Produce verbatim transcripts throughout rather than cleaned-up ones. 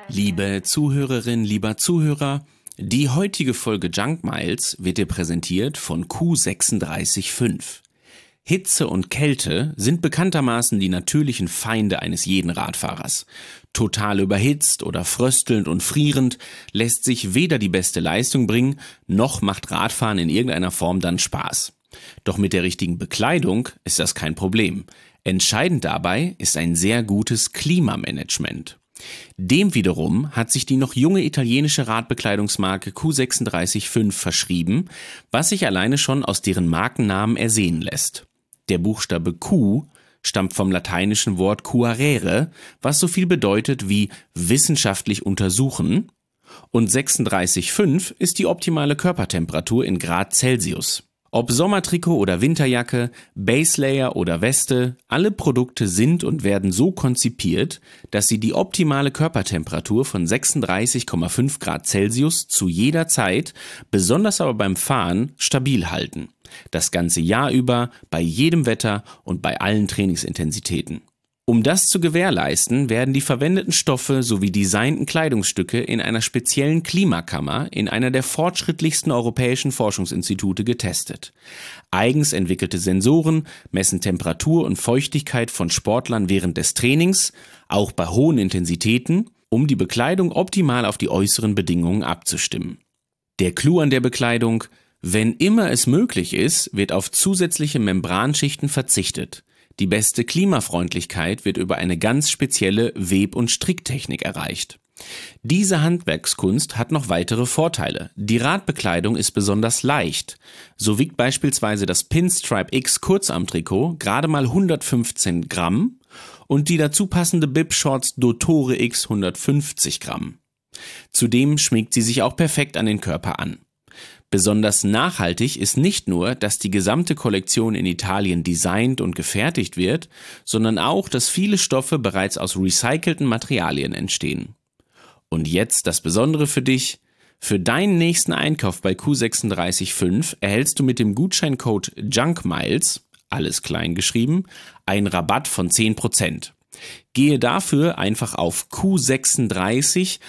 Liebe Zuhörerin, lieber Zuhörer, die heutige Folge Junk Miles wird dir präsentiert von Q sechsunddreißig fünf. Hitze und Kälte sind bekanntermaßen die natürlichen Feinde eines jeden Radfahrers. Total überhitzt oder fröstelnd und frierend lässt sich weder die beste Leistung bringen, noch macht Radfahren in irgendeiner Form dann Spaß. Doch mit der richtigen Bekleidung ist das kein Problem. Entscheidend dabei ist ein sehr gutes Klimamanagement. Dem wiederum hat sich die noch junge italienische Radbekleidungsmarke Q sechsunddreißig fünf verschrieben, was sich alleine schon aus deren Markennamen ersehen lässt. Der Buchstabe Q stammt vom lateinischen Wort curare, was so viel bedeutet wie wissenschaftlich untersuchen, und sechsunddreißig Komma fünf ist die optimale Körpertemperatur in Grad Celsius. Ob Sommertrikot oder Winterjacke, Baselayer oder Weste, alle Produkte sind und werden so konzipiert, dass sie die optimale Körpertemperatur von sechsunddreißig Komma fünf Grad Celsius zu jeder Zeit, besonders aber beim Fahren, stabil halten. Das ganze Jahr über, bei jedem Wetter und bei allen Trainingsintensitäten. Um das zu gewährleisten, werden die verwendeten Stoffe sowie designten Kleidungsstücke in einer speziellen Klimakammer in einer der fortschrittlichsten europäischen Forschungsinstitute getestet. Eigens entwickelte Sensoren messen Temperatur und Feuchtigkeit von Sportlern während des Trainings, auch bei hohen Intensitäten, um die Bekleidung optimal auf die äußeren Bedingungen abzustimmen. Der Clou an der Bekleidung: Wenn immer es möglich ist, wird auf zusätzliche Membranschichten verzichtet. Die beste Klimafreundlichkeit wird über eine ganz spezielle Web- und Stricktechnik erreicht. Diese Handwerkskunst hat noch weitere Vorteile. Die Radbekleidung ist besonders leicht. So wiegt beispielsweise das Pinstripe X Kurzarmtrikot gerade mal hundertfünfzehn Gramm und die dazu passende Bib-Shorts Dottore X hundertfünfzig Gramm. Zudem schmiegt sie sich auch perfekt an den Körper an. Besonders nachhaltig ist nicht nur, dass die gesamte Kollektion in Italien designt und gefertigt wird, sondern auch, dass viele Stoffe bereits aus recycelten Materialien entstehen. Und jetzt das Besondere für dich: Für deinen nächsten Einkauf bei Q sechsunddreißig fünf erhältst du mit dem Gutscheincode JUNKMILES, alles klein geschrieben, einen Rabatt von zehn Prozent. Gehe dafür einfach auf q sechsunddreißig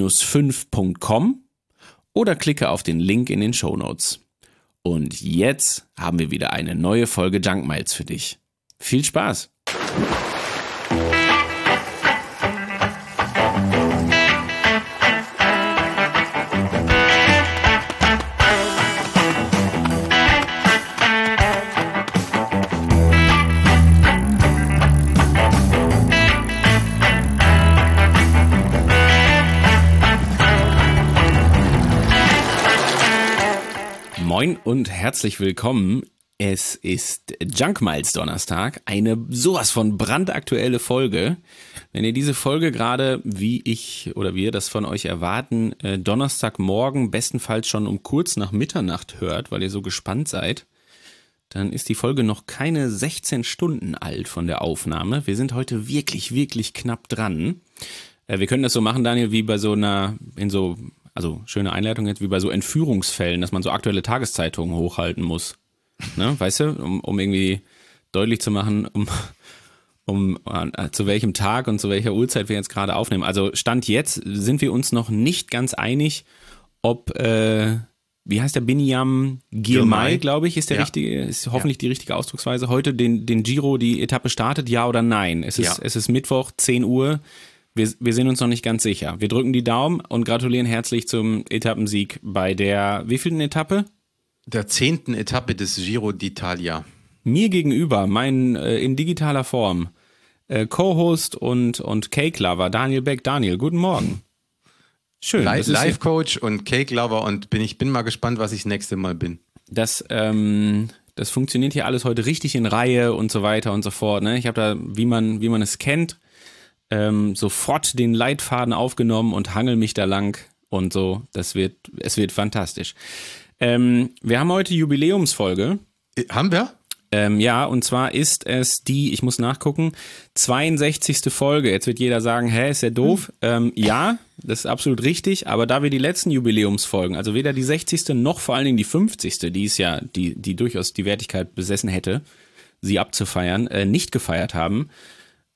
fünf punkt com oder klicke auf den Link in den Shownotes. Und jetzt haben wir wieder eine neue Folge Junk Miles für dich. Viel Spaß! Moin und herzlich willkommen. Es ist Junk Miles Donnerstag, eine sowas von brandaktuelle Folge. Wenn ihr diese Folge gerade, wie ich oder wir das von euch erwarten, Donnerstagmorgen bestenfalls schon um kurz nach Mitternacht hört, weil ihr so gespannt seid, dann ist die Folge noch keine sechzehn Stunden alt von der Aufnahme. Wir sind heute wirklich, wirklich knapp dran. Wir können das so machen, Daniel, wie bei so einer, in so... Also schöne Einleitung jetzt, wie bei so Entführungsfällen, dass man so aktuelle Tageszeitungen hochhalten muss. Ne? Weißt du, um, um irgendwie deutlich zu machen, um, um äh, zu welchem Tag und zu welcher Uhrzeit wir jetzt gerade aufnehmen. Also Stand jetzt sind wir uns noch nicht ganz einig, ob, äh, wie heißt der, Biniam Girmay, glaube ich, ist der ja. richtige, ist hoffentlich ja. die richtige Ausdrucksweise, heute den, den Giro, die Etappe startet, ja oder nein? Es ist, ja. es ist Mittwoch, zehn Uhr. Wir, wir sind uns noch nicht ganz sicher. Wir drücken die Daumen und gratulieren herzlich zum Etappensieg bei der wievielten Etappe? Der zehnten Etappe des Giro d'Italia. Mir gegenüber, mein äh, in digitaler Form, äh, Co-Host und, und Cake-Lover Daniel Beck. Daniel, guten Morgen. Schön. Live-Coach und Cake-Lover und bin, ich bin mal gespannt, was ich das nächste Mal bin. Das, ähm, das funktioniert hier alles heute richtig in Reihe und so weiter und so fort. Ne? Ich habe da, wie man, wie man es kennt, Ähm, sofort den Leitfaden aufgenommen und hangel mich da lang und so. Das wird, es wird fantastisch. Ähm, wir haben heute Jubiläumsfolge. Haben wir? Ähm, ja, und zwar ist es die, ich muss nachgucken, zweiundsechzigste Folge. Jetzt wird jeder sagen, hä, ist ja doof. Hm. Ähm, ja, das ist absolut richtig, aber da wir die letzten Jubiläumsfolgen, also weder die sechzigste noch vor allen Dingen die fünfzigste, die ist ja, die, die durchaus die Wertigkeit besessen hätte, sie abzufeiern, äh, nicht gefeiert haben,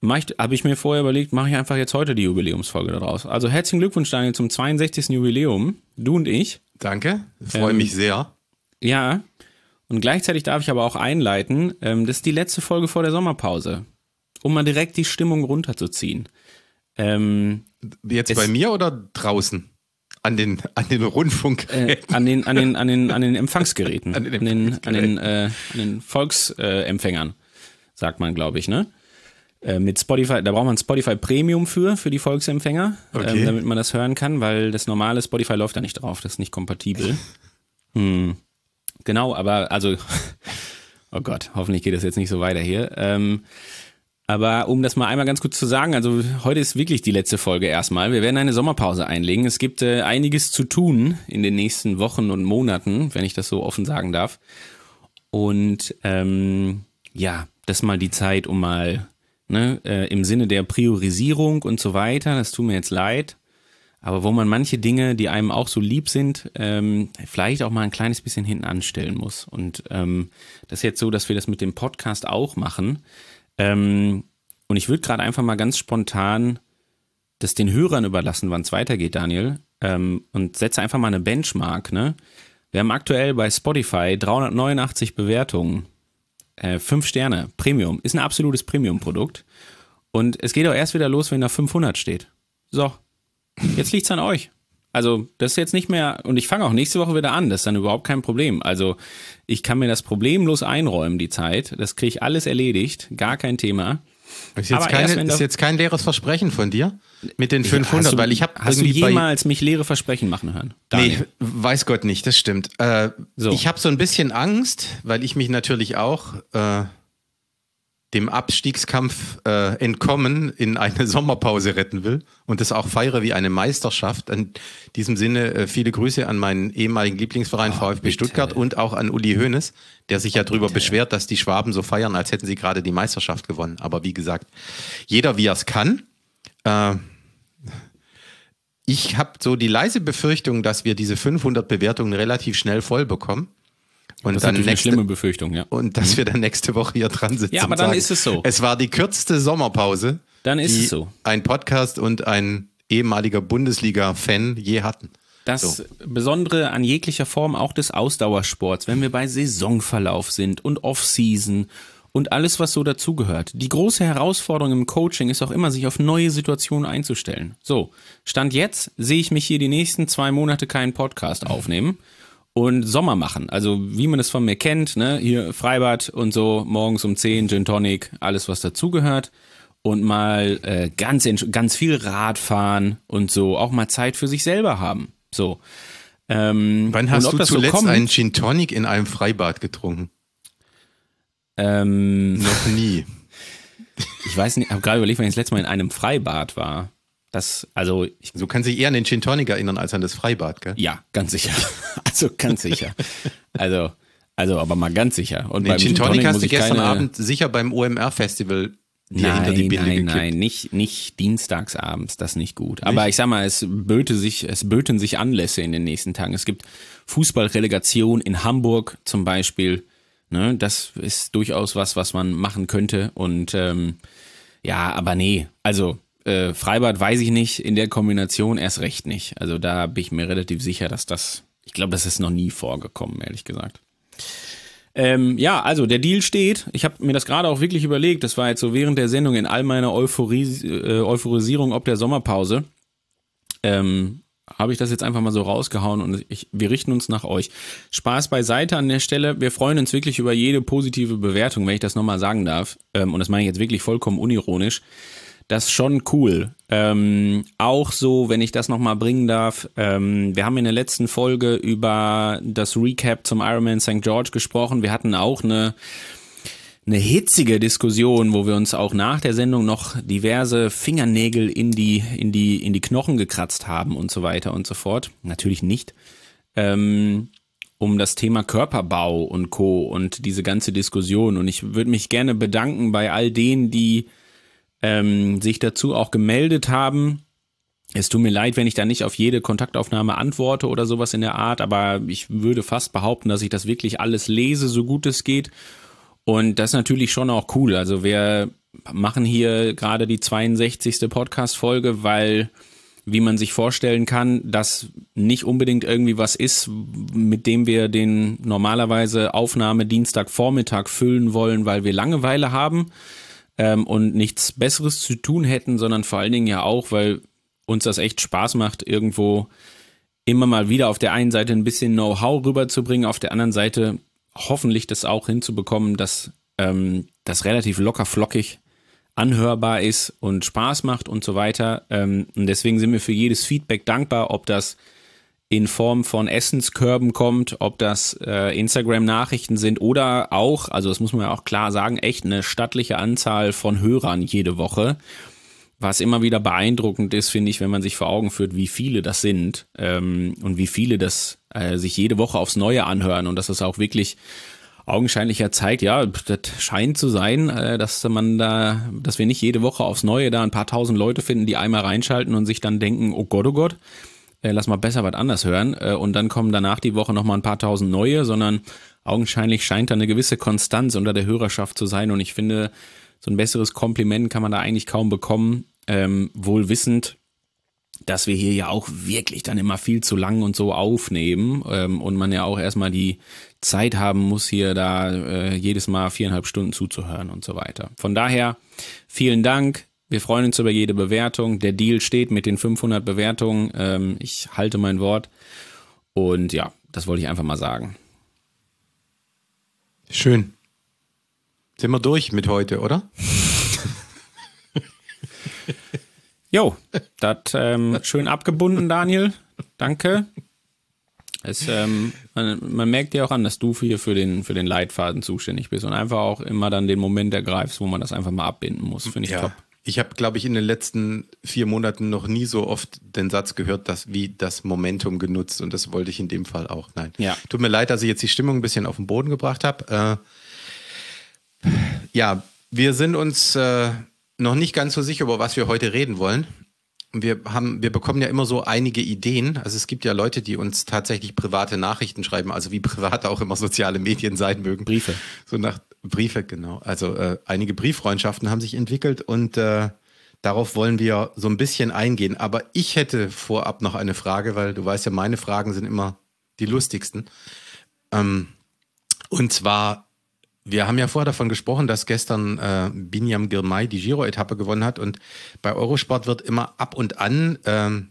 habe ich mir vorher überlegt, mache ich einfach jetzt heute die Jubiläumsfolge daraus. Also herzlichen Glückwunsch, Daniel, zum zweiundsechzigsten Jubiläum. Du und ich. Danke, freue ähm, mich sehr. Ja, und gleichzeitig darf ich aber auch einleiten, ähm, das ist die letzte Folge vor der Sommerpause, um mal direkt die Stimmung runterzuziehen. Ähm, Jetzt bei mir oder draußen? An den, an den Rundfunkgeräten? Äh, an, den, an, den, an, den, an den Empfangsgeräten. an den, Empfangsgeräten. An den, an den, äh, an den Volksempfängern, äh, sagt man, glaube ich, ne? Äh, mit Spotify, da braucht man Spotify Premium für, für die Volksempfänger, okay. ähm, damit man das hören kann, weil das normale Spotify läuft da nicht drauf, das ist nicht kompatibel. hm. Genau, aber also, oh Gott, hoffentlich geht das jetzt nicht so weiter hier. Ähm, aber um das mal einmal ganz kurz zu sagen, also heute ist wirklich die letzte Folge erstmal. Wir werden eine Sommerpause einlegen. Es gibt äh, einiges zu tun in den nächsten Wochen und Monaten, wenn ich das so offen sagen darf. Und ähm, ja, das ist mal die Zeit, um mal ne, äh, im Sinne der Priorisierung und so weiter, das tut mir jetzt leid, aber wo man manche Dinge, die einem auch so lieb sind, ähm, vielleicht auch mal ein kleines bisschen hinten anstellen muss. Und ähm, das ist jetzt so, dass wir das mit dem Podcast auch machen. Ähm, und ich würde gerade einfach mal ganz spontan das den Hörern überlassen, wann es weitergeht, Daniel. Ähm, und setze einfach mal eine Benchmark. Ne? Wir haben aktuell bei Spotify dreihundertneunundachtzig Bewertungen. Äh, fünf Sterne, Premium. Ist ein absolutes Premium-Produkt. Und es geht auch erst wieder los, wenn da fünfhundert steht. So, jetzt liegt's an euch. Also das ist jetzt nicht mehr, und ich fange auch nächste Woche wieder an, das ist dann überhaupt kein Problem. Also ich kann mir das problemlos einräumen, die Zeit. Das kriege ich alles erledigt, gar kein Thema. Ist jetzt, keine, erst, ist jetzt kein leeres Versprechen von dir mit den fünfhundert, du, weil ich habe Hast du jemals mich leere Versprechen machen hören? Daniel? Nee, weiß Gott nicht, das stimmt. Äh, so. Ich habe so ein bisschen Angst, weil ich mich natürlich auch äh, dem Abstiegskampf äh, entkommen in eine Sommerpause retten will und das auch feiere wie eine Meisterschaft. In diesem Sinne äh, viele Grüße an meinen ehemaligen Lieblingsverein oh, VfB bitte. Stuttgart und auch an Uli Hoeneß, der sich oh, ja darüber beschwert, dass die Schwaben so feiern, als hätten sie gerade die Meisterschaft gewonnen. Aber wie gesagt, jeder wie er es kann. Äh, ich habe so die leise Befürchtung, dass wir diese fünfhundert Bewertungen relativ schnell voll bekommen. Und das dann ist natürlich nächste, eine schlimme Befürchtung, ja. Und dass wir dann nächste Woche hier dran sitzen. Ja, aber dann sagen, ist es so. Es war die kürzeste Sommerpause, dann ist die es so. ein Podcast und ein ehemaliger Bundesliga-Fan je hatten. Das so. Besondere an jeglicher Form auch des Ausdauersports, wenn wir bei Saisonverlauf sind und Off-Season und alles, was so dazugehört. Die große Herausforderung im Coaching ist auch immer, sich auf neue Situationen einzustellen. So, Stand jetzt sehe ich mich hier die nächsten zwei Monate keinen Podcast aufnehmen. Und Sommer machen, also wie man es von mir kennt, ne, hier Freibad und so, morgens um zehn, Gin Tonic, alles was dazugehört und mal äh, ganz, ganz viel Rad fahren und so, auch mal Zeit für sich selber haben, so. Ähm, Wann hast du zuletzt so kommt, einen Gin Tonic in einem Freibad getrunken? Ähm, Noch nie. Ich weiß nicht, ich habe gerade überlegt, wann ich das letzte Mal in einem Freibad war. Das, also ich, so kann sich eher an den Gin Tonic erinnern als an das Freibad, gell? Ja, ganz sicher. Also ganz sicher. Also, also aber mal ganz sicher. Und den beim Gin Tonic hast du gestern keine... Abend sicher beim O M R-Festival dir nein, hinter die Binde nein, gekippt. Nein, nicht, nicht dienstagsabends, das ist nicht gut. Nicht? Aber ich sag mal, es böte sich, es böten sich Anlässe in den nächsten Tagen. Es gibt Fußballrelegation in Hamburg zum Beispiel. Ne, das ist durchaus was, was man machen könnte. Und ähm, ja, aber nee, also Äh, Freibad weiß ich nicht, in der Kombination erst recht nicht. Also da bin ich mir relativ sicher, dass das, ich glaube, das ist noch nie vorgekommen, ehrlich gesagt. Ähm, ja, also der Deal steht. Ich habe mir das gerade auch wirklich überlegt, das war jetzt so während der Sendung in all meiner Euphorie, äh, Euphorisierung ob der Sommerpause, ähm, habe ich das jetzt einfach mal so rausgehauen und ich, wir richten uns nach euch. Spaß beiseite an der Stelle. Wir freuen uns wirklich über jede positive Bewertung, wenn ich das nochmal sagen darf. Ähm, und das meine ich jetzt wirklich vollkommen unironisch. Das ist schon cool. Ähm, auch so, wenn ich das nochmal bringen darf, ähm, wir haben in der letzten Folge über das Recap zum Ironman Sankt George gesprochen. Wir hatten auch eine, eine hitzige Diskussion, wo wir uns auch nach der Sendung noch diverse Fingernägel in die, in die, in die Knochen gekratzt haben und so weiter und so fort. Natürlich nicht. Ähm, um das Thema Körperbau und Co. und diese ganze Diskussion. Und ich würde mich gerne bedanken bei all denen, die Ähm, sich dazu auch gemeldet haben. Es tut mir leid, wenn ich da nicht auf jede Kontaktaufnahme antworte oder sowas in der Art, aber ich würde fast behaupten, dass ich das wirklich alles lese, so gut es geht. Und das ist natürlich schon auch cool. Also wer machen hier gerade die zweiundsechzigste Podcast-Folge, weil, wie man sich vorstellen kann, das nicht unbedingt irgendwie was ist, mit dem wir den normalerweise Aufnahme Dienstagvormittag füllen wollen, weil wir Langeweile haben ähm, und nichts Besseres zu tun hätten, sondern vor allen Dingen ja auch, weil uns das echt Spaß macht, irgendwo immer mal wieder auf der einen Seite ein bisschen Know-how rüberzubringen, auf der anderen Seite hoffentlich das auch hinzubekommen, dass ähm, das relativ locker flockig anhörbar ist und Spaß macht und so weiter. Ähm, und deswegen sind wir für jedes Feedback dankbar, ob das in Form von Essenskörben kommt, ob das äh, Instagram-Nachrichten sind oder auch, also das muss man ja auch klar sagen, echt eine stattliche Anzahl von Hörern jede Woche. Was immer wieder beeindruckend ist, finde ich, wenn man sich vor Augen führt, wie viele das sind ähm, und wie viele das äh, sich jede Woche aufs Neue anhören und dass das auch wirklich augenscheinlicher zeigt, ja, das scheint zu sein, äh, dass man da, dass wir nicht jede Woche aufs Neue da ein paar tausend Leute finden, die einmal reinschalten und sich dann denken, oh Gott, oh Gott, äh, lass mal besser was anders hören äh, und dann kommen danach die Woche nochmal ein paar tausend neue, sondern augenscheinlich scheint da eine gewisse Konstanz unter der Hörerschaft zu sein und ich finde, so ein besseres Kompliment kann man da eigentlich kaum bekommen, ähm, wohl wissend, dass wir hier ja auch wirklich dann immer viel zu lang und so aufnehmen ähm, und man ja auch erstmal die Zeit haben muss, hier da äh, jedes Mal viereinhalb Stunden zuzuhören und so weiter. Von daher, vielen Dank. Wir freuen uns über jede Bewertung. Der Deal steht mit den fünfhundert Bewertungen. Ähm, ich halte mein Wort. Und ja, das wollte ich einfach mal sagen. Schön. Sind wir durch mit heute, oder? Jo, das ähm, schön abgebunden, Daniel. Danke. Es, ähm, man, man merkt dir auch an, dass du hier für den, für den Leitfaden zuständig bist und einfach auch immer dann den Moment ergreifst, wo man das einfach mal abbinden muss. Finde ich ja. top. Ich habe, glaube ich, in den letzten vier Monaten noch nie so oft den Satz gehört, dass wie das Momentum genutzt und das wollte ich in dem Fall auch. Nein. Ja. Tut mir leid, dass ich jetzt die Stimmung ein bisschen auf den Boden gebracht habe. Äh, ja, wir sind uns äh, noch nicht ganz so sicher, über was wir heute reden wollen. Wir haben, wir bekommen ja immer so einige Ideen. Also es gibt ja Leute, die uns tatsächlich private Nachrichten schreiben, also wie privat auch immer soziale Medien sein mögen. Briefe. So nach Briefe, genau. Also äh, einige Brieffreundschaften haben sich entwickelt und äh, darauf wollen wir so ein bisschen eingehen. Aber ich hätte vorab noch eine Frage, weil du weißt ja, meine Fragen sind immer die lustigsten. Ähm, und zwar, wir haben ja vorher davon gesprochen, dass gestern äh, Binyam Girmay die Giro-Etappe gewonnen hat und bei Eurosport wird immer ab und an ähm,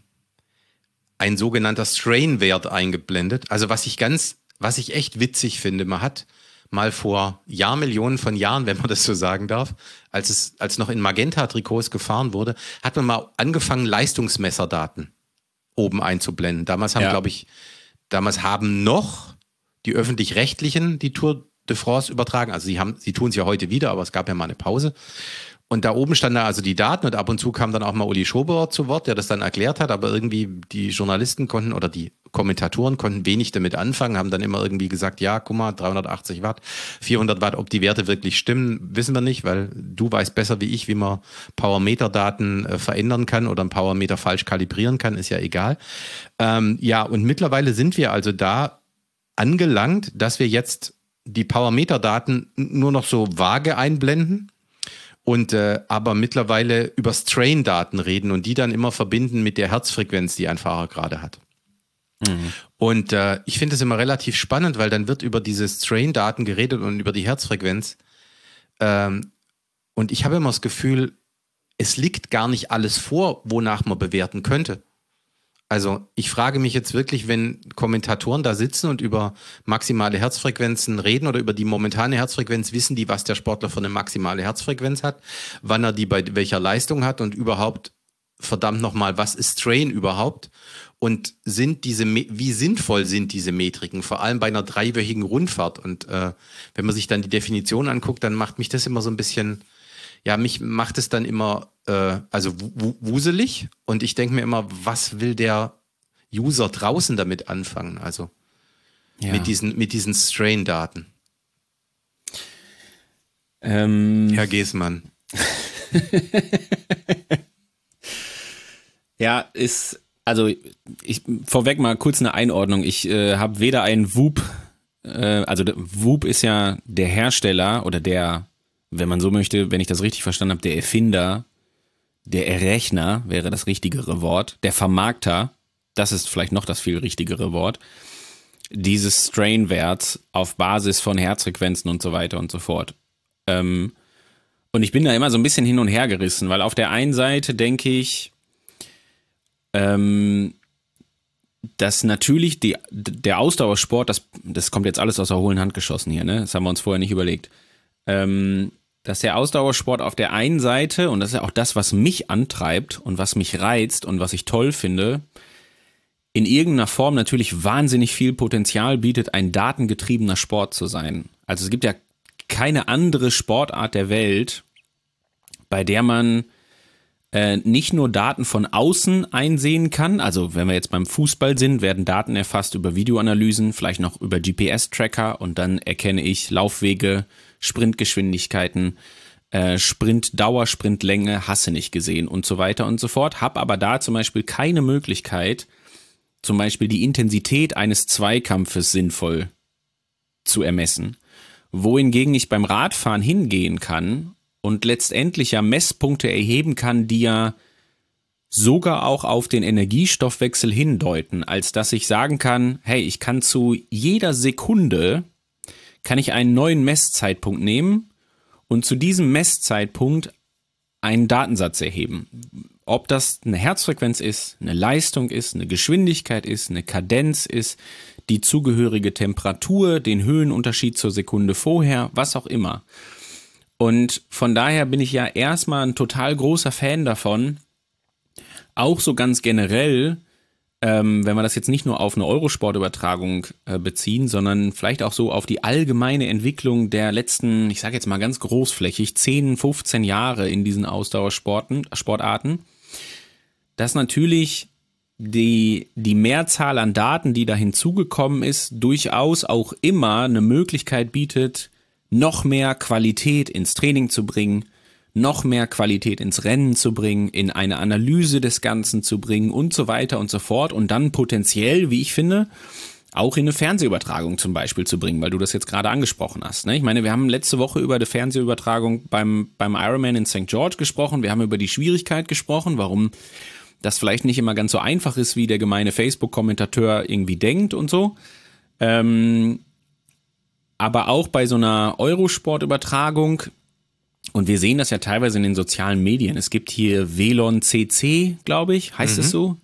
ein sogenannter Strain-Wert eingeblendet. Also was ich ganz, was ich echt witzig finde, man hat mal vor Jahrmillionen von Jahren, wenn man das so sagen darf, als es als noch in Magenta-Trikots gefahren wurde, hat man mal angefangen, Leistungsmesserdaten oben einzublenden. Damals haben, ja. glaube ich, damals haben noch die Öffentlich-Rechtlichen die Tour de France übertragen. Also sie haben, sie tun es ja heute wieder, aber es gab ja mal eine Pause. Und da oben standen da also die Daten und ab und zu kam dann auch mal Uli Schober zu Wort, der das dann erklärt hat, aber irgendwie die Journalisten konnten oder die Kommentatoren konnten wenig damit anfangen, haben dann immer irgendwie gesagt, ja, guck mal, dreihundertachtzig Watt, vierhundert Watt, ob die Werte wirklich stimmen, wissen wir nicht, weil du weißt besser wie ich, wie man Powermeter-Daten äh, verändern kann oder einen Powermeter falsch kalibrieren kann, ist ja egal. Ähm, ja, und mittlerweile sind wir also da angelangt, dass wir jetzt die Powermeter-Daten nur noch so vage einblenden und äh, aber mittlerweile über Strain-Daten reden und die dann immer verbinden mit der Herzfrequenz, die ein Fahrer gerade hat. Mhm. Und äh, ich finde es immer relativ spannend, weil dann wird über diese Strain-Daten geredet und über die Herzfrequenz. Ähm, und ich habe immer das Gefühl, es liegt gar nicht alles vor, wonach man bewerten könnte. Also ich frage mich jetzt wirklich, wenn Kommentatoren da sitzen und über maximale Herzfrequenzen reden oder über die momentane Herzfrequenz, wissen die, was der Sportler für eine maximale Herzfrequenz hat, wann er die bei welcher Leistung hat und überhaupt, verdammt nochmal, was ist Strain überhaupt? Und sind diese, wie sinnvoll sind diese Metriken, vor allem bei einer dreiwöchigen Rundfahrt? Und äh, wenn man sich dann die Definition anguckt, dann macht mich das immer so ein bisschen, ja, mich macht es dann immer, äh, also w- wuselig. Und ich denke mir immer, was will der User draußen damit anfangen? Also ja. mit diesen, mit diesen Strain-Daten. Ähm. Herr Geßmann. Ja, ist, also ich vorweg mal kurz eine Einordnung. Ich äh, habe weder einen Whoop, äh, also Whoop ist ja der Hersteller oder der wenn man so möchte, wenn ich das richtig verstanden habe, der Erfinder, der Errechner wäre das richtigere Wort, der Vermarkter, das ist vielleicht noch das viel richtigere Wort, dieses Strain-Werts auf Basis von Herzfrequenzen und so weiter und so fort. Ähm, und ich bin da immer so ein bisschen hin und her gerissen, weil auf der einen Seite denke ich, ähm, dass natürlich die, der Ausdauersport, das, das kommt jetzt alles aus der hohlen Hand geschossen hier, ne? Das haben wir uns vorher nicht überlegt, ähm, dass der Ausdauersport auf der einen Seite, und das ist ja auch das, was mich antreibt und was mich reizt und was ich toll finde, in irgendeiner Form natürlich wahnsinnig viel Potenzial bietet, ein datengetriebener Sport zu sein. Also es gibt ja keine andere Sportart der Welt, bei der man äh, nicht nur Daten von außen einsehen kann, also wenn wir jetzt beim Fußball sind, werden Daten erfasst über Videoanalysen, vielleicht noch über G P S-Tracker und dann erkenne ich Laufwege, Sprintgeschwindigkeiten, äh, Sprintdauer, Sprintlänge, hasse nicht gesehen und so weiter und so fort, habe aber da zum Beispiel keine Möglichkeit, zum Beispiel die Intensität eines Zweikampfes sinnvoll zu ermessen. Wohingegen ich beim Radfahren hingehen kann und letztendlich ja Messpunkte erheben kann, die ja sogar auch auf den Energiestoffwechsel hindeuten, als dass ich sagen kann, hey, ich kann zu jeder Sekunde, kann ich einen neuen Messzeitpunkt nehmen und zu diesem Messzeitpunkt einen Datensatz erheben. Ob das eine Herzfrequenz ist, eine Leistung ist, eine Geschwindigkeit ist, eine Kadenz ist, die zugehörige Temperatur, den Höhenunterschied zur Sekunde vorher, was auch immer. Und von daher bin ich ja erstmal ein total großer Fan davon, auch so ganz generell, ähm, wenn wir das jetzt nicht nur auf eine Eurosport-Übertragung äh, beziehen, sondern vielleicht auch so auf die allgemeine Entwicklung der letzten, ich sage jetzt mal ganz großflächig, zehn, fünfzehn Jahre in diesen Ausdauersporten, Sportarten, dass natürlich die, die Mehrzahl an Daten, die da hinzugekommen ist, durchaus auch immer eine Möglichkeit bietet, noch mehr Qualität ins Training zu bringen, noch mehr Qualität ins Rennen zu bringen, in eine Analyse des Ganzen zu bringen und so weiter und so fort und dann potenziell, wie ich finde, auch in eine Fernsehübertragung zum Beispiel zu bringen, weil du das jetzt gerade angesprochen hast. Ne? Ich meine, wir haben letzte Woche über die Fernsehübertragung beim, beim Ironman in Sankt George gesprochen, wir haben über die Schwierigkeit gesprochen, warum das vielleicht nicht immer ganz so einfach ist, wie der gemeine Facebook-Kommentateur irgendwie denkt und so. Ähm, aber auch bei so einer Eurosport-Übertragung, und wir sehen das ja teilweise in den sozialen Medien. Es gibt hier Velon C C, glaube ich, heißt es mhm. so,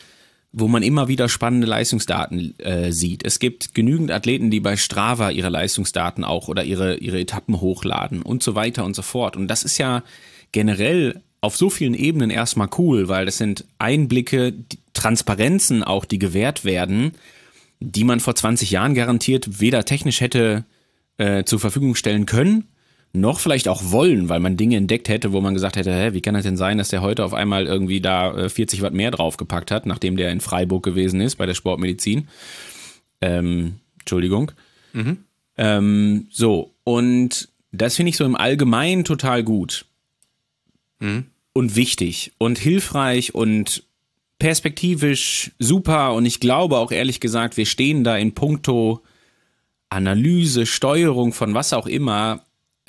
wo man immer wieder spannende Leistungsdaten äh, sieht. Es gibt genügend Athleten, die bei Strava ihre Leistungsdaten auch oder ihre, ihre Etappen hochladen und so weiter und so fort. Und das ist ja generell auf so vielen Ebenen erstmal cool, weil das sind Einblicke, die Transparenzen auch, die gewährt werden, die man vor zwanzig Jahren garantiert weder technisch hätte äh, zur Verfügung stellen können, noch vielleicht auch wollen, weil man Dinge entdeckt hätte, wo man gesagt hätte, hä, wie kann das denn sein, dass der heute auf einmal irgendwie da vierzig Watt mehr draufgepackt hat, nachdem der in Freiburg gewesen ist bei der Sportmedizin. Ähm, Entschuldigung. Mhm. Ähm, so, und das finde ich so im Allgemeinen total gut. Mhm. Und wichtig und hilfreich und perspektivisch super. Und ich glaube auch ehrlich gesagt, wir stehen da in puncto Analyse, Steuerung von was auch immer,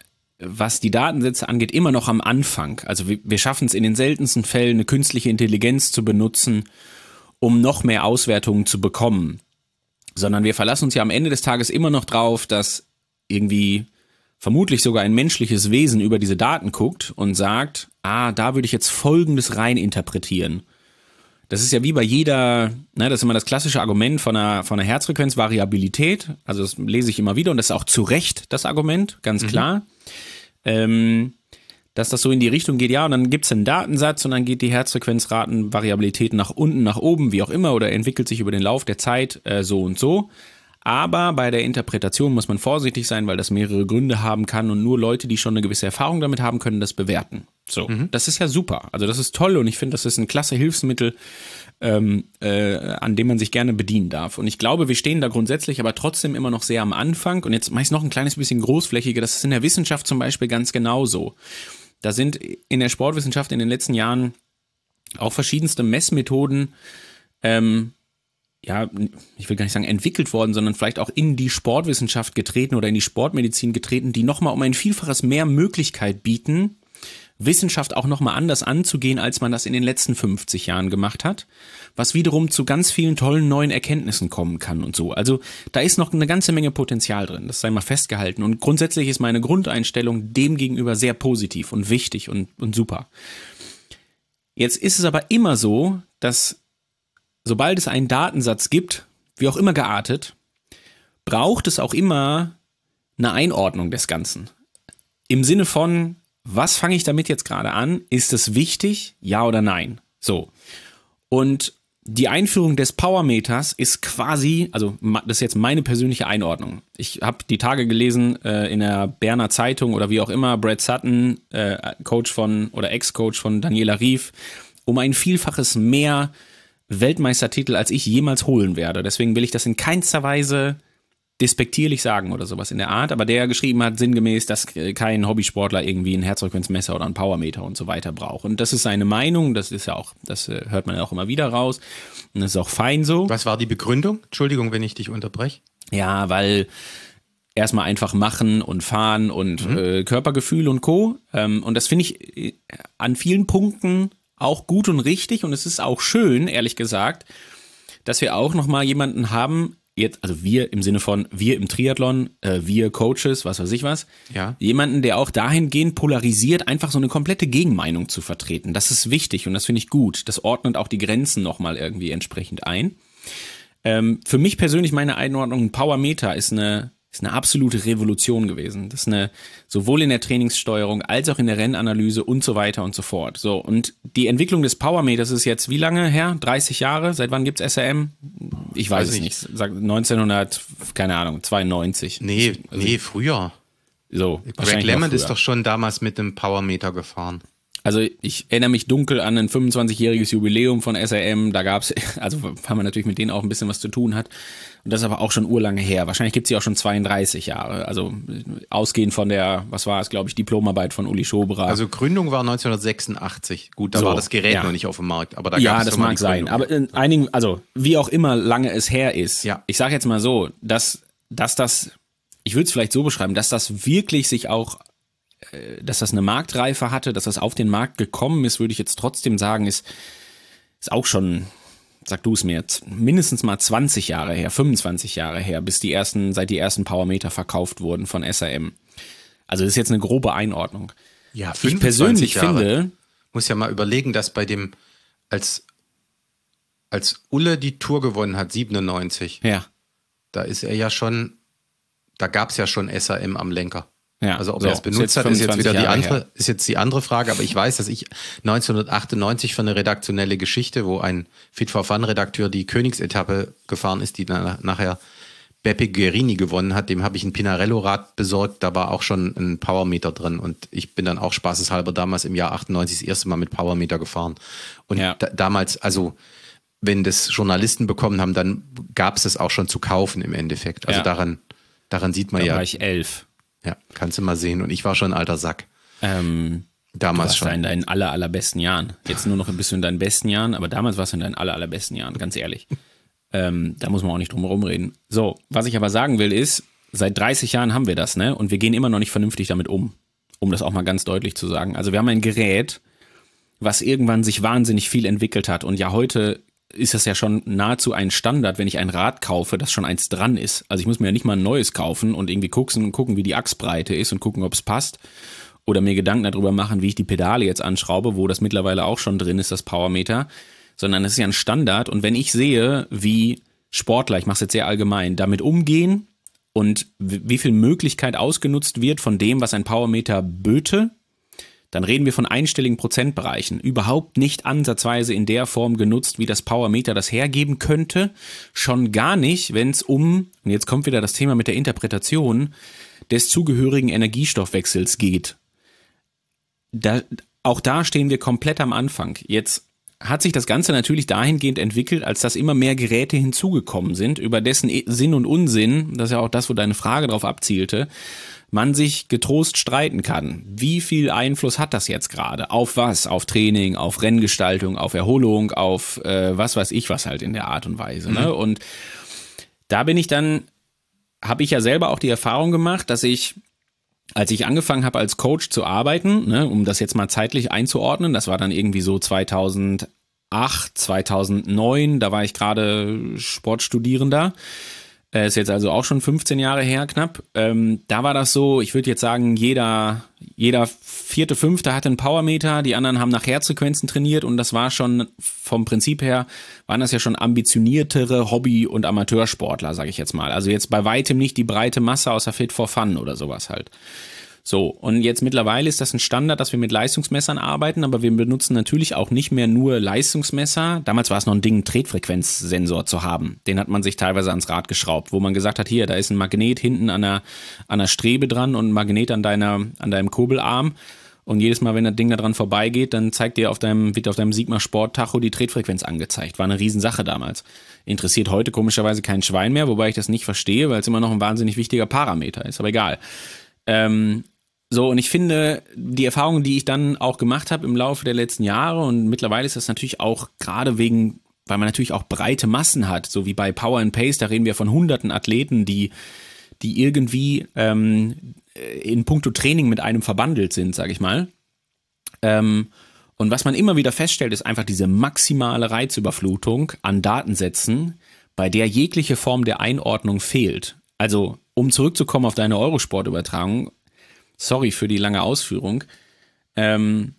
was die Datensätze angeht, immer noch am Anfang. Also wir, wir schaffen es in den seltensten Fällen, eine künstliche Intelligenz zu benutzen, um noch mehr Auswertungen zu bekommen. Sondern wir verlassen uns ja am Ende des Tages immer noch drauf, dass irgendwie vermutlich sogar ein menschliches Wesen über diese Daten guckt und sagt, ah, da würde ich jetzt Folgendes rein interpretieren. Das ist ja wie bei jeder, ne, das ist immer das klassische Argument von einer, von einer Herzfrequenzvariabilität. Also das lese ich immer wieder und das ist auch zu Recht das Argument, ganz klar. Mhm. Ähm, dass das so in die Richtung geht, ja, und dann gibt es einen Datensatz und dann geht die Herzfrequenzratenvariabilität nach unten, nach oben, wie auch immer, oder entwickelt sich über den Lauf der Zeit äh, so und so. Aber bei der Interpretation muss man vorsichtig sein, weil das mehrere Gründe haben kann und nur Leute, die schon eine gewisse Erfahrung damit haben, können das bewerten. So, mhm. Das ist ja super. Also das ist toll und ich finde, das ist ein klasse Hilfsmittel, ähm, äh, an dem man sich gerne bedienen darf. Und ich glaube, wir stehen da grundsätzlich aber trotzdem immer noch sehr am Anfang. Und jetzt mache ich es noch ein kleines bisschen großflächiger. Das ist in der Wissenschaft zum Beispiel ganz genauso. Da sind in der Sportwissenschaft in den letzten Jahren auch verschiedenste Messmethoden ähm, ja, ich will gar nicht sagen entwickelt worden, sondern vielleicht auch in die Sportwissenschaft getreten oder in die Sportmedizin getreten, die nochmal um ein Vielfaches mehr Möglichkeit bieten, Wissenschaft auch nochmal anders anzugehen, als man das in den letzten fünfzig Jahren gemacht hat, was wiederum zu ganz vielen tollen neuen Erkenntnissen kommen kann und so. Also da ist noch eine ganze Menge Potenzial drin, das sei mal festgehalten. Und grundsätzlich ist meine Grundeinstellung dem gegenüber sehr positiv und wichtig und, und super. Jetzt ist es aber immer so, dass sobald es einen Datensatz gibt, wie auch immer geartet, braucht es auch immer eine Einordnung des Ganzen. Im Sinne von, was fange ich damit jetzt gerade an? Ist es wichtig? Ja oder nein? So. Und die Einführung des Powermeters ist quasi, also das ist jetzt meine persönliche Einordnung. Ich habe die Tage gelesen äh, in der Berner Zeitung oder wie auch immer, Brad Sutton, äh, Coach von oder Ex-Coach von Daniela Rief, um ein Vielfaches mehr Weltmeistertitel, als ich jemals holen werde. Deswegen will ich das in keinster Weise despektierlich sagen oder sowas in der Art, aber der geschrieben hat sinngemäß, dass kein Hobbysportler irgendwie ein Herzfrequenzmesser oder ein Powermeter und so weiter braucht. Und das ist seine Meinung, das ist ja auch, das hört man ja auch immer wieder raus und das ist auch fein so. Was war die Begründung? Entschuldigung, wenn ich dich unterbreche. Ja, weil erstmal einfach machen und fahren und mhm. äh, Körpergefühl und Co. Ähm, und das finde ich an vielen Punkten auch gut und richtig und es ist auch schön, ehrlich gesagt, dass wir auch nochmal jemanden haben, jetzt, also wir im Sinne von wir im Triathlon, äh, wir Coaches, was weiß ich was, ja. Jemanden, der auch dahingehend polarisiert, einfach so eine komplette Gegenmeinung zu vertreten. Das ist wichtig und das finde ich gut. Das ordnet auch die Grenzen nochmal irgendwie entsprechend ein. Ähm, für mich persönlich meine Einordnung, ein Powermeter ist eine ist eine absolute Revolution gewesen. Das ist eine, sowohl in der Trainingssteuerung als auch in der Rennanalyse und so weiter und so fort. So, und die Entwicklung des Powermeters ist jetzt wie lange her? dreißig Jahre? Seit wann gibt's S R M? Ich weiß, weiß es nicht. Sag neunzehnhundert, keine Ahnung, zweiundneunzig. Nee, also, nee, früher. So, Greg LeMond ist doch schon damals mit einem Powermeter gefahren. Also ich erinnere mich dunkel an ein fünfundzwanzigjähriges Jubiläum von S R M, da gab's, also weil man natürlich mit denen auch ein bisschen was zu tun hat und das ist aber auch schon urlange her, wahrscheinlich gibt's sie auch schon zweiunddreißig Jahre, also ausgehend von der, was war es, glaube ich, Diplomarbeit von Uli Schobra. Also Gründung war neunzehnhundertsechsundachtzig, gut, da so, war das Gerät ja. noch nicht auf dem Markt, aber da ja, gab's das mag sein, aber in einigen, also wie auch immer lange es her ist, ja. ich sage jetzt mal so, dass, dass das, ich würde es vielleicht so beschreiben, dass das wirklich sich auch dass das eine Marktreife hatte, dass das auf den Markt gekommen ist, würde ich jetzt trotzdem sagen, ist, ist auch schon, sag du es mir, mindestens mal zwanzig Jahre her, fünfundzwanzig Jahre her, bis die ersten, seit die ersten Powermeter verkauft wurden von S R M. Also das ist jetzt eine grobe Einordnung. Ja, ich persönlich Jahre. finde, muss ja mal überlegen, dass bei dem, als, als Ulle die Tour gewonnen hat, siebenundneunzig, ja. da ist er ja schon, da gab es ja schon S R M am Lenker. Ja, also ob so, er es benutzt hat, ist jetzt wieder die Jahre andere, her. ist jetzt die andere Frage, aber ich weiß, dass ich neunzehnhundertachtundneunzig für eine redaktionelle Geschichte, wo ein Fit for Fun Redakteur die Königsetappe gefahren ist, die na, nachher Beppe Guerini gewonnen hat, dem habe ich ein Pinarello-Rad besorgt, da war auch schon ein Powermeter drin und ich bin dann auch spaßeshalber damals im Jahr achtundneunzig das erste Mal mit Powermeter gefahren und ja. da, damals, also wenn das Journalisten bekommen haben, dann gab es das auch schon zu kaufen im Endeffekt, also ja. daran, daran sieht man da ja. Da war ich elf. Ja, kannst du mal sehen. Und ich war schon ein alter Sack. Ähm, damals du warst schon. Da in deinen aller, allerbesten Jahren. Jetzt nur noch ein bisschen in deinen besten Jahren, aber damals warst du in deinen aller, allerbesten Jahren, ganz ehrlich. ähm, da muss man auch nicht drum herum reden. So, was ich aber sagen will ist, seit dreißig Jahren haben wir das, ne? Und wir gehen immer noch nicht vernünftig damit um. Um das auch mal ganz deutlich zu sagen. Also wir haben ein Gerät, was irgendwann sich wahnsinnig viel entwickelt hat und ja heute ist das ja schon nahezu ein Standard, wenn ich ein Rad kaufe, dass schon eins dran ist. Also ich muss mir ja nicht mal ein neues kaufen und irgendwie gucken, gucken, wie die Achsbreite ist und gucken, ob es passt. Oder mir Gedanken darüber machen, wie ich die Pedale jetzt anschraube, wo das mittlerweile auch schon drin ist, das Powermeter. Sondern es ist ja ein Standard. Und wenn ich sehe, wie Sportler, ich mache es jetzt sehr allgemein, damit umgehen und wie viel Möglichkeit ausgenutzt wird von dem, was ein Powermeter böte, dann reden wir von einstelligen Prozentbereichen, überhaupt nicht ansatzweise in der Form genutzt, wie das Powermeter das hergeben könnte, schon gar nicht, wenn es um, und jetzt kommt wieder das Thema mit der Interpretation, des zugehörigen Energiestoffwechsels geht. Da, auch da stehen wir komplett am Anfang. Jetzt hat sich das Ganze natürlich dahingehend entwickelt, als dass immer mehr Geräte hinzugekommen sind, über dessen Sinn und Unsinn, das ist ja auch das, wo deine Frage drauf abzielte, man sich getrost streiten kann. Wie viel Einfluss hat das jetzt gerade? Auf was? Auf Training, auf Renngestaltung, auf Erholung, auf äh, was weiß ich was halt in der Art und Weise. Ne? Mhm. Und da bin ich dann, habe ich ja selber auch die Erfahrung gemacht, dass ich, als ich angefangen habe als Coach zu arbeiten, ne, um das jetzt mal zeitlich einzuordnen, das war dann irgendwie so zweitausendacht, zweitausendneun, da war ich gerade Sportstudierender, äh, ist jetzt also auch schon fünfzehn Jahre her knapp, ähm, da war das so, ich würde jetzt sagen, jeder, jeder vierte, fünfte hatte einen Powermeter, die anderen haben nach Herzfrequenzen trainiert und das war schon vom Prinzip her, waren das ja schon ambitioniertere Hobby- und Amateursportler, sage ich jetzt mal. Also jetzt bei weitem nicht die breite Masse außer Fit for Fun oder sowas halt. So, und jetzt mittlerweile ist das ein Standard, dass wir mit Leistungsmessern arbeiten, aber wir benutzen natürlich auch nicht mehr nur Leistungsmesser. Damals war es noch ein Ding, einen Tretfrequenzsensor zu haben. Den hat man sich teilweise ans Rad geschraubt, wo man gesagt hat, hier, da ist ein Magnet hinten an der, an der Strebe dran und ein Magnet an deiner, an deinem Kurbelarm. Und jedes Mal, wenn das Ding da dran vorbeigeht, dann zeigt dir auf deinem, wird auf deinem Sigma Sport Tacho die Tretfrequenz angezeigt. War eine Riesensache damals. Interessiert heute komischerweise kein Schwein mehr, wobei ich das nicht verstehe, weil es immer noch ein wahnsinnig wichtiger Parameter ist. Aber egal. Ähm, So, und ich finde, die Erfahrungen, die ich dann auch gemacht habe im Laufe der letzten Jahre und mittlerweile ist das natürlich auch gerade wegen, weil man natürlich auch breite Massen hat, so wie bei Power and Pace, da reden wir von hunderten Athleten, die, die irgendwie ähm, in puncto Training mit einem verbandelt sind, sage ich mal. Ähm, und was man immer wieder feststellt, ist einfach diese maximale Reizüberflutung an Datensätzen, bei der jegliche Form der Einordnung fehlt. Also, um zurückzukommen auf deine Eurosport-Übertragung, sorry für die lange Ausführung. Ähm,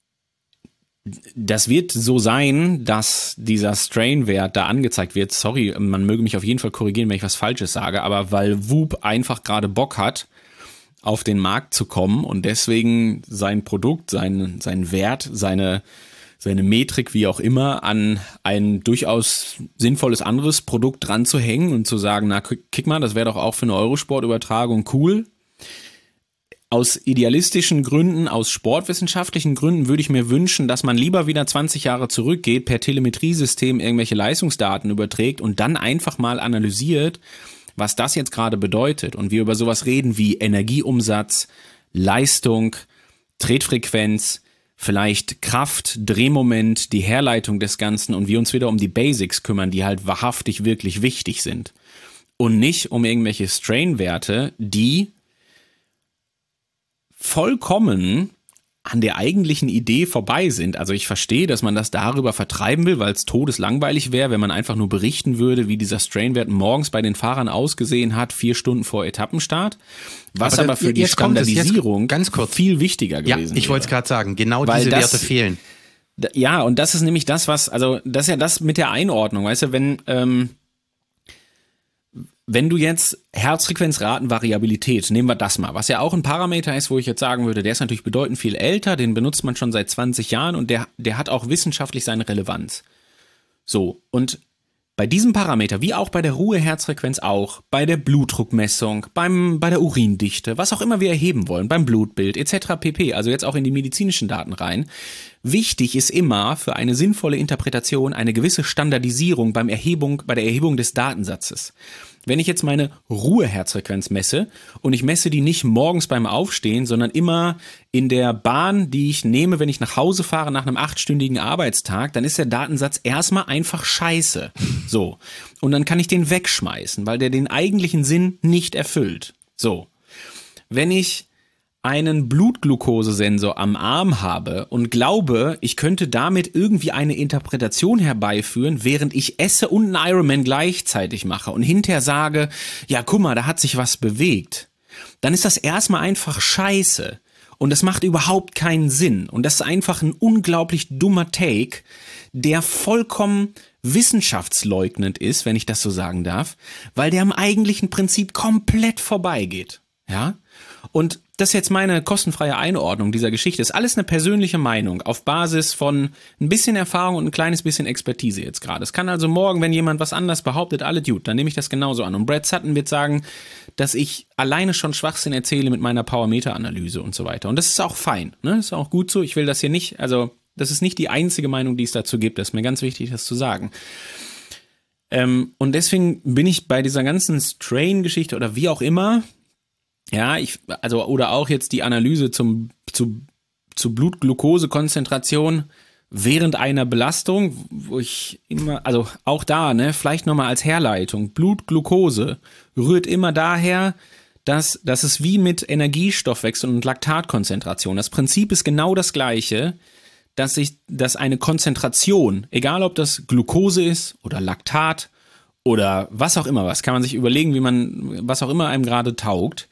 das wird so sein, dass dieser Strain-Wert da angezeigt wird. Sorry, man möge mich auf jeden Fall korrigieren, wenn ich was Falsches sage, aber weil Whoop einfach gerade Bock hat, auf den Markt zu kommen und deswegen sein Produkt, sein, sein Wert, seine, seine Metrik, wie auch immer, an ein durchaus sinnvolles anderes Produkt dran zu hängen und zu sagen, na, kick mal, das wäre doch auch für eine Eurosport-Übertragung cool. Aus idealistischen Gründen, aus sportwissenschaftlichen Gründen würde ich mir wünschen, dass man lieber wieder zwanzig Jahre zurückgeht, per Telemetriesystem irgendwelche Leistungsdaten überträgt und dann einfach mal analysiert, was das jetzt gerade bedeutet. Und wir über sowas reden wie Energieumsatz, Leistung, Tretfrequenz, vielleicht Kraft, Drehmoment, die Herleitung des Ganzen und wir uns wieder um die Basics kümmern, die halt wahrhaftig wirklich wichtig sind. Und nicht um irgendwelche Strain-Werte, die vollkommen an der eigentlichen Idee vorbei sind. Also ich verstehe, dass man das darüber vertreiben will, weil es todeslangweilig wäre, wenn man einfach nur berichten würde, wie dieser Strain-Wert morgens bei den Fahrern ausgesehen hat, vier Stunden vor Etappenstart. Was aber, aber für die Standardisierung ganz kurz viel wichtiger gewesen wäre. Ja, ich wollte es gerade sagen, genau weil diese das, Werte fehlen. Ja, und das ist nämlich das, was, also das ist ja das mit der Einordnung, weißt du, wenn, ähm, wenn du jetzt Herzfrequenzratenvariabilität, nehmen wir das mal, was ja auch ein Parameter ist, wo ich jetzt sagen würde, der ist natürlich bedeutend viel älter, den benutzt man schon seit zwanzig Jahren und der, der hat auch wissenschaftlich seine Relevanz. So, und bei diesem Parameter, wie auch bei der Ruheherzfrequenz auch, bei der Blutdruckmessung, beim, bei der Urindichte, was auch immer wir erheben wollen, beim Blutbild et cetera pp., also jetzt auch in die medizinischen Daten rein, wichtig ist immer für eine sinnvolle Interpretation eine gewisse Standardisierung beim Erhebung, bei der Erhebung des Datensatzes. Wenn ich jetzt meine Ruheherzfrequenz messe und ich messe die nicht morgens beim Aufstehen, sondern immer in der Bahn, die ich nehme, wenn ich nach Hause fahre nach einem achtstündigen Arbeitstag, dann ist der Datensatz erstmal einfach scheiße. So. Und dann kann ich den wegschmeißen, weil der den eigentlichen Sinn nicht erfüllt. So. Wenn ich einen Blutglukosesensor am Arm habe und glaube, ich könnte damit irgendwie eine Interpretation herbeiführen, während ich esse und einen Ironman gleichzeitig mache und hinterher sage, ja guck mal, da hat sich was bewegt, dann ist das erstmal einfach scheiße und das macht überhaupt keinen Sinn und das ist einfach ein unglaublich dummer Take, der vollkommen wissenschaftsleugnend ist, wenn ich das so sagen darf, weil der am eigentlichen Prinzip komplett vorbeigeht, ja? Und das ist jetzt meine kostenfreie Einordnung dieser Geschichte. Ist alles eine persönliche Meinung auf Basis von ein bisschen Erfahrung und ein kleines bisschen Expertise jetzt gerade. Es kann also morgen, wenn jemand was anderes behauptet, alle Dude, dann nehme ich das genauso an. Und Brad Sutton wird sagen, dass ich alleine schon Schwachsinn erzähle mit meiner Power-Meter-Analyse und so weiter. Und das ist auch fein, ne? Das ist auch gut so. Ich will das hier nicht, also das ist nicht die einzige Meinung, die es dazu gibt. Das ist mir ganz wichtig, das zu sagen. Ähm, und deswegen bin ich bei dieser ganzen Strain-Geschichte oder wie auch immer, ja, ich, also, oder auch jetzt die Analyse zum, zu, zu Blutglukosekonzentration während einer Belastung, wo ich immer, also auch da, ne, vielleicht nochmal als Herleitung, Blutglucose rührt immer daher, dass, dass es wie mit Energiestoffwechsel und Laktatkonzentration, das Prinzip ist genau das gleiche, dass sich, dass eine Konzentration, egal ob das Glucose ist oder Laktat oder was auch immer, was kann man sich überlegen, wie man, was auch immer einem gerade taugt.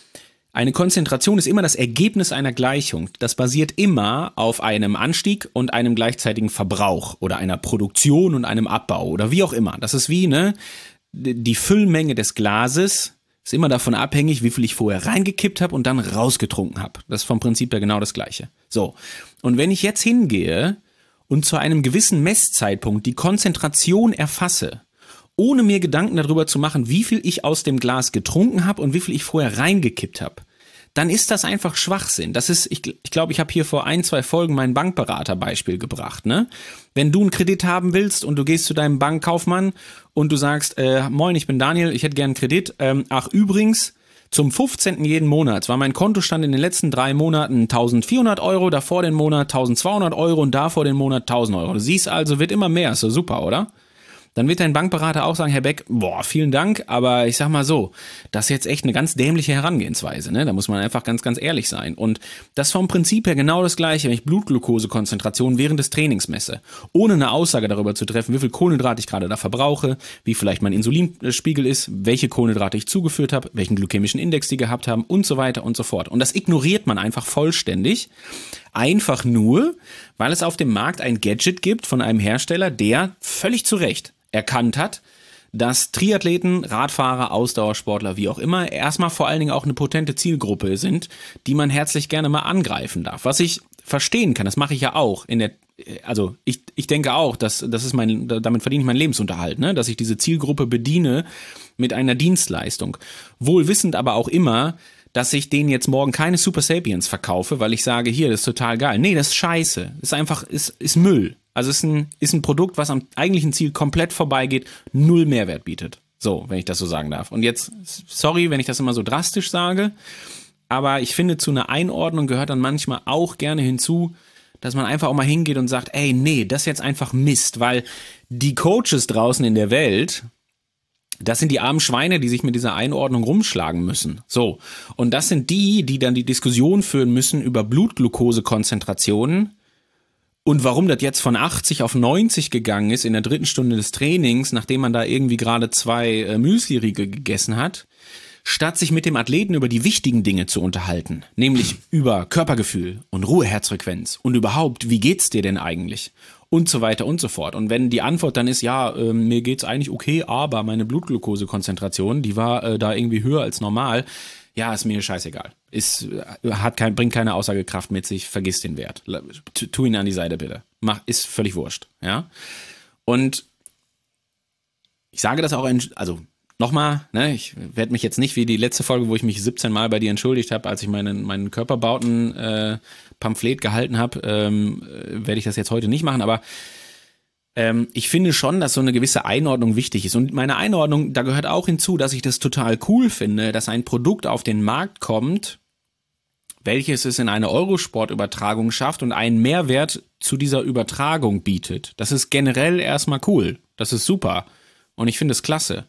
Eine Konzentration ist immer das Ergebnis einer Gleichung. Das basiert immer auf einem Anstieg und einem gleichzeitigen Verbrauch oder einer Produktion und einem Abbau oder wie auch immer. Das ist wie, ne, die Füllmenge des Glases ist immer davon abhängig, wie viel ich vorher reingekippt habe und dann rausgetrunken habe. Das ist vom Prinzip her genau das Gleiche. So, und wenn ich jetzt hingehe und zu einem gewissen Messzeitpunkt die Konzentration erfasse, ohne mir Gedanken darüber zu machen, wie viel ich aus dem Glas getrunken habe und wie viel ich vorher reingekippt habe, dann ist das einfach Schwachsinn. Das ist, ich, ich glaube, ich habe hier vor ein, zwei Folgen mein Bankberater-Beispiel gebracht, ne? Wenn du einen Kredit haben willst und du gehst zu deinem Bankkaufmann und du sagst, äh, moin, ich bin Daniel, ich hätte gern einen Kredit. Ähm, ach, übrigens, zum fünfzehnten jeden Monats war mein Kontostand in den letzten drei Monaten eintausendvierhundert Euro, davor den Monat eintausendzweihundert Euro und davor den Monat tausend Euro. Du siehst also, wird immer mehr, ist so super, oder? Dann wird dein Bankberater auch sagen, Herr Beck, boah, vielen Dank, aber ich sag mal so, das ist jetzt echt eine ganz dämliche Herangehensweise, ne? Da muss man einfach ganz, ganz ehrlich sein. Und das ist vom Prinzip her genau das Gleiche, wenn ich Blutglukosekonzentration während des Trainings messe, ohne eine Aussage darüber zu treffen, wie viel Kohlenhydrate ich gerade da verbrauche, wie vielleicht mein Insulinspiegel ist, welche Kohlenhydrate ich zugeführt habe, welchen glykämischen Index die gehabt haben und so weiter und so fort. Und das ignoriert man einfach vollständig, einfach nur, weil es auf dem Markt ein Gadget gibt von einem Hersteller, der völlig zu Recht erkannt hat, dass Triathleten, Radfahrer, Ausdauersportler, wie auch immer, erstmal vor allen Dingen auch eine potente Zielgruppe sind, die man herzlich gerne mal angreifen darf. Was ich verstehen kann, das mache ich ja auch in der, also ich, ich denke auch, dass das ist mein, damit verdiene ich meinen Lebensunterhalt, ne, dass ich diese Zielgruppe bediene mit einer Dienstleistung. Wohl wissend aber auch immer, dass ich denen jetzt morgen keine Super Sapiens verkaufe, weil ich sage, hier, das ist total geil. Nee, das ist scheiße. Das ist einfach, ist, ist Müll. Also es ist ein, ist ein Produkt, was am eigentlichen Ziel komplett vorbeigeht, null Mehrwert bietet. So, wenn ich das so sagen darf. Und jetzt, sorry, wenn ich das immer so drastisch sage, aber ich finde, zu einer Einordnung gehört dann manchmal auch gerne hinzu, dass man einfach auch mal hingeht und sagt, ey, nee, das ist jetzt einfach Mist, weil die Coaches draußen in der Welt, das sind die armen Schweine, die sich mit dieser Einordnung rumschlagen müssen. So. Und das sind die, die dann die Diskussion führen müssen über Blutglukosekonzentrationen und warum das jetzt von achtzig auf neunzig gegangen ist in der dritten Stunde des Trainings, nachdem man da irgendwie gerade zwei äh, Müsli-Riegel gegessen hat, statt sich mit dem Athleten über die wichtigen Dinge zu unterhalten, nämlich über Körpergefühl und Ruheherzfrequenz und überhaupt, wie geht's dir denn eigentlich? Und so weiter und so fort. Und wenn die Antwort dann ist, ja, äh, mir geht's eigentlich okay, aber meine Blutglukosekonzentration, die war äh, da irgendwie höher als normal, ja, ist mir scheißegal. Ist, hat kein, bringt keine Aussagekraft mit sich, vergiss den Wert. Tu, tu ihn an die Seite bitte. Mach, ist völlig wurscht, ja. Und ich sage das auch, in, also nochmal, ne, ich werde mich jetzt nicht wie die letzte Folge, wo ich mich siebzehn Mal bei dir entschuldigt habe, als ich meinen, meinen Körperbauten äh, Pamphlet gehalten habe, ähm, werde ich das jetzt heute nicht machen, aber ähm, ich finde schon, dass so eine gewisse Einordnung wichtig ist. Und meine Einordnung, da gehört auch hinzu, dass ich das total cool finde, dass ein Produkt auf den Markt kommt, welches es in eine Eurosport-Übertragung schafft und einen Mehrwert zu dieser Übertragung bietet. Das ist generell erstmal cool. Das ist super. Und ich finde es klasse.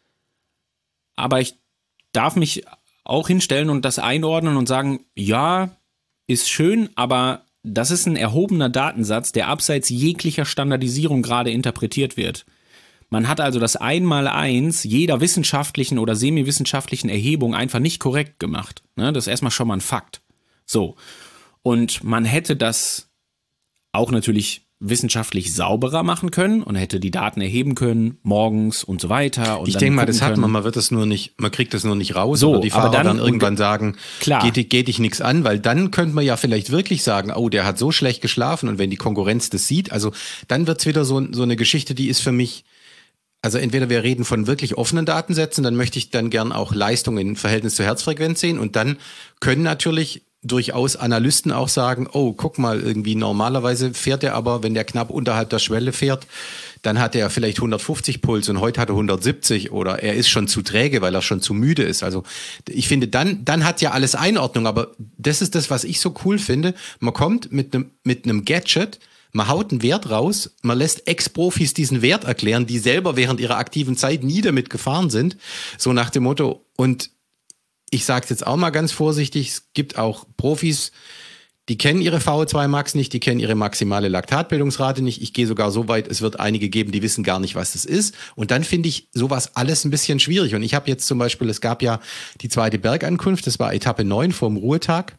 Aber ich darf mich auch hinstellen und das einordnen und sagen, ja, ist schön, aber das ist ein erhobener Datensatz, der abseits jeglicher Standardisierung gerade interpretiert wird. Man hat also das Einmaleins jeder wissenschaftlichen oder semi-wissenschaftlichen Erhebung einfach nicht korrekt gemacht. Ne? Das ist erstmal schon mal ein Fakt. So. Und man hätte das auch natürlich wissenschaftlich sauberer machen können und hätte die Daten erheben können, morgens und so weiter. Und ich denke mal, das hat man, man wird das nur nicht, man kriegt das nur nicht raus, so, oder die Fahrer dann, dann irgendwann sagen, klar. geht, geht dich nichts an, weil dann könnte man ja vielleicht wirklich sagen, oh, der hat so schlecht geschlafen, und wenn die Konkurrenz das sieht, also dann wird's wieder so, so eine Geschichte, die ist für mich, also entweder wir reden von wirklich offenen Datensätzen, dann möchte ich dann gern auch Leistung im Verhältnis zur Herzfrequenz sehen, und dann können natürlich durchaus Analysten auch sagen, oh, guck mal, irgendwie normalerweise fährt er aber, wenn der knapp unterhalb der Schwelle fährt, dann hat er vielleicht hundertfünfzig Puls und heute hat er hundertsiebzig oder er ist schon zu träge, weil er schon zu müde ist. Also ich finde, dann, dann hat ja alles Einordnung, aber das ist das, was ich so cool finde. Man kommt mit einem, mit einem Gadget, man haut einen Wert raus, man lässt Ex-Profis diesen Wert erklären, die selber während ihrer aktiven Zeit nie damit gefahren sind, so nach dem Motto, und ich sage es jetzt auch mal ganz vorsichtig, es gibt auch Profis, die kennen ihre V O zwei Max nicht, die kennen ihre maximale Laktatbildungsrate nicht. Ich gehe sogar so weit, es wird einige geben, die wissen gar nicht, was das ist. Und dann finde ich sowas alles ein bisschen schwierig. Und ich habe jetzt zum Beispiel, es gab ja die zweite Bergankunft, das war Etappe neun vom Ruhetag.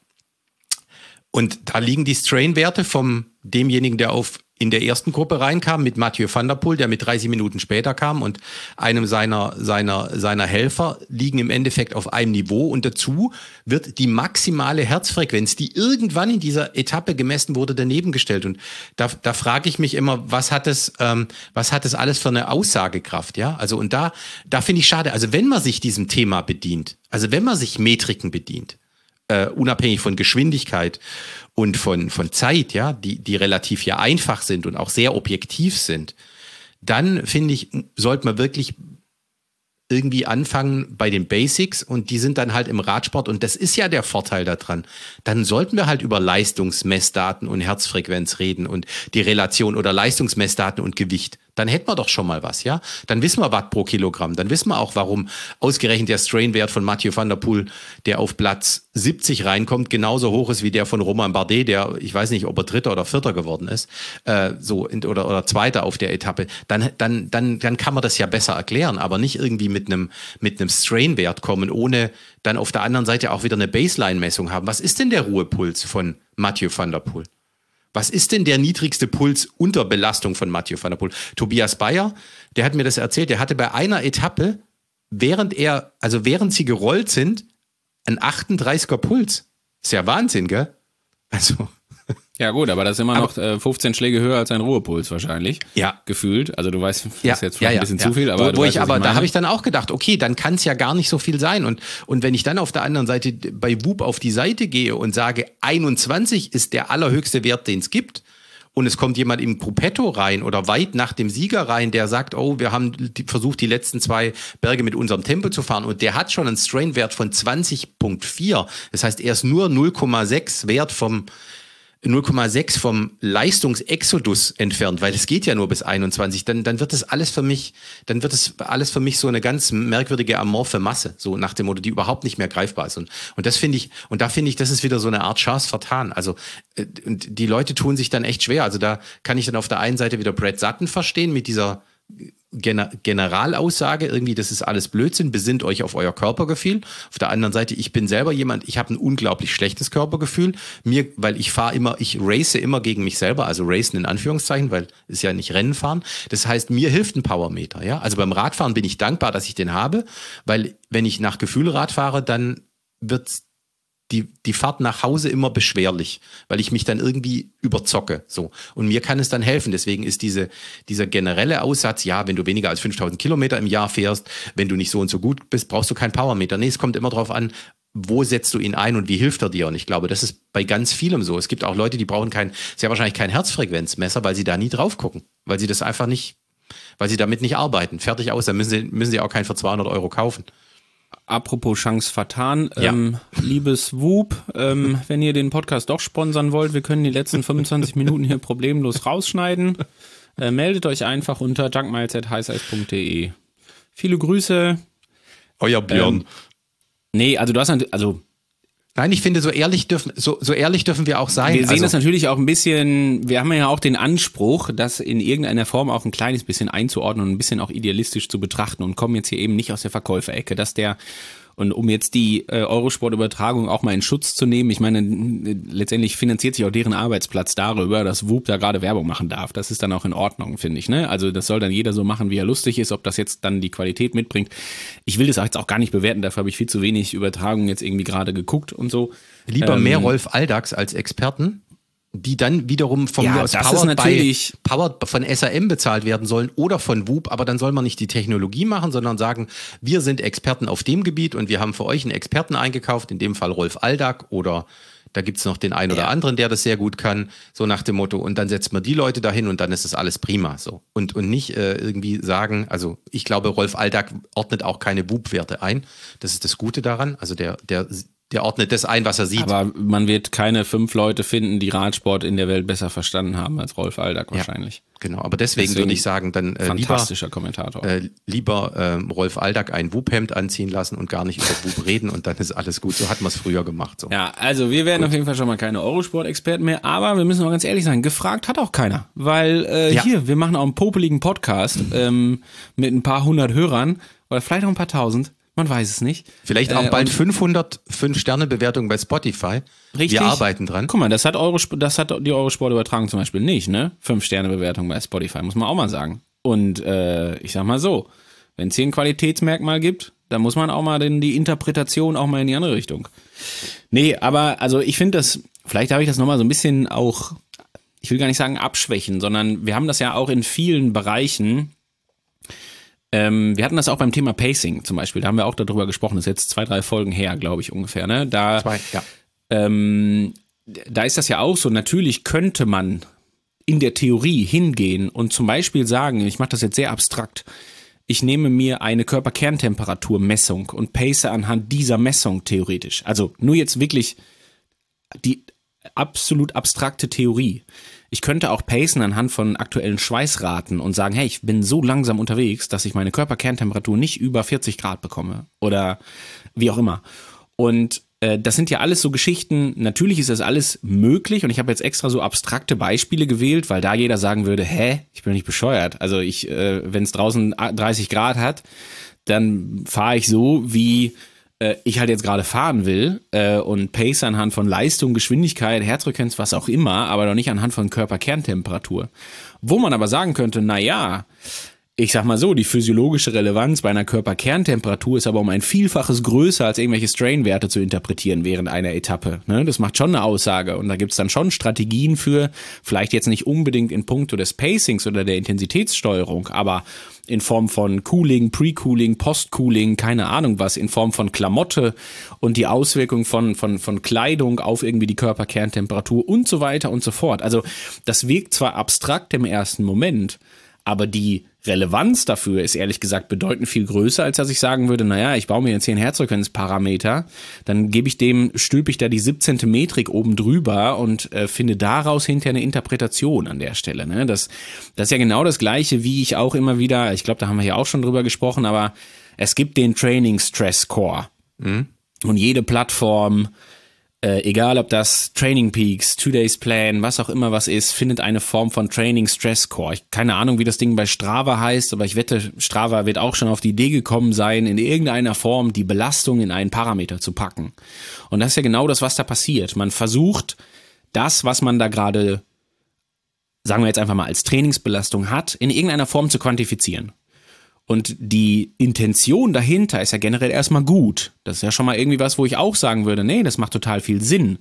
Und da liegen die Strain-Werte vom demjenigen, der auf in der ersten Gruppe reinkam, mit Mathieu van der Poel, der mit dreißig Minuten später kam, und einem seiner, seiner, seiner Helfer, liegen im Endeffekt auf einem Niveau. Und dazu wird die maximale Herzfrequenz, die irgendwann in dieser Etappe gemessen wurde, daneben gestellt. Und da, da frage ich mich immer, was hat es, ähm, was hat es alles für eine Aussagekraft? Ja, also, und da, da finde ich schade. Also, wenn man sich diesem Thema bedient, also wenn man sich Metriken bedient, Uh, unabhängig von Geschwindigkeit und von, von Zeit, ja, die, die relativ ja einfach sind und auch sehr objektiv sind, dann finde ich, sollte man wirklich irgendwie anfangen bei den Basics, und die sind dann halt im Radsport, und das ist ja der Vorteil daran. Dann sollten wir halt über Leistungsmessdaten und Herzfrequenz reden und die Relation oder Leistungsmessdaten und Gewicht. Dann hätten wir doch schon mal was, ja? Dann wissen wir Watt pro Kilogramm. Dann wissen wir auch, warum ausgerechnet der Strain-Wert von Mathieu van der Poel, der auf Platz siebzig reinkommt, genauso hoch ist wie der von Romain Bardet, der, ich weiß nicht, ob er Dritter oder Vierter geworden ist, äh, so, oder, oder Zweiter auf der Etappe. Dann, dann, dann, dann kann man das ja besser erklären, aber nicht irgendwie mit einem, mit einem Strain-Wert kommen, ohne dann auf der anderen Seite auch wieder eine Baseline-Messung haben. Was ist denn der Ruhepuls von Mathieu van der Poel? Was ist denn der niedrigste Puls unter Belastung von Mathieu van der Poel? Tobias Bayer, der hat mir das erzählt, der hatte bei einer Etappe, während er, also während sie gerollt sind, einen achtunddreißiger Puls. Ist ja Wahnsinn, gell? Also. Ja gut, aber das ist immer aber, noch äh, fünfzehn Schläge höher als ein Ruhepuls wahrscheinlich. Ja. Gefühlt. Also du weißt, das ja, ist jetzt ja, ein bisschen ja, zu viel, aber wo, du wo weißt, ich aber ich da habe ich dann auch gedacht, okay, dann kann es ja gar nicht so viel sein. Und, und wenn ich dann auf der anderen Seite bei Whoop auf die Seite gehe und sage, einundzwanzig ist der allerhöchste Wert, den es gibt, und es kommt jemand im Gruppetto rein oder weit nach dem Sieger rein, der sagt, oh, wir haben die, versucht, die letzten zwei Berge mit unserem Tempo zu fahren, und der hat schon einen Strain-Wert von zwanzig Komma vier. Das heißt, er ist nur null Komma sechs Wert vom null Komma sechs vom Leistungsexodus entfernt, weil es geht ja nur bis einundzwanzig, dann, dann wird das alles für mich, dann wird es alles für mich so eine ganz merkwürdige amorphe Masse, so nach dem Motto, die überhaupt nicht mehr greifbar ist. Und, und das finde ich, und da finde ich, das ist wieder so eine Art Chance vertan. Also, und die Leute tun sich dann echt schwer. Also da kann ich dann auf der einen Seite wieder Brad Sutton verstehen mit dieser Gener- Generalaussage, irgendwie, das ist alles Blödsinn, besinnt euch auf euer Körpergefühl. Auf der anderen Seite, ich bin selber jemand, ich habe ein unglaublich schlechtes Körpergefühl, mir, weil ich fahre immer, ich race immer gegen mich selber, also racen in Anführungszeichen, weil es ja nicht Rennen fahren. Das heißt, mir hilft ein Powermeter, ja. Also beim Radfahren bin ich dankbar, dass ich den habe, weil wenn ich nach Gefühl Rad fahre, dann wird die, die Fahrt nach Hause immer beschwerlich, weil ich mich dann irgendwie überzocke. So. Und mir kann es dann helfen. Deswegen ist diese, dieser generelle Aussatz, ja, wenn du weniger als fünftausend Kilometer im Jahr fährst, wenn du nicht so und so gut bist, brauchst du keinen Powermeter. Nee, es kommt immer drauf an, wo setzt du ihn ein und wie hilft er dir? Und ich glaube, das ist bei ganz vielem so. Es gibt auch Leute, die brauchen kein, sehr wahrscheinlich kein Herzfrequenzmesser, weil sie da nie drauf gucken. Weil sie das einfach nicht, weil sie damit nicht arbeiten. Fertig aus, dann müssen sie, müssen sie auch keinen für zweihundert Euro kaufen. Apropos Chance vertan, ja. ähm, liebes Whoop, ähm, wenn ihr den Podcast doch sponsern wollt, wir können die letzten fünfundzwanzig Minuten hier problemlos rausschneiden. Äh, meldet euch einfach unter junkmiles at heißeis punkt de. Viele Grüße. Euer Björn. Ähm, nee, also du hast, also Nein, ich finde, so ehrlich dürfen, so, so ehrlich dürfen wir auch sein. Wir sehen also, das natürlich auch ein bisschen, wir haben ja auch den Anspruch, das in irgendeiner Form auch ein kleines bisschen einzuordnen und ein bisschen auch idealistisch zu betrachten und kommen jetzt hier eben nicht aus der Verkäuferecke, dass der, und um jetzt die äh, Eurosport-Übertragung auch mal in Schutz zu nehmen, ich meine, letztendlich finanziert sich auch deren Arbeitsplatz darüber, dass Whoop da gerade Werbung machen darf. Das ist dann auch in Ordnung, finde ich, ne? Also das soll dann jeder so machen, wie er lustig ist, ob das jetzt dann die Qualität mitbringt. Ich will das jetzt auch gar nicht bewerten, dafür habe ich viel zu wenig Übertragung jetzt irgendwie gerade geguckt und so. Lieber ähm, mehr Rolf Aldax als Experten, die dann wiederum von ja, mir aus das Powered, ist natürlich bei, Powered von S R M bezahlt werden sollen oder von Whoop, aber dann soll man nicht die Technologie machen, sondern sagen, wir sind Experten auf dem Gebiet und wir haben für euch einen Experten eingekauft, in dem Fall Rolf Aldag oder Da gibt es noch den einen oder ja. anderen, der das sehr gut kann, so nach dem Motto. Und dann setzt man die Leute dahin und dann ist das alles prima. So. Und, und nicht äh, irgendwie sagen, also ich glaube, Rolf Aldag ordnet auch keine Bub-Werte ein. Das ist das Gute daran. Also der, der Der ordnet das ein, was er sieht. Aber man wird keine fünf Leute finden, die Radsport in der Welt besser verstanden haben als Rolf Aldag wahrscheinlich. Ja, genau, aber deswegen, deswegen würde ich sagen, dann äh, fantastischer lieber, Kommentator. Äh, lieber äh, Rolf Aldag ein Wub-Hemd anziehen lassen und gar nicht über Wub reden und dann ist alles gut. So hat man es früher gemacht. So. Ja, also wir werden gut. auf jeden Fall schon mal keine Eurosport-Experten mehr, aber wir müssen auch ganz ehrlich sein, gefragt hat auch keiner. Weil äh, ja. hier, wir machen auch einen popeligen Podcast ähm, mit ein paar hundert Hörern oder vielleicht auch ein paar tausend. Man weiß es nicht. Vielleicht auch äh, bald fünfhundert fünf-Sterne-Bewertungen bei Spotify. Richtig. Wir arbeiten dran. Guck mal, das hat, Eurosport, das hat die Eurosport-Übertragung zum Beispiel nicht, ne? fünf-Sterne-Bewertung bei Spotify, muss man auch mal sagen. Und äh, ich sag mal so, wenn es hier ein Qualitätsmerkmal gibt, dann muss man auch mal den, die Interpretation auch mal in die andere Richtung. Nee, aber also ich finde das, vielleicht habe ich das nochmal so ein bisschen auch, ich will gar nicht sagen abschwächen, sondern wir haben das ja auch in vielen Bereichen. Ähm, wir hatten das auch beim Thema Pacing zum Beispiel, da haben wir auch darüber gesprochen, das ist jetzt zwei, drei Folgen her, glaube ich ungefähr, ne? Da, zwei, ja. Ähm, da ist das ja auch so, natürlich könnte man in der Theorie hingehen und zum Beispiel sagen, ich mache das jetzt sehr abstrakt, ich nehme mir eine Körperkerntemperaturmessung und pace anhand dieser Messung theoretisch, also nur jetzt wirklich die absolut abstrakte Theorie. Ich könnte auch pacen anhand von aktuellen Schweißraten und sagen, hey, ich bin so langsam unterwegs, dass ich meine Körperkerntemperatur nicht über vierzig Grad bekomme oder wie auch immer. Und äh, das sind ja alles so Geschichten, natürlich ist das alles möglich und ich habe jetzt extra so abstrakte Beispiele gewählt, weil da jeder sagen würde, hä, ich bin nicht bescheuert. Also ich, äh, wenn es draußen dreißig Grad hat, dann fahre ich so, wie ich halt jetzt gerade fahren will äh, und pace anhand von Leistung, Geschwindigkeit, Herzfrequenz, was auch immer, aber doch nicht anhand von Körperkerntemperatur. Wo man aber sagen könnte, na ja, ich sag mal so, die physiologische Relevanz bei einer Körperkerntemperatur ist aber um ein Vielfaches größer, als irgendwelche Strain-Werte zu interpretieren während einer Etappe. Ne? Das macht schon eine Aussage und da gibt's dann schon Strategien für, vielleicht jetzt nicht unbedingt in puncto des Pacings oder der Intensitätssteuerung, aber in Form von Cooling, Pre-Cooling, Post-Cooling, keine Ahnung was, in Form von Klamotte und die Auswirkung von, von, von Kleidung auf irgendwie die Körperkerntemperatur und so weiter und so fort. Also das wirkt zwar abstrakt im ersten Moment, aber die Relevanz dafür ist ehrlich gesagt bedeutend viel größer, als dass ich sagen würde, naja, ich baue mir jetzt hier einen Herzfrequenzparameter, dann gebe ich dem, stülpe ich da die siebzehnte Metrik oben drüber und äh, finde daraus hinterher eine Interpretation an der Stelle. Ne? Das, das ist ja genau das Gleiche, wie ich auch immer wieder, ich glaube, da haben wir ja auch schon drüber gesprochen, aber es gibt den Training Stress Score. Mhm. Und jede Plattform, Äh, egal ob das Training Peaks, Two Days Plan, was auch immer was ist, findet eine Form von Training Stress Score. Ich, keine Ahnung, wie das Ding bei Strava heißt, aber ich wette, Strava wird auch schon auf die Idee gekommen sein, in irgendeiner Form die Belastung in einen Parameter zu packen. Und das ist ja genau das, was da passiert. Man versucht, das, was man da gerade, sagen wir jetzt einfach mal, als Trainingsbelastung hat, in irgendeiner Form zu quantifizieren. Und die Intention dahinter ist ja generell erstmal gut. Das ist ja schon mal irgendwie was, wo ich auch sagen würde, nee, das macht total viel Sinn.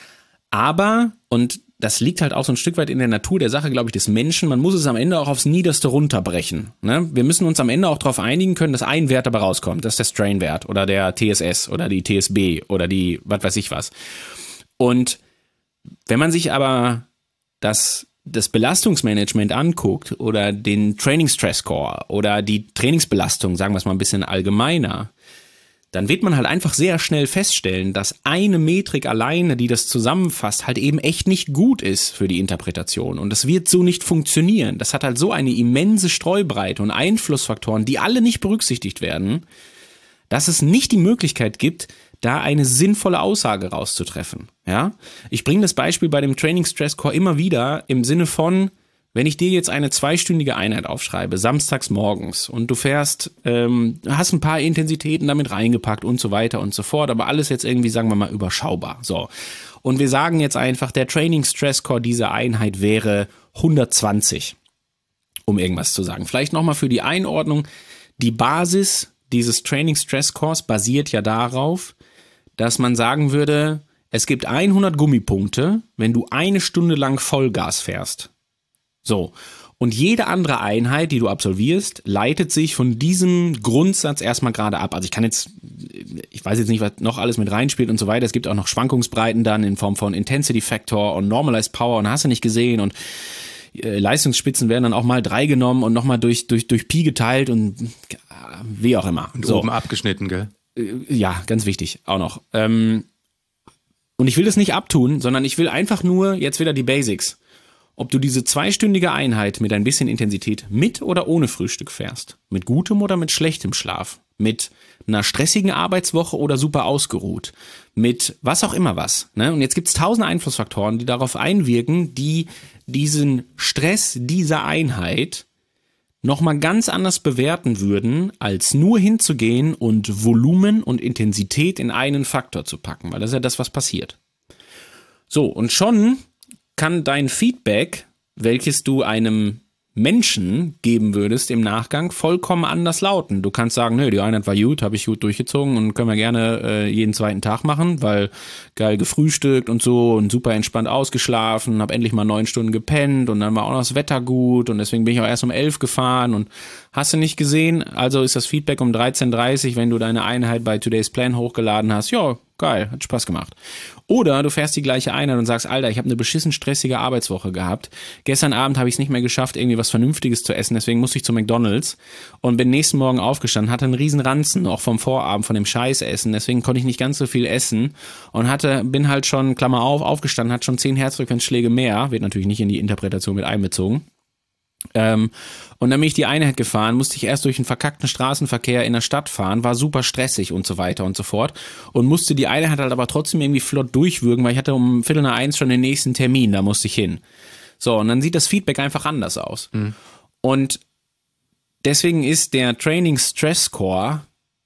Aber, und das liegt halt auch so ein Stück weit in der Natur der Sache, glaube ich, des Menschen, man muss es am Ende auch aufs Niederste runterbrechen. Ne? Wir müssen uns am Ende auch darauf einigen können, dass ein Wert dabei rauskommt. Das ist der Strain-Wert oder der T S S oder die T S B oder die was weiß ich was. Und wenn man sich aber das das Belastungsmanagement anguckt oder den Training Stress Score oder die Trainingsbelastung, sagen wir es mal ein bisschen allgemeiner, dann wird man halt einfach sehr schnell feststellen, dass eine Metrik alleine, die das zusammenfasst, halt eben echt nicht gut ist für die Interpretation. Und das wird so nicht funktionieren. Das hat halt so eine immense Streubreite und Einflussfaktoren, die alle nicht berücksichtigt werden, dass es nicht die Möglichkeit gibt, da eine sinnvolle Aussage rauszutreffen. Ja? Ich bringe das Beispiel bei dem Training Stress Score immer wieder im Sinne von, wenn ich dir jetzt eine zweistündige Einheit aufschreibe, samstags morgens, und du fährst, ähm, hast ein paar Intensitäten damit reingepackt und so weiter und so fort, aber alles jetzt irgendwie, sagen wir mal, überschaubar. So. Und wir sagen jetzt einfach, der Training Stress Score dieser Einheit wäre hundertzwanzig, um irgendwas zu sagen. Vielleicht nochmal für die Einordnung, die Basis dieses Training Stress Scores basiert ja darauf, dass man sagen würde, es gibt hundert Gummipunkte, wenn du eine Stunde lang Vollgas fährst. So. Und jede andere Einheit, die du absolvierst, leitet sich von diesem Grundsatz erstmal gerade ab. Also ich kann jetzt, ich weiß jetzt nicht, was noch alles mit reinspielt und so weiter. Es gibt auch noch Schwankungsbreiten dann in Form von Intensity Factor und Normalized Power und hast du nicht gesehen. Und äh, Leistungsspitzen werden dann auch mal drei genommen und nochmal durch, durch, durch Pi geteilt und äh, wie auch immer. Und so. Oben abgeschnitten, gell? Äh, ja, ganz wichtig, auch noch. Ähm, und ich will das nicht abtun, sondern ich will einfach nur jetzt wieder die Basics. Ob du diese zweistündige Einheit mit ein bisschen Intensität mit oder ohne Frühstück fährst, mit gutem oder mit schlechtem Schlaf, mit einer stressigen Arbeitswoche oder super ausgeruht, mit was auch immer was. Ne? Und jetzt gibt es tausend Einflussfaktoren, die darauf einwirken, die diesen Stress dieser Einheit nochmal ganz anders bewerten würden, als nur hinzugehen und Volumen und Intensität in einen Faktor zu packen, weil das ist ja das, was passiert. So, und schon kann dein Feedback, welches du einem Menschen geben würdest im Nachgang, vollkommen anders lauten. Du kannst sagen, nö, die Einheit war gut, habe ich gut durchgezogen und können wir gerne äh, jeden zweiten Tag machen, weil geil gefrühstückt und so und super entspannt ausgeschlafen, habe endlich mal neun Stunden gepennt und dann war auch noch das Wetter gut und deswegen bin ich auch erst um elf gefahren und hast du nicht gesehen, also ist das Feedback um dreizehn Uhr dreißig, wenn du deine Einheit bei Today's Plan hochgeladen hast, ja, geil, hat Spaß gemacht. Oder du fährst die gleiche Einheit und sagst, Alter, ich habe eine beschissen stressige Arbeitswoche gehabt. Gestern Abend habe ich es nicht mehr geschafft, irgendwie was Vernünftiges zu essen, deswegen musste ich zu McDonald's und bin nächsten Morgen aufgestanden, hatte einen riesen Ranzen noch vom Vorabend, von dem Scheißessen, deswegen konnte ich nicht ganz so viel essen und hatte, bin halt schon, Klammer auf, aufgestanden, hat schon zehn Herzfrequenzschläge mehr, wird natürlich nicht in die Interpretation mit einbezogen. Ähm, und dann bin ich die Einheit gefahren, musste ich erst durch einen verkackten Straßenverkehr in der Stadt fahren, war super stressig und so weiter und so fort und musste die Einheit halt aber trotzdem irgendwie flott durchwürgen, weil ich hatte um Viertel nach eins schon den nächsten Termin, da musste ich hin. So, und dann sieht das Feedback einfach anders aus. Mhm. Und deswegen ist der Training Stress Score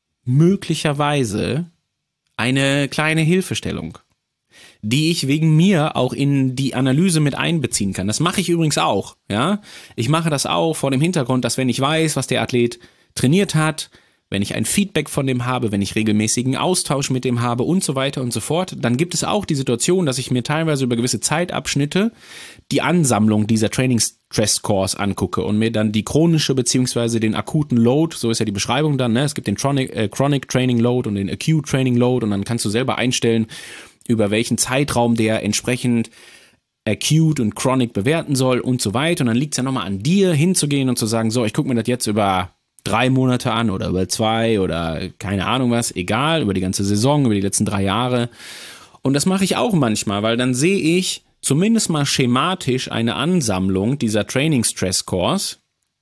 möglicherweise eine kleine Hilfestellung, die ich wegen mir auch in die Analyse mit einbeziehen kann. Das mache ich übrigens auch, ja. Ich mache das auch vor dem Hintergrund, dass wenn ich weiß, was der Athlet trainiert hat, wenn ich ein Feedback von dem habe, wenn ich regelmäßigen Austausch mit dem habe und so weiter und so fort, dann gibt es auch die Situation, dass ich mir teilweise über gewisse Zeitabschnitte die Ansammlung dieser Training Stress Scores angucke und mir dann die chronische beziehungsweise den akuten Load, so ist ja die Beschreibung dann, ne? Es gibt den Chronic, äh, Chronic Training Load und den Acute Training Load und dann kannst du selber einstellen, über welchen Zeitraum der entsprechend acute und chronic bewerten soll und so weiter. Und dann liegt es ja nochmal an dir, hinzugehen und zu sagen, so, ich gucke mir das jetzt über drei Monate an oder über zwei oder keine Ahnung was, egal, über die ganze Saison, über die letzten drei Jahre. Und das mache ich auch manchmal, weil dann sehe ich zumindest mal schematisch eine Ansammlung dieser Training Stress Scores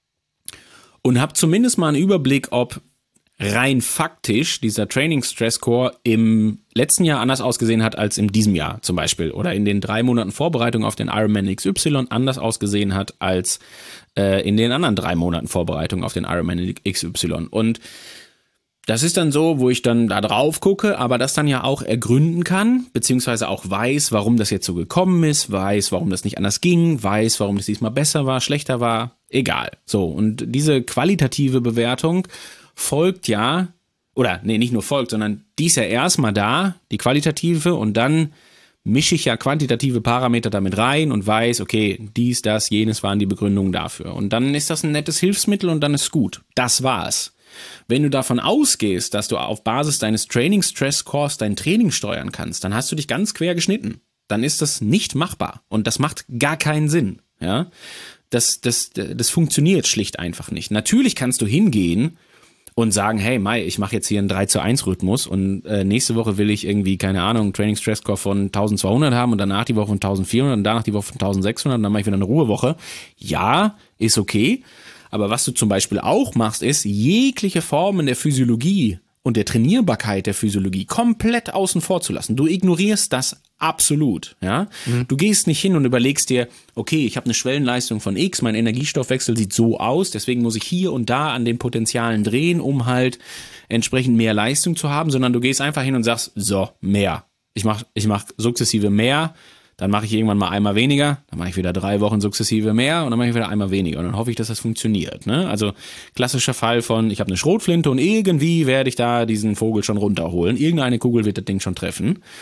und habe zumindest mal einen Überblick, ob rein faktisch dieser Training Stress Score im letzten Jahr anders ausgesehen hat als in diesem Jahr zum Beispiel oder in den drei Monaten Vorbereitung auf den Ironman X Y anders ausgesehen hat als äh, in den anderen drei Monaten Vorbereitung auf den Ironman X Y. Und das ist dann so, wo ich dann da drauf gucke, aber das dann ja auch ergründen kann, beziehungsweise auch weiß, warum das jetzt so gekommen ist, weiß, warum das nicht anders ging, weiß, warum das diesmal besser war, schlechter war, egal. So, und diese qualitative Bewertung folgt ja, oder nee, nicht nur folgt, sondern die ist ja erstmal da, die qualitative, und dann mische ich ja quantitative Parameter damit rein und weiß, okay, dies, das, jenes waren die Begründungen dafür. Und dann ist das ein nettes Hilfsmittel und dann ist gut. Das war's. Wenn du davon ausgehst, dass du auf Basis deines Training Stress Scores dein Training steuern kannst, dann hast du dich ganz quer geschnitten. Dann ist das nicht machbar und das macht gar keinen Sinn. Ja? Das, das, das funktioniert schlicht einfach nicht. Natürlich kannst du hingehen und sagen, hey Mai, ich mache jetzt hier einen drei zu eins Rhythmus und äh, nächste Woche will ich irgendwie, keine Ahnung, Training Stress Score von eintausendzweihundert haben und danach die Woche von eintausendvierhundert und danach die Woche von eintausendsechshundert und dann mache ich wieder eine Ruhewoche. Ja, ist okay. Aber was du zum Beispiel auch machst, ist, jegliche Formen der Physiologie und der Trainierbarkeit der Physiologie komplett außen vor zu lassen. Du ignorierst das absolut. Ja? Mhm. Du gehst nicht hin und überlegst dir, okay, ich habe eine Schwellenleistung von X, mein Energiestoffwechsel sieht so aus, deswegen muss ich hier und da an den Potenzialen drehen, um halt entsprechend mehr Leistung zu haben, sondern du gehst einfach hin und sagst, so, mehr. Ich mache ich mach sukzessive mehr, dann mache ich irgendwann mal einmal weniger, dann mache ich wieder drei Wochen sukzessive mehr und dann mache ich wieder einmal weniger und dann hoffe ich, dass das funktioniert. Ne? Also klassischer Fall von, ich habe eine Schrotflinte und irgendwie werde ich da diesen Vogel schon runterholen. Irgendeine Kugel wird das Ding schon treffen.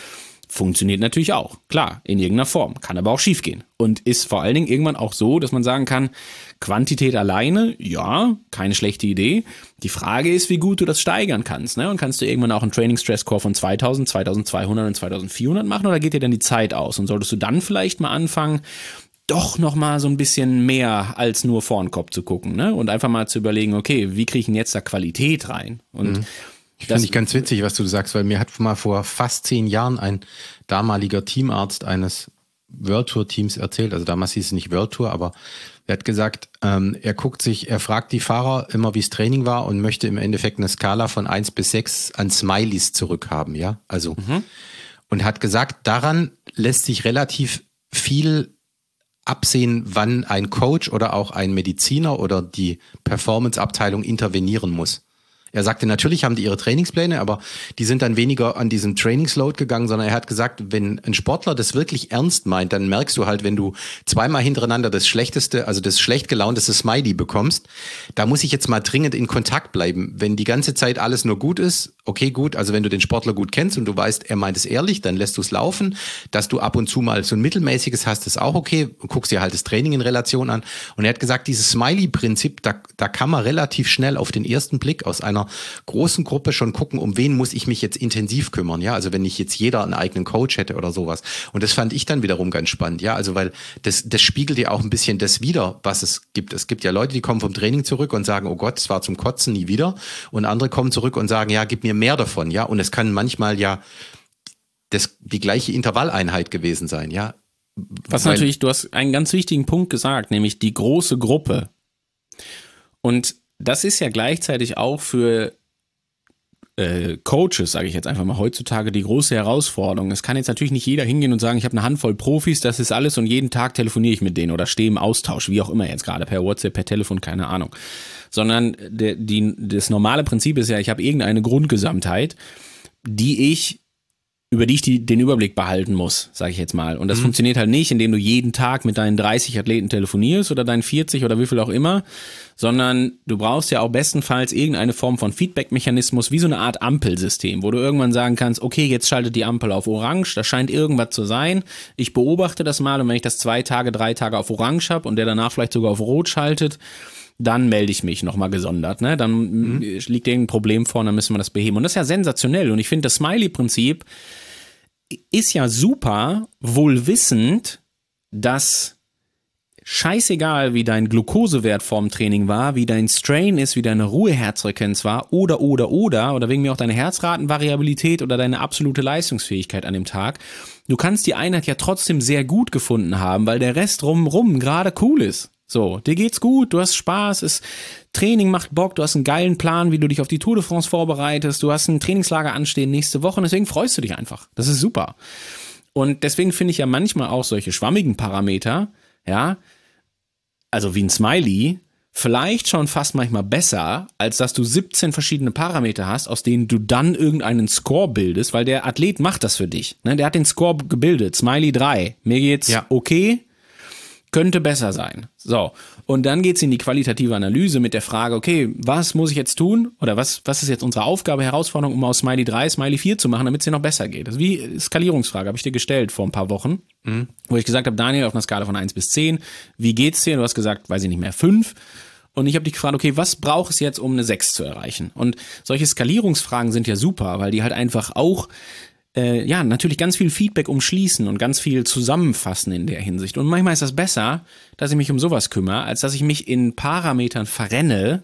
Funktioniert natürlich auch, klar, in irgendeiner Form, kann aber auch schiefgehen und ist vor allen Dingen irgendwann auch so, dass man sagen kann, Quantität alleine, ja, keine schlechte Idee. Die Frage ist, wie gut du das steigern kannst, ne? Und kannst du irgendwann auch einen Training-Stress-Score von zweitausend, zweitausendzweihundert und zweitausendvierhundert machen oder geht dir dann die Zeit aus? Und solltest du dann vielleicht mal anfangen, doch nochmal so ein bisschen mehr als nur vor den Kopf zu gucken, ne? Und einfach mal zu überlegen, okay, wie kriege ich denn jetzt da Qualität rein? Und mhm. Ich finde ich ganz witzig, was du sagst, weil mir hat mal vor fast zehn Jahren ein damaliger Teamarzt eines World Tour Teams erzählt, also damals hieß es nicht World Tour, aber er hat gesagt, ähm, er guckt sich, er fragt die Fahrer immer, wie das Training war und möchte im Endeffekt eine Skala von eins bis sechs an Smileys zurückhaben, ja, also mhm. und hat gesagt, daran lässt sich relativ viel absehen, wann ein Coach oder auch ein Mediziner oder die Performance-Abteilung intervenieren muss. Er sagte, natürlich haben die ihre Trainingspläne, aber die sind dann weniger an diesem Trainingsload gegangen, sondern er hat gesagt, wenn ein Sportler das wirklich ernst meint, dann merkst du halt, wenn du zweimal hintereinander das schlechteste, also das schlecht gelaunteste Smiley bekommst, da muss ich jetzt mal dringend in Kontakt bleiben. Wenn die ganze Zeit alles nur gut ist, okay, gut, also wenn du den Sportler gut kennst und du weißt, er meint es ehrlich, dann lässt du es laufen. Dass du ab und zu mal so ein mittelmäßiges hast, ist auch okay. Du guckst dir halt das Training in Relation an. Und er hat gesagt, dieses Smiley-Prinzip, da, da kann man relativ schnell auf den ersten Blick aus einer großen Gruppe schon gucken, um wen muss ich mich jetzt intensiv kümmern, ja, also wenn nicht jetzt jeder einen eigenen Coach hätte oder sowas. Und das fand ich dann wiederum ganz spannend, ja, also weil das, das spiegelt ja auch ein bisschen das wider, was es gibt. Es gibt ja Leute, die kommen vom Training zurück und sagen, oh Gott, es war zum Kotzen, nie wieder. Und andere kommen zurück und sagen, ja, gib mir mehr davon, ja, und es kann manchmal ja das, die gleiche Intervalleinheit gewesen sein, ja. Was weil, natürlich, du hast einen ganz wichtigen Punkt gesagt, nämlich die große Gruppe. Und das ist ja gleichzeitig auch für äh, Coaches, sage ich jetzt einfach mal heutzutage, die große Herausforderung. Es kann jetzt natürlich nicht jeder hingehen und sagen, ich habe eine Handvoll Profis, das ist alles und jeden Tag telefoniere ich mit denen oder stehe im Austausch, wie auch immer jetzt gerade, per WhatsApp, per Telefon, keine Ahnung. Sondern der, die, das normale Prinzip ist ja, ich habe irgendeine Grundgesamtheit, die ich über die ich die, den Überblick behalten muss, sage ich jetzt mal. Und das mhm. funktioniert halt nicht, indem du jeden Tag mit deinen dreißig Athleten telefonierst oder deinen vierzig oder wie viel auch immer, sondern du brauchst ja auch bestenfalls irgendeine Form von Feedback-Mechanismus, wie so eine Art Ampelsystem, wo du irgendwann sagen kannst, okay, jetzt schaltet die Ampel auf Orange, da scheint irgendwas zu sein, ich beobachte das mal und wenn ich das zwei Tage, drei Tage auf Orange habe und der danach vielleicht sogar auf Rot schaltet, dann melde ich mich nochmal gesondert, ne? Dann mhm. liegt irgendein Problem vor, dann müssen wir das beheben. Und das ist ja sensationell. Und ich finde, das Smiley-Prinzip ist ja super, wohl wissend, dass scheißegal, wie dein Glukosewert vorm Training war, wie dein Strain ist, wie deine Ruheherzfrequenz war, oder, oder, oder, oder wegen mir auch deine Herzratenvariabilität oder deine absolute Leistungsfähigkeit an dem Tag. Du kannst die Einheit ja trotzdem sehr gut gefunden haben, weil der Rest rumrum gerade cool ist. So, dir geht's gut, du hast Spaß, das Training macht Bock, du hast einen geilen Plan, wie du dich auf die Tour de France vorbereitest, du hast ein Trainingslager anstehen nächste Woche und deswegen freust du dich einfach. Das ist super. Und deswegen finde ich ja manchmal auch solche schwammigen Parameter, ja, also wie ein Smiley, vielleicht schon fast manchmal besser, als dass du siebzehn verschiedene Parameter hast, aus denen du dann irgendeinen Score bildest, weil der Athlet macht das für dich. Ne? Der hat den Score gebildet, Smiley drei, mir geht's ja. okay, könnte besser sein. So, und dann geht's in die qualitative Analyse mit der Frage, okay, was muss ich jetzt tun? Oder was, was ist jetzt unsere Aufgabe, Herausforderung, um aus Smiley drei Smiley vier zu machen, damit es dir noch besser geht? Das ist wie Skalierungsfrage, habe ich dir gestellt vor ein paar Wochen, mhm. wo ich gesagt habe, Daniel, auf einer Skala von eins bis zehn, wie geht's dir? Du hast gesagt, weiß ich nicht mehr, fünf. Und ich habe dich gefragt, okay, was braucht es jetzt, um eine sechs zu erreichen? Und solche Skalierungsfragen sind ja super, weil die halt einfach auch ja, natürlich ganz viel Feedback umschließen und ganz viel zusammenfassen in der Hinsicht. Und manchmal ist das besser, dass ich mich um sowas kümmere, als dass ich mich in Parametern verrenne,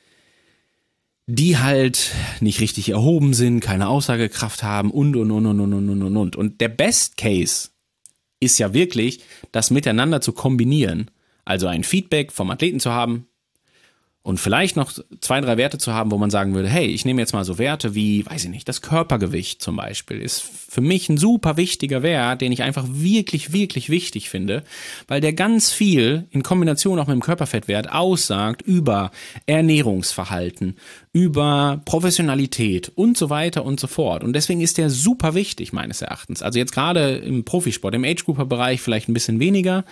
die halt nicht richtig erhoben sind, keine Aussagekraft haben und, und, und, und, und, und, und, und. Und der Best Case ist ja wirklich, das miteinander zu kombinieren. Also ein Feedback vom Athleten zu haben, und vielleicht noch zwei, drei Werte zu haben, wo man sagen würde, hey, ich nehme jetzt mal so Werte wie, weiß ich nicht, das Körpergewicht zum Beispiel ist für mich ein super wichtiger Wert, den ich einfach wirklich, wirklich wichtig finde, weil der ganz viel in Kombination auch mit dem Körperfettwert aussagt über Ernährungsverhalten, über Professionalität und so weiter und so fort. Und deswegen ist der super wichtig meines Erachtens. Also jetzt gerade im Profisport, im Age-Grouper-Bereich vielleicht ein bisschen weniger,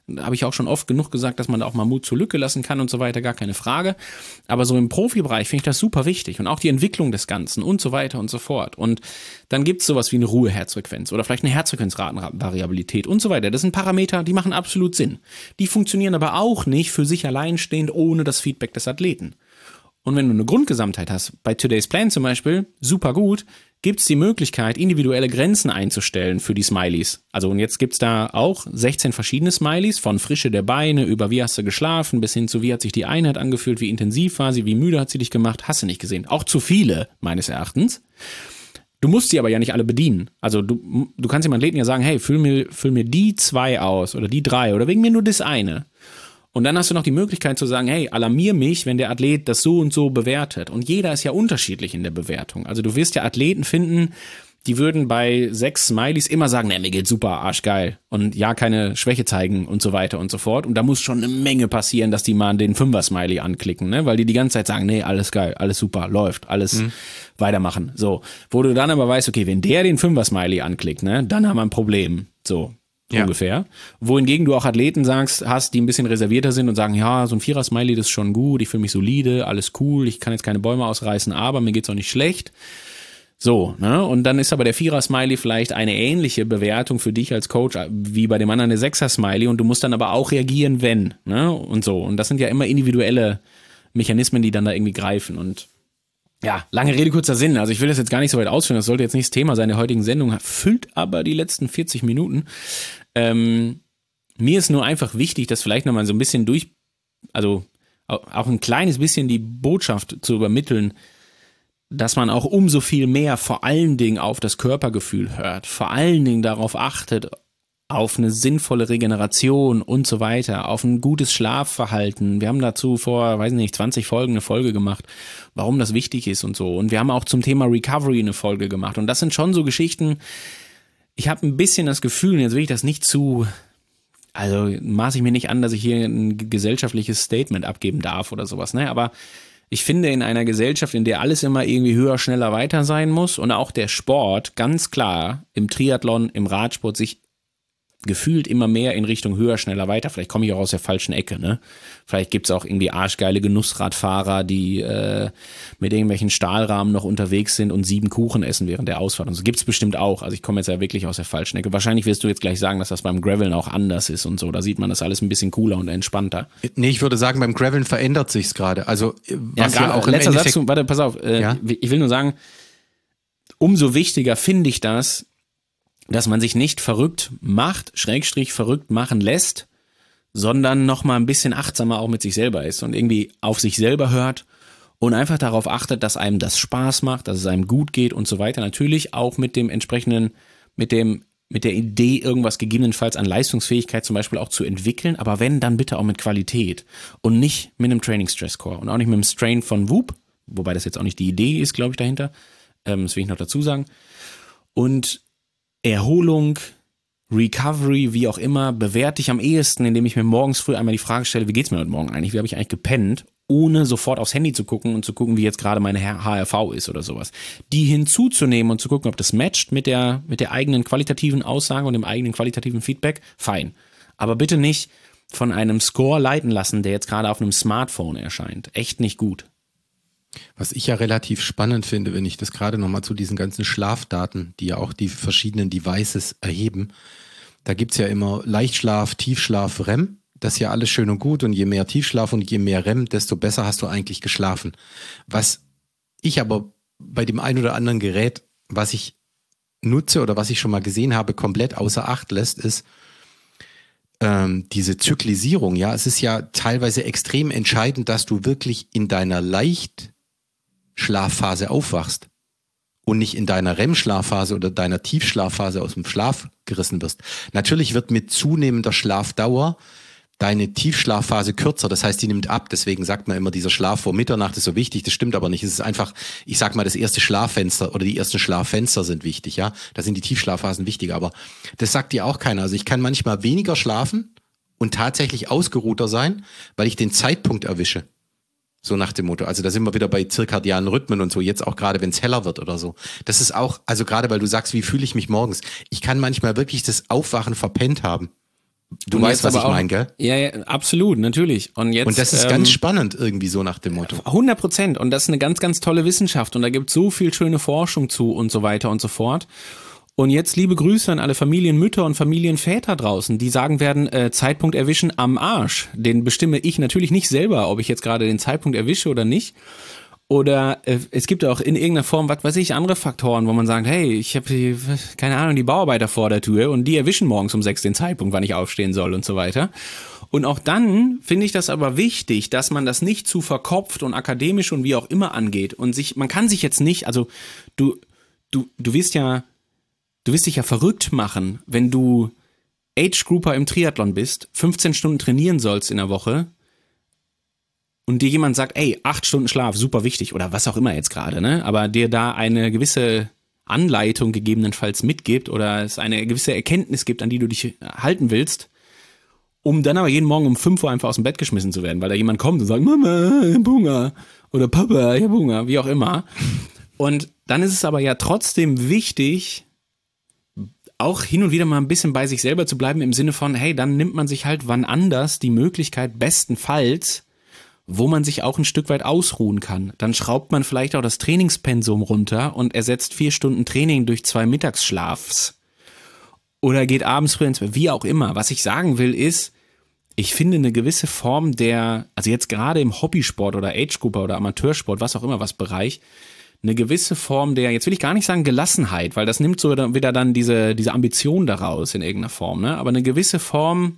habe ich auch schon oft genug gesagt, dass man da auch mal Mut zur Lücke lassen kann und so weiter, gar keine Frage. Aber so im Profibereich finde ich das super wichtig und auch die Entwicklung des Ganzen und so weiter und so fort. Und dann gibt es sowas wie eine Ruheherzfrequenz oder vielleicht eine Herzfrequenzratenvariabilität und so weiter. Das sind Parameter, die machen absolut Sinn. Die funktionieren aber auch nicht für sich alleinstehend ohne das Feedback des Athleten. Und wenn du eine Grundgesamtheit hast, bei Today's Plan zum Beispiel, super gut, gibt es die Möglichkeit, individuelle Grenzen einzustellen für die Smileys. Also und jetzt gibt es da auch sechzehn verschiedene Smileys, von Frische der Beine über wie hast du geschlafen, bis hin zu wie hat sich die Einheit angefühlt, wie intensiv war sie, wie müde hat sie dich gemacht, hast du nicht gesehen. Auch zu viele, meines Erachtens. Du musst sie aber ja nicht alle bedienen. Also du, du kannst dem Athleten ja sagen, hey, füll mir, füll mir die zwei aus oder die drei oder wegen mir nur das eine. Und dann hast du noch die Möglichkeit zu sagen, hey, alarmier mich, wenn der Athlet das so und so bewertet. Und jeder ist ja unterschiedlich in der Bewertung. Also du wirst ja Athleten finden, die würden bei sechs Smileys immer sagen, ne, mir geht's super, arschgeil. Und ja, keine Schwäche zeigen und so weiter und so fort. Und da muss schon eine Menge passieren, dass die mal den Fünfer-Smiley anklicken, ne? Weil die die ganze Zeit sagen, nee, alles geil, alles super, läuft, alles mhm. weitermachen. So, wo du dann aber weißt, okay, wenn der den Fünfer-Smiley anklickt, ne, dann haben wir ein Problem. So. Ja. Ungefähr. Wohingegen du auch Athleten sagst, hast, die ein bisschen reservierter sind und sagen, ja, so ein Vierer-Smiley, das ist schon gut, ich fühle mich solide, alles cool, ich kann jetzt keine Bäume ausreißen, aber mir geht's auch nicht schlecht. So, ne? Und dann ist aber der Vierer-Smiley vielleicht eine ähnliche Bewertung für dich als Coach wie bei dem anderen der Sechser-Smiley und du musst dann aber auch reagieren, wenn, ne? Und so. Und das sind ja immer individuelle Mechanismen, die dann da irgendwie greifen und ja, lange Rede, kurzer Sinn. Also ich will das jetzt gar nicht so weit ausführen, das sollte jetzt nicht das Thema sein der heutigen Sendung, füllt aber die letzten vierzig Minuten. Ähm, mir ist nur einfach wichtig, dass vielleicht nochmal so ein bisschen durch, also auch ein kleines bisschen die Botschaft zu übermitteln, dass man auch umso viel mehr vor allen Dingen auf das Körpergefühl hört, vor allen Dingen darauf achtet, auf eine sinnvolle Regeneration und so weiter, auf ein gutes Schlafverhalten. Wir haben dazu vor, weiß nicht, zwanzig Folgen eine Folge gemacht, warum das wichtig ist und so. Und wir haben auch zum Thema Recovery eine Folge gemacht. Und das sind schon so Geschichten, ich habe ein bisschen das Gefühl, jetzt will ich das nicht zu, also maße ich mir nicht an, dass ich hier ein gesellschaftliches Statement abgeben darf oder sowas, ne? Aber ich finde, in einer Gesellschaft, in der alles immer irgendwie höher, schneller, weiter sein muss und auch der Sport ganz klar im Triathlon, im Radsport sich gefühlt immer mehr in Richtung höher, schneller, weiter. Vielleicht komme ich auch aus der falschen Ecke, ne? Vielleicht gibt's auch irgendwie arschgeile Genussradfahrer, die äh, mit irgendwelchen Stahlrahmen noch unterwegs sind und sieben Kuchen essen während der Ausfahrt. Und so gibt's bestimmt auch. Also ich komme jetzt ja wirklich aus der falschen Ecke. Wahrscheinlich wirst du jetzt gleich sagen, dass das beim Graveln auch anders ist und so. Da sieht man das alles ein bisschen cooler und entspannter. Nee, ich würde sagen, beim Graveln verändert sich's gerade. Also was ja, ja auch im letzter Endeffekt... Satz zu, warte, pass auf. Äh, ja? Ich will nur sagen, umso wichtiger finde ich das, dass man sich nicht verrückt macht, Schrägstrich verrückt machen lässt, sondern nochmal ein bisschen achtsamer auch mit sich selber ist und irgendwie auf sich selber hört und einfach darauf achtet, dass einem das Spaß macht, dass es einem gut geht und so weiter. Natürlich auch mit dem entsprechenden, mit dem, mit der Idee, irgendwas gegebenenfalls an Leistungsfähigkeit zum Beispiel auch zu entwickeln, aber wenn, dann bitte auch mit Qualität und nicht mit einem Training-Stress-Core und auch nicht mit einem Strain von Whoop, wobei das jetzt auch nicht die Idee ist, glaube ich, dahinter. Ähm, das will ich noch dazu sagen. Und Erholung, Recovery, wie auch immer, bewerte ich am ehesten, indem ich mir morgens früh einmal die Frage stelle, wie geht's mir heute Morgen eigentlich? Wie habe ich eigentlich gepennt? Ohne sofort aufs Handy zu gucken und zu gucken, wie jetzt gerade meine H R V ist oder sowas. Die hinzuzunehmen und zu gucken, ob das matcht mit der, mit der eigenen qualitativen Aussage und dem eigenen qualitativen Feedback, fein. Aber bitte nicht von einem Score leiten lassen, der jetzt gerade auf einem Smartphone erscheint. Echt nicht gut. Was ich ja relativ spannend finde, wenn ich das gerade nochmal zu diesen ganzen Schlafdaten, die ja auch die verschiedenen Devices erheben, da gibt's ja immer Leichtschlaf, Tiefschlaf, R E M. Das ist ja alles schön und gut und je mehr Tiefschlaf und je mehr R E M, desto besser hast du eigentlich geschlafen. Was ich aber bei dem ein oder anderen Gerät, was ich nutze oder was ich schon mal gesehen habe, komplett außer Acht lässt, ist ähm, diese Zyklisierung. Ja, es ist ja teilweise extrem entscheidend, dass du wirklich in deiner Leichtschlafphase aufwachst und nicht in deiner R E M-Schlafphase oder deiner Tiefschlafphase aus dem Schlaf gerissen wirst. Natürlich wird mit zunehmender Schlafdauer deine Tiefschlafphase kürzer, das heißt, die nimmt ab. Deswegen sagt man immer, dieser Schlaf vor Mitternacht ist so wichtig. Das stimmt aber nicht. Es ist einfach, ich sag mal, das erste Schlaffenster oder die ersten Schlaffenster sind wichtig, ja. Da sind die Tiefschlafphasen wichtiger, aber das sagt dir auch keiner. Also ich kann manchmal weniger schlafen und tatsächlich ausgeruhter sein, weil ich den Zeitpunkt erwische. So nach dem Motto. Also da sind wir wieder bei zirkadianen Rhythmen und so, jetzt auch gerade, wenn es heller wird oder so. Das ist auch, also gerade weil du sagst, wie fühle ich mich morgens? Ich kann manchmal wirklich das Aufwachen verpennt haben. Du und weißt, was ich meine, gell? Ja, ja, absolut, natürlich. Und, jetzt, und das ist ähm, ganz spannend irgendwie so nach dem Motto. hundert Prozent. Und das ist eine ganz, ganz tolle Wissenschaft. Und da gibt es so viel schöne Forschung zu und so weiter und so fort. Und jetzt liebe Grüße an alle Familienmütter und Familienväter draußen, die sagen werden, äh, Zeitpunkt erwischen am Arsch. Den bestimme ich natürlich nicht selber, ob ich jetzt gerade den Zeitpunkt erwische oder nicht. Oder äh, es gibt auch in irgendeiner Form, was weiß ich, andere Faktoren, wo man sagt, hey, ich habe, keine Ahnung, die Bauarbeiter vor der Tür und die erwischen morgens um sechs den Zeitpunkt, wann ich aufstehen soll und so weiter. Und auch dann finde ich das aber wichtig, dass man das nicht zu verkopft und akademisch und wie auch immer angeht. Und sich, man kann sich jetzt nicht, also du, du, du wirst ja, du wirst dich ja verrückt machen, wenn du Age-Grouper im Triathlon bist, fünfzehn Stunden trainieren sollst in der Woche, und dir jemand sagt, ey, acht Stunden Schlaf, super wichtig oder was auch immer jetzt gerade, ne? Aber dir da eine gewisse Anleitung gegebenenfalls mitgibt oder es eine gewisse Erkenntnis gibt, an die du dich halten willst, um dann aber jeden Morgen um fünf Uhr einfach aus dem Bett geschmissen zu werden, weil da jemand kommt und sagt, Mama, ich hab Hunger oder Papa, ich hab Hunger, wie auch immer. Und dann ist es aber ja trotzdem wichtig, auch hin und wieder mal ein bisschen bei sich selber zu bleiben im Sinne von, hey, dann nimmt man sich halt wann anders die Möglichkeit bestenfalls, wo man sich auch ein Stück weit ausruhen kann. Dann schraubt man vielleicht auch das Trainingspensum runter und ersetzt vier Stunden Training durch zwei Mittagsschlafs. Oder geht abends früh ins Bett, wie auch immer. Was ich sagen will ist, ich finde eine gewisse Form der, also jetzt gerade im Hobbysport oder Age-Grouper oder Amateursport, was auch immer was Bereich, eine gewisse Form der, jetzt will ich gar nicht sagen Gelassenheit, weil das nimmt so wieder dann diese, diese Ambition daraus in irgendeiner Form, ne? Aber eine gewisse Form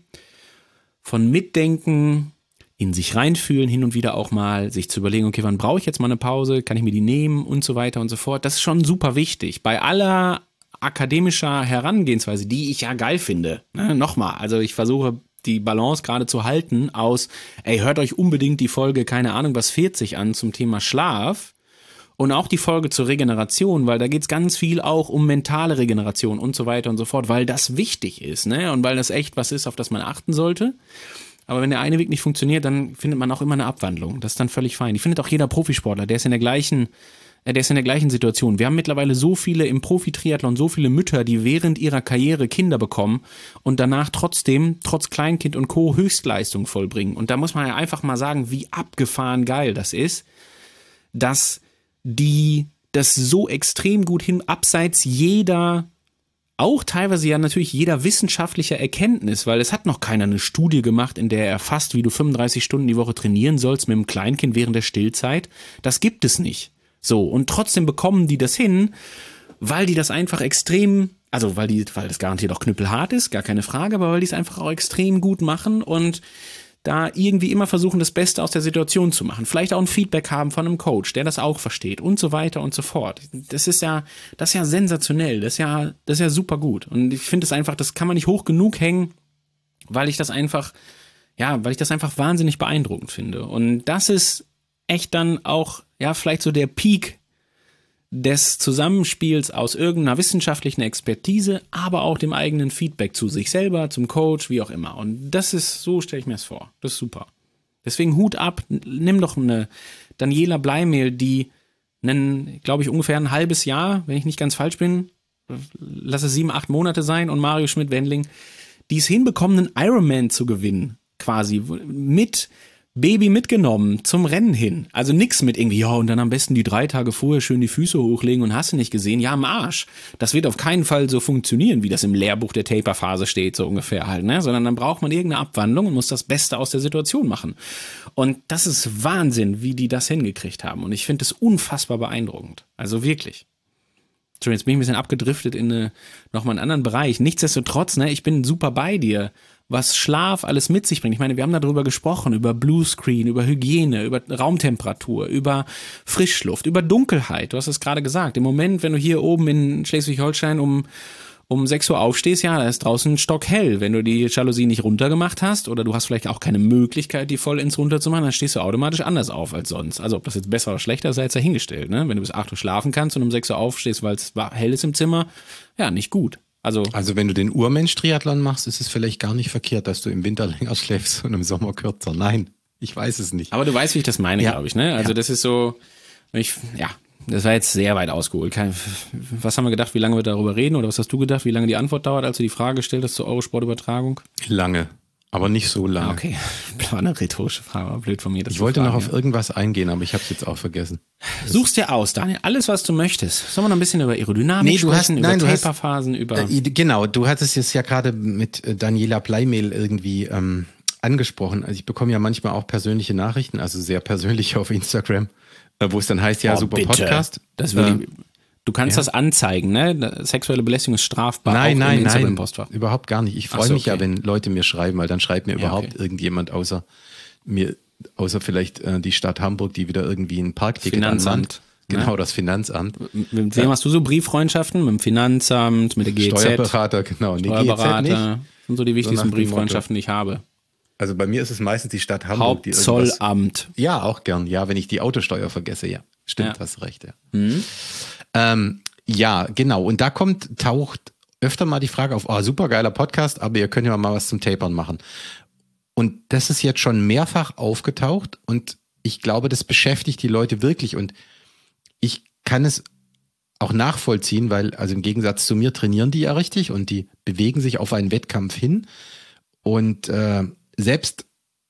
von Mitdenken, in sich reinfühlen, hin und wieder auch mal sich zu überlegen, okay, wann brauche ich jetzt mal eine Pause, kann ich mir die nehmen und so weiter und so fort. Das ist schon super wichtig. Bei aller akademischer Herangehensweise, die ich ja geil finde, ne? Nochmal, also ich versuche die Balance gerade zu halten aus, ey, hört euch unbedingt die Folge, keine Ahnung, was vierzig an zum Thema Schlaf und auch die Folge zur Regeneration, weil da geht es ganz viel auch um mentale Regeneration und so weiter und so fort, weil das wichtig ist, ne? Und weil das echt was ist, auf das man achten sollte. Aber wenn der eine Weg nicht funktioniert, dann findet man auch immer eine Abwandlung. Das ist dann völlig fein. Ich finde auch jeder Profisportler, der ist in der gleichen, der ist in der gleichen Situation. Wir haben mittlerweile so viele im Profi-Triathlon, so viele Mütter, die während ihrer Karriere Kinder bekommen und danach trotzdem, trotz Kleinkind und Co. Höchstleistung vollbringen. Und da muss man ja einfach mal sagen, wie abgefahren geil das ist, dass die das so extrem gut hin, abseits jeder, auch teilweise ja natürlich jeder wissenschaftlicher Erkenntnis, weil es hat noch keiner eine Studie gemacht, in der er erfasst, wie du fünfunddreißig Stunden die Woche trainieren sollst mit einem Kleinkind während der Stillzeit. Das gibt es nicht. So, und trotzdem bekommen die das hin, weil die das einfach extrem, also weil die, weil das garantiert auch knüppelhart ist, gar keine Frage, aber weil die es einfach auch extrem gut machen und da irgendwie immer versuchen, das Beste aus der Situation zu machen. Vielleicht auch ein Feedback haben von einem Coach, der das auch versteht und so weiter und so fort. Das ist ja, das ist ja sensationell, das ist ja, das ist ja super gut. Und ich finde es einfach, das kann man nicht hoch genug hängen, weil ich das einfach, ja, weil ich das einfach wahnsinnig beeindruckend finde. Und das ist echt dann auch, ja, vielleicht so der Peak des Zusammenspiels aus irgendeiner wissenschaftlichen Expertise, aber auch dem eigenen Feedback zu sich selber, zum Coach, wie auch immer. Und das ist, so stelle ich mir das vor. Das ist super. Deswegen Hut ab, nimm doch eine Daniela Bleimehl, die einen, glaube ich, ungefähr ein halbes Jahr, wenn ich nicht ganz falsch bin, lass es sieben, acht Monate sein, und Mario Schmidt-Wendling, die es hinbekommen, einen Ironman zu gewinnen, quasi, mit Baby mitgenommen zum Rennen hin. Also nix mit irgendwie, ja, und dann am besten die drei Tage vorher schön die Füße hochlegen und hast du nicht gesehen, ja, am Arsch. Das wird auf keinen Fall so funktionieren, wie das im Lehrbuch der Taper-Phase steht, so ungefähr halt, ne? Sondern dann braucht man irgendeine Abwandlung und muss das Beste aus der Situation machen. Und das ist Wahnsinn, wie die das hingekriegt haben. Und ich finde es unfassbar beeindruckend. Also wirklich. Entschuldigung, jetzt bin ich ein bisschen abgedriftet in eine, nochmal einen anderen Bereich. Nichtsdestotrotz, ne, ich bin super bei dir, was Schlaf alles mit sich bringt. Ich meine, wir haben darüber gesprochen, über Bluescreen, über Hygiene, über Raumtemperatur, über Frischluft, über Dunkelheit. Du hast es gerade gesagt. Im Moment, wenn du hier oben in Schleswig-Holstein um, um sechs Uhr aufstehst, ja, da ist draußen stockhell. Wenn du die Jalousie nicht runtergemacht hast oder du hast vielleicht auch keine Möglichkeit, die vollends runterzumachen, dann stehst du automatisch anders auf als sonst. Also ob das jetzt besser oder schlechter ist, sei jetzt dahingestellt. Ne? Wenn du bis acht Uhr schlafen kannst und um sechs Uhr aufstehst, weil es hell ist im Zimmer, ja, nicht gut. Also, also wenn du den Urmensch-Triathlon machst, ist es vielleicht gar nicht verkehrt, dass du im Winter länger schläfst und im Sommer kürzer. Nein, ich weiß es nicht. Aber du weißt, wie ich das meine, ja, glaube ich. Ne? Also ja. Das ist so, ich, ja, Das war jetzt sehr weit ausgeholt. Kein, was haben wir gedacht, wie lange wir darüber reden? Oder was hast du gedacht, wie lange die Antwort dauert, als du die Frage gestellt hast zur Eurosport-Übertragung? Lange, aber nicht so lange. Ah, okay, war eine rhetorische Frage, war blöd von mir. Ich wollte noch auf ja. irgendwas eingehen, aber ich habe es jetzt auch vergessen. Such's dir aus, Daniel. Alles, was du möchtest. Sollen wir noch ein bisschen über Aerodynamik nee, du sprechen, hast, nein, über du Taperphasen, über... Äh, genau, du hattest es ja gerade mit Daniela Bleimehl irgendwie ähm, angesprochen. Also ich bekomme ja manchmal auch persönliche Nachrichten, also sehr persönlich auf Instagram, äh, wo es dann heißt, ja, oh, super bitte. Podcast. Das will äh, ich, du kannst ja. das anzeigen, ne? Sexuelle Belästigung ist strafbar. Nein, auch nein, im nein, Postfach. Überhaupt gar nicht. Ich freue so, mich okay. ja, wenn Leute mir schreiben, weil dann schreibt mir ja, überhaupt okay. irgendjemand außer mir, außer vielleicht äh, die Stadt Hamburg, die wieder irgendwie ein Parkticket Finanzamt. Anmahnt. Genau, das Finanzamt. Mit, mit wem ja. hast du so Brieffreundschaften? Mit dem Finanzamt, mit der G E Z? Steuerberater, genau. Nee, Steuerberater, G E Z nicht. Das sind so die wichtigsten so Brieffreundschaften, die ich habe. Also bei mir ist es meistens die Stadt Hamburg. Hauptzollamt. Die ja, auch gern. Ja, wenn ich die Autosteuer vergesse, ja. Stimmt, ja. hast recht, ja. Mhm. Ähm, ja, genau. Und da kommt, taucht öfter mal die Frage auf, oh, super geiler Podcast, aber ihr könnt ja mal was zum Tapern machen. Und das ist jetzt schon mehrfach aufgetaucht und ich glaube, das beschäftigt die Leute wirklich und ich kann es auch nachvollziehen, weil also im Gegensatz zu mir trainieren die ja richtig und die bewegen sich auf einen Wettkampf hin und äh, selbst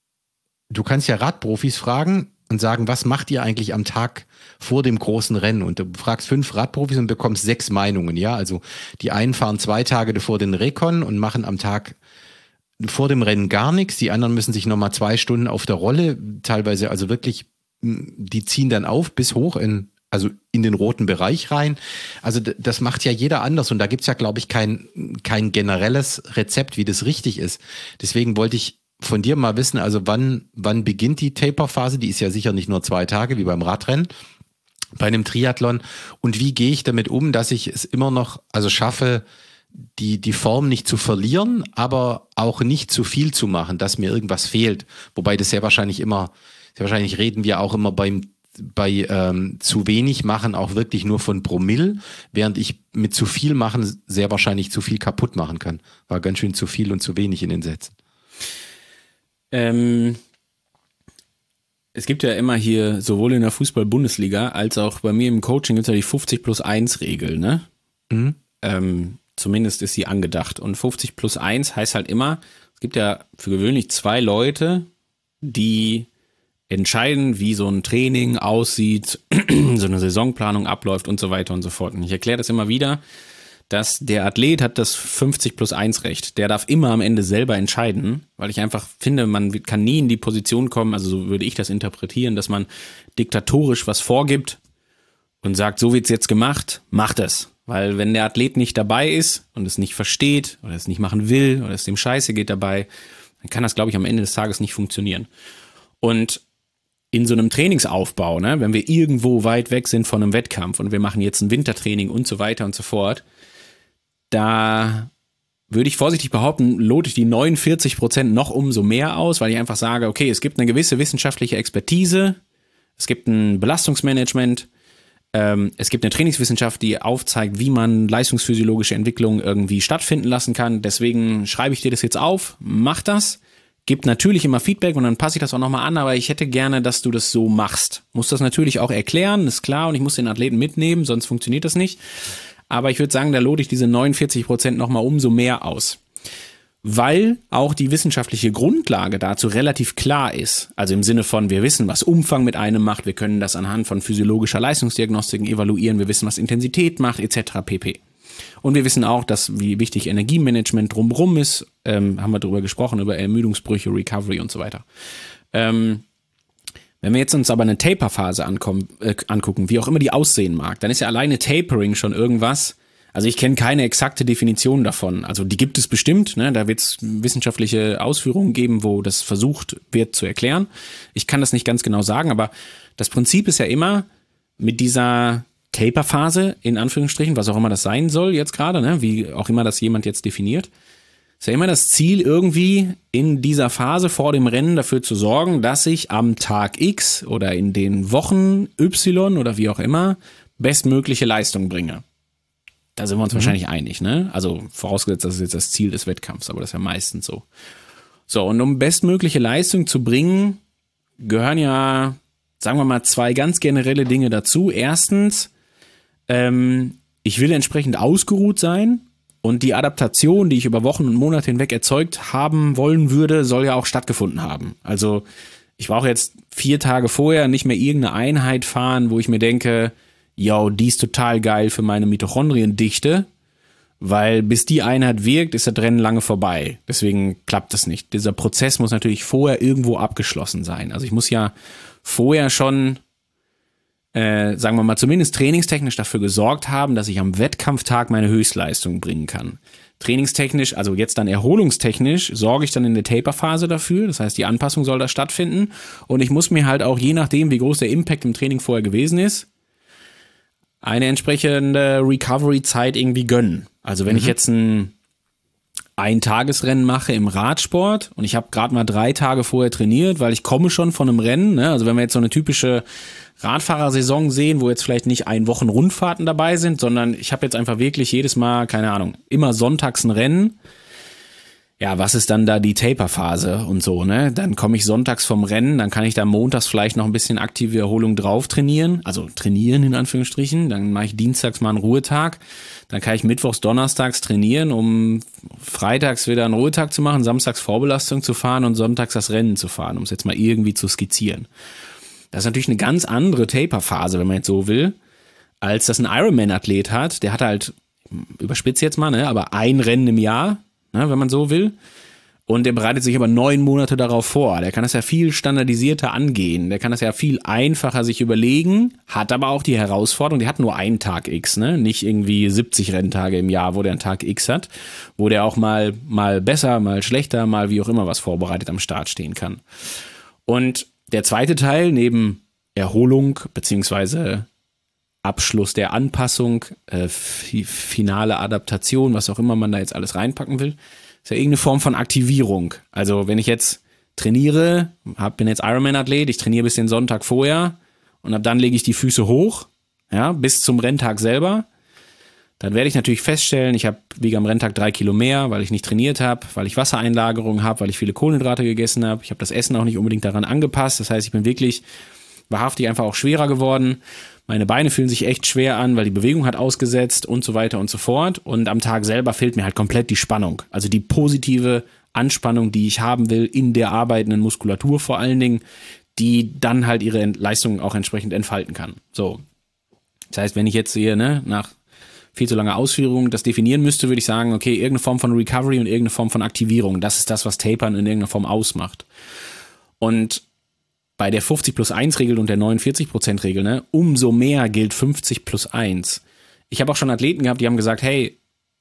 du kannst ja Radprofis fragen und sagen, was macht ihr eigentlich am Tag vor dem großen Rennen? Und du fragst fünf Radprofis und bekommst sechs Meinungen, ja, also die einen fahren zwei Tage vor den Recon und machen am Tag vor dem Rennen gar nichts, die anderen müssen sich nochmal zwei Stunden auf der Rolle, teilweise also wirklich, die ziehen dann auf bis hoch in, also in den roten Bereich rein. Also das macht ja jeder anders und da gibt's ja, glaube ich, kein, kein generelles Rezept, wie das richtig ist. Deswegen wollte ich von dir mal wissen, also wann, wann beginnt die Taper-Phase? Die ist ja sicher nicht nur zwei Tage wie beim Radrennen, bei einem Triathlon. Und wie gehe ich damit um, dass ich es immer noch, also schaffe, die, die Form nicht zu verlieren, aber auch nicht zu viel zu machen, dass mir irgendwas fehlt. Wobei das sehr wahrscheinlich immer, sehr wahrscheinlich reden wir auch immer beim, bei ähm, zu wenig machen auch wirklich nur von Promille, während ich mit zu viel machen sehr wahrscheinlich zu viel kaputt machen kann. War ganz schön zu viel und zu wenig in den Sätzen. Ähm, es gibt ja immer hier, sowohl in der Fußball-Bundesliga als auch bei mir im Coaching gibt es ja die fünfzig plus eins Regel, ne? Mhm. Ähm, Zumindest ist sie angedacht. Und fünfzig plus eins heißt halt immer, es gibt ja für gewöhnlich zwei Leute, die entscheiden, wie so ein Training aussieht, so eine Saisonplanung abläuft und so weiter und so fort. Und ich erkläre das immer wieder, dass der Athlet hat das fünfzig plus eins Recht. Der darf immer am Ende selber entscheiden, weil ich einfach finde, man kann nie in die Position kommen, also so würde ich das interpretieren, dass man diktatorisch was vorgibt und sagt, so wird's jetzt gemacht, macht es. Weil wenn der Athlet nicht dabei ist und es nicht versteht oder es nicht machen will oder es dem Scheiße geht dabei, dann kann das, glaube ich, am Ende des Tages nicht funktionieren. Und in so einem Trainingsaufbau, ne, wenn wir irgendwo weit weg sind von einem Wettkampf und wir machen jetzt ein Wintertraining und so weiter und so fort, da würde ich vorsichtig behaupten, lote ich die neunundvierzig Prozent noch umso mehr aus, weil ich einfach sage, okay, es gibt eine gewisse wissenschaftliche Expertise, es gibt ein Belastungsmanagement, es gibt eine Trainingswissenschaft, die aufzeigt, wie man leistungsphysiologische Entwicklung irgendwie stattfinden lassen kann. Deswegen schreibe ich dir das jetzt auf, mach das, gib natürlich immer Feedback und dann passe ich das auch nochmal an, aber ich hätte gerne, dass du das so machst. Muss das natürlich auch erklären, ist klar, und ich muss den Athleten mitnehmen, sonst funktioniert das nicht. Aber ich würde sagen, da lote ich diese neunundvierzig Prozent nochmal umso mehr aus. Weil auch die wissenschaftliche Grundlage dazu relativ klar ist. Also im Sinne von, wir wissen, was Umfang mit einem macht, wir können das anhand von physiologischer Leistungsdiagnostiken evaluieren, wir wissen, was Intensität macht, et cetera pp. Und wir wissen auch, dass wie wichtig Energiemanagement drumherum ist, ähm, haben wir darüber gesprochen, über Ermüdungsbrüche, Recovery und so weiter. Ähm, wenn wir jetzt uns aber eine Taper-Phase ankommen, äh, angucken, wie auch immer die aussehen mag, dann ist ja alleine Tapering schon irgendwas. Also ich kenne keine exakte Definition davon. Also die gibt es bestimmt, ne? Da wird es wissenschaftliche Ausführungen geben, wo das versucht wird zu erklären. Ich kann das nicht ganz genau sagen, aber das Prinzip ist ja immer mit dieser Taper-Phase, in Anführungsstrichen, was auch immer das sein soll jetzt gerade, ne? Wie auch immer das jemand jetzt definiert, ist ja immer das Ziel, irgendwie in dieser Phase vor dem Rennen dafür zu sorgen, dass ich am Tag X oder in den Wochen Y oder wie auch immer bestmögliche Leistung bringe. Da sind wir uns mhm. wahrscheinlich einig, ne? Also vorausgesetzt, das ist jetzt das Ziel des Wettkampfs, aber das ist ja meistens so. So, und um bestmögliche Leistung zu bringen, gehören ja sagen wir mal, zwei ganz generelle Dinge dazu. Erstens, ähm, ich will entsprechend ausgeruht sein und die Adaptation, die ich über Wochen und Monate hinweg erzeugt haben wollen würde, soll ja auch stattgefunden haben. Also ich brauche jetzt vier Tage vorher nicht mehr irgendeine Einheit fahren, wo ich mir denke, yo, die ist total geil für meine Mitochondriendichte, weil bis die Einheit wirkt, ist das Rennen lange vorbei. Deswegen klappt das nicht. Dieser Prozess muss natürlich vorher irgendwo abgeschlossen sein. Also ich muss ja vorher schon, äh, sagen wir mal, zumindest trainingstechnisch dafür gesorgt haben, dass ich am Wettkampftag meine Höchstleistung bringen kann. Trainingstechnisch, also jetzt dann erholungstechnisch, sorge ich dann in der Taper-Phase dafür. Das heißt, die Anpassung soll da stattfinden. Und ich muss mir halt auch, je nachdem, wie groß der Impact im Training vorher gewesen ist, eine entsprechende Recovery-Zeit irgendwie gönnen. Also wenn mhm. ich jetzt ein Ein-Tagesrennen mache im Radsport und ich habe gerade mal drei Tage vorher trainiert, weil ich komme schon von einem Rennen, ne? Also wenn wir jetzt so eine typische Radfahrersaison sehen, wo jetzt vielleicht nicht ein Wochen Rundfahrten dabei sind, sondern ich habe jetzt einfach wirklich jedes Mal, keine Ahnung, immer sonntags ein Rennen. Ja, was ist dann da die Taper-Phase und so, ne? Dann komme ich sonntags vom Rennen, dann kann ich da montags vielleicht noch ein bisschen aktive Erholung drauf trainieren, also trainieren in Anführungsstrichen, dann mache ich dienstags mal einen Ruhetag, dann kann ich mittwochs, donnerstags trainieren, um freitags wieder einen Ruhetag zu machen, samstags Vorbelastung zu fahren und sonntags das Rennen zu fahren, um es jetzt mal irgendwie zu skizzieren. Das ist natürlich eine ganz andere Taper-Phase, wenn man jetzt so will, als das ein Ironman-Athlet hat, der hat halt, überspitzt jetzt mal, ne, aber ein Rennen im Jahr, ne, wenn man so will. Und der bereitet sich aber neun Monate darauf vor. Der kann das ja viel standardisierter angehen. Der kann das ja viel einfacher sich überlegen, hat aber auch die Herausforderung, der hat nur einen Tag X, ne? Nicht irgendwie siebzig Renntage im Jahr, wo der einen Tag X hat, wo der auch mal, mal besser, mal schlechter, mal wie auch immer was vorbereitet am Start stehen kann. Und der zweite Teil, neben Erholung beziehungsweise Abschluss der Anpassung, äh, finale Adaptation, was auch immer man da jetzt alles reinpacken will, ist ja irgendeine Form von Aktivierung. Also wenn ich jetzt trainiere, hab, bin jetzt Ironman-Athlet, ich trainiere bis den Sonntag vorher und ab dann lege ich die Füße hoch, ja, bis zum Renntag selber, dann werde ich natürlich feststellen, ich habe wiege am Renntag drei Kilo mehr, weil ich nicht trainiert habe, weil ich Wassereinlagerung habe, weil ich viele Kohlenhydrate gegessen habe. Ich habe das Essen auch nicht unbedingt daran angepasst. Das heißt, ich bin wirklich wahrhaftig einfach auch schwerer geworden. Meine Beine fühlen sich echt schwer an, weil die Bewegung hat ausgesetzt und so weiter und so fort. Und am Tag selber fehlt mir halt komplett die Spannung. Also die positive Anspannung, die ich haben will in der arbeitenden Muskulatur vor allen Dingen, die dann halt ihre Leistung auch entsprechend entfalten kann. So. Das heißt, wenn ich jetzt sehe, ne, nach viel zu langer Ausführung das definieren müsste, würde ich sagen, okay, irgendeine Form von Recovery und irgendeine Form von Aktivierung, das ist das, was Tapern in irgendeiner Form ausmacht. Und bei der fünfzig plus eins Regel und der neunundvierzig Prozent Regel, ne, umso mehr gilt fünfzig plus eins. Ich habe auch schon Athleten gehabt, die haben gesagt, hey,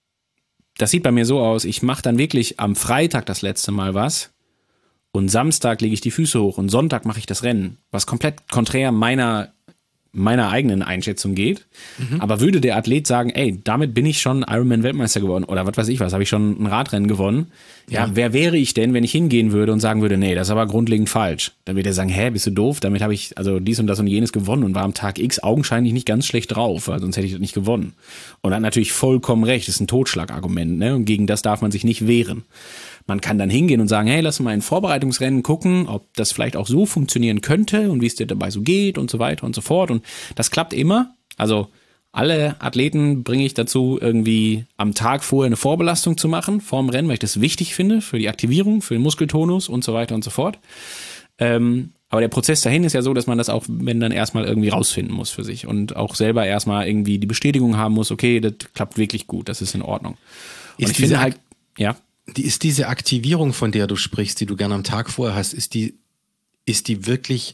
das sieht bei mir so aus, ich mache dann wirklich am Freitag das letzte Mal was und Samstag lege ich die Füße hoch und Sonntag mache ich das Rennen, was komplett konträr meiner meiner eigenen Einschätzung geht. Mhm. Aber würde der Athlet sagen, ey, damit bin ich schon Ironman-Weltmeister geworden oder was weiß ich was, habe ich schon ein Radrennen gewonnen. Ja, ja, wer wäre ich denn, wenn ich hingehen würde und sagen würde, nee, das ist aber grundlegend falsch. Dann würde er sagen, hä, bist du doof? Damit habe ich also dies und das und jenes gewonnen und war am Tag X augenscheinlich nicht ganz schlecht drauf, weil sonst hätte ich das nicht gewonnen. Und hat natürlich vollkommen recht, das ist ein Totschlagargument, ne? Und gegen das darf man sich nicht wehren. Man kann dann hingehen und sagen, hey, lass mal in Vorbereitungsrennen gucken, ob das vielleicht auch so funktionieren könnte und wie es dir dabei so geht und so weiter und so fort. Und das klappt immer. Also alle Athleten bringe ich dazu, irgendwie am Tag vorher eine Vorbelastung zu machen, vorm Rennen, weil ich das wichtig finde für die Aktivierung, für den Muskeltonus und so weiter und so fort. Ähm, aber der Prozess dahin ist ja so, dass man das auch, wenn dann erstmal irgendwie rausfinden muss für sich und auch selber erstmal irgendwie die Bestätigung haben muss, okay, das klappt wirklich gut, das ist in Ordnung. Und ist ich finde halt, ja. Die, ist diese Aktivierung, von der du sprichst, die du gerne am Tag vorher hast, ist die, ist die wirklich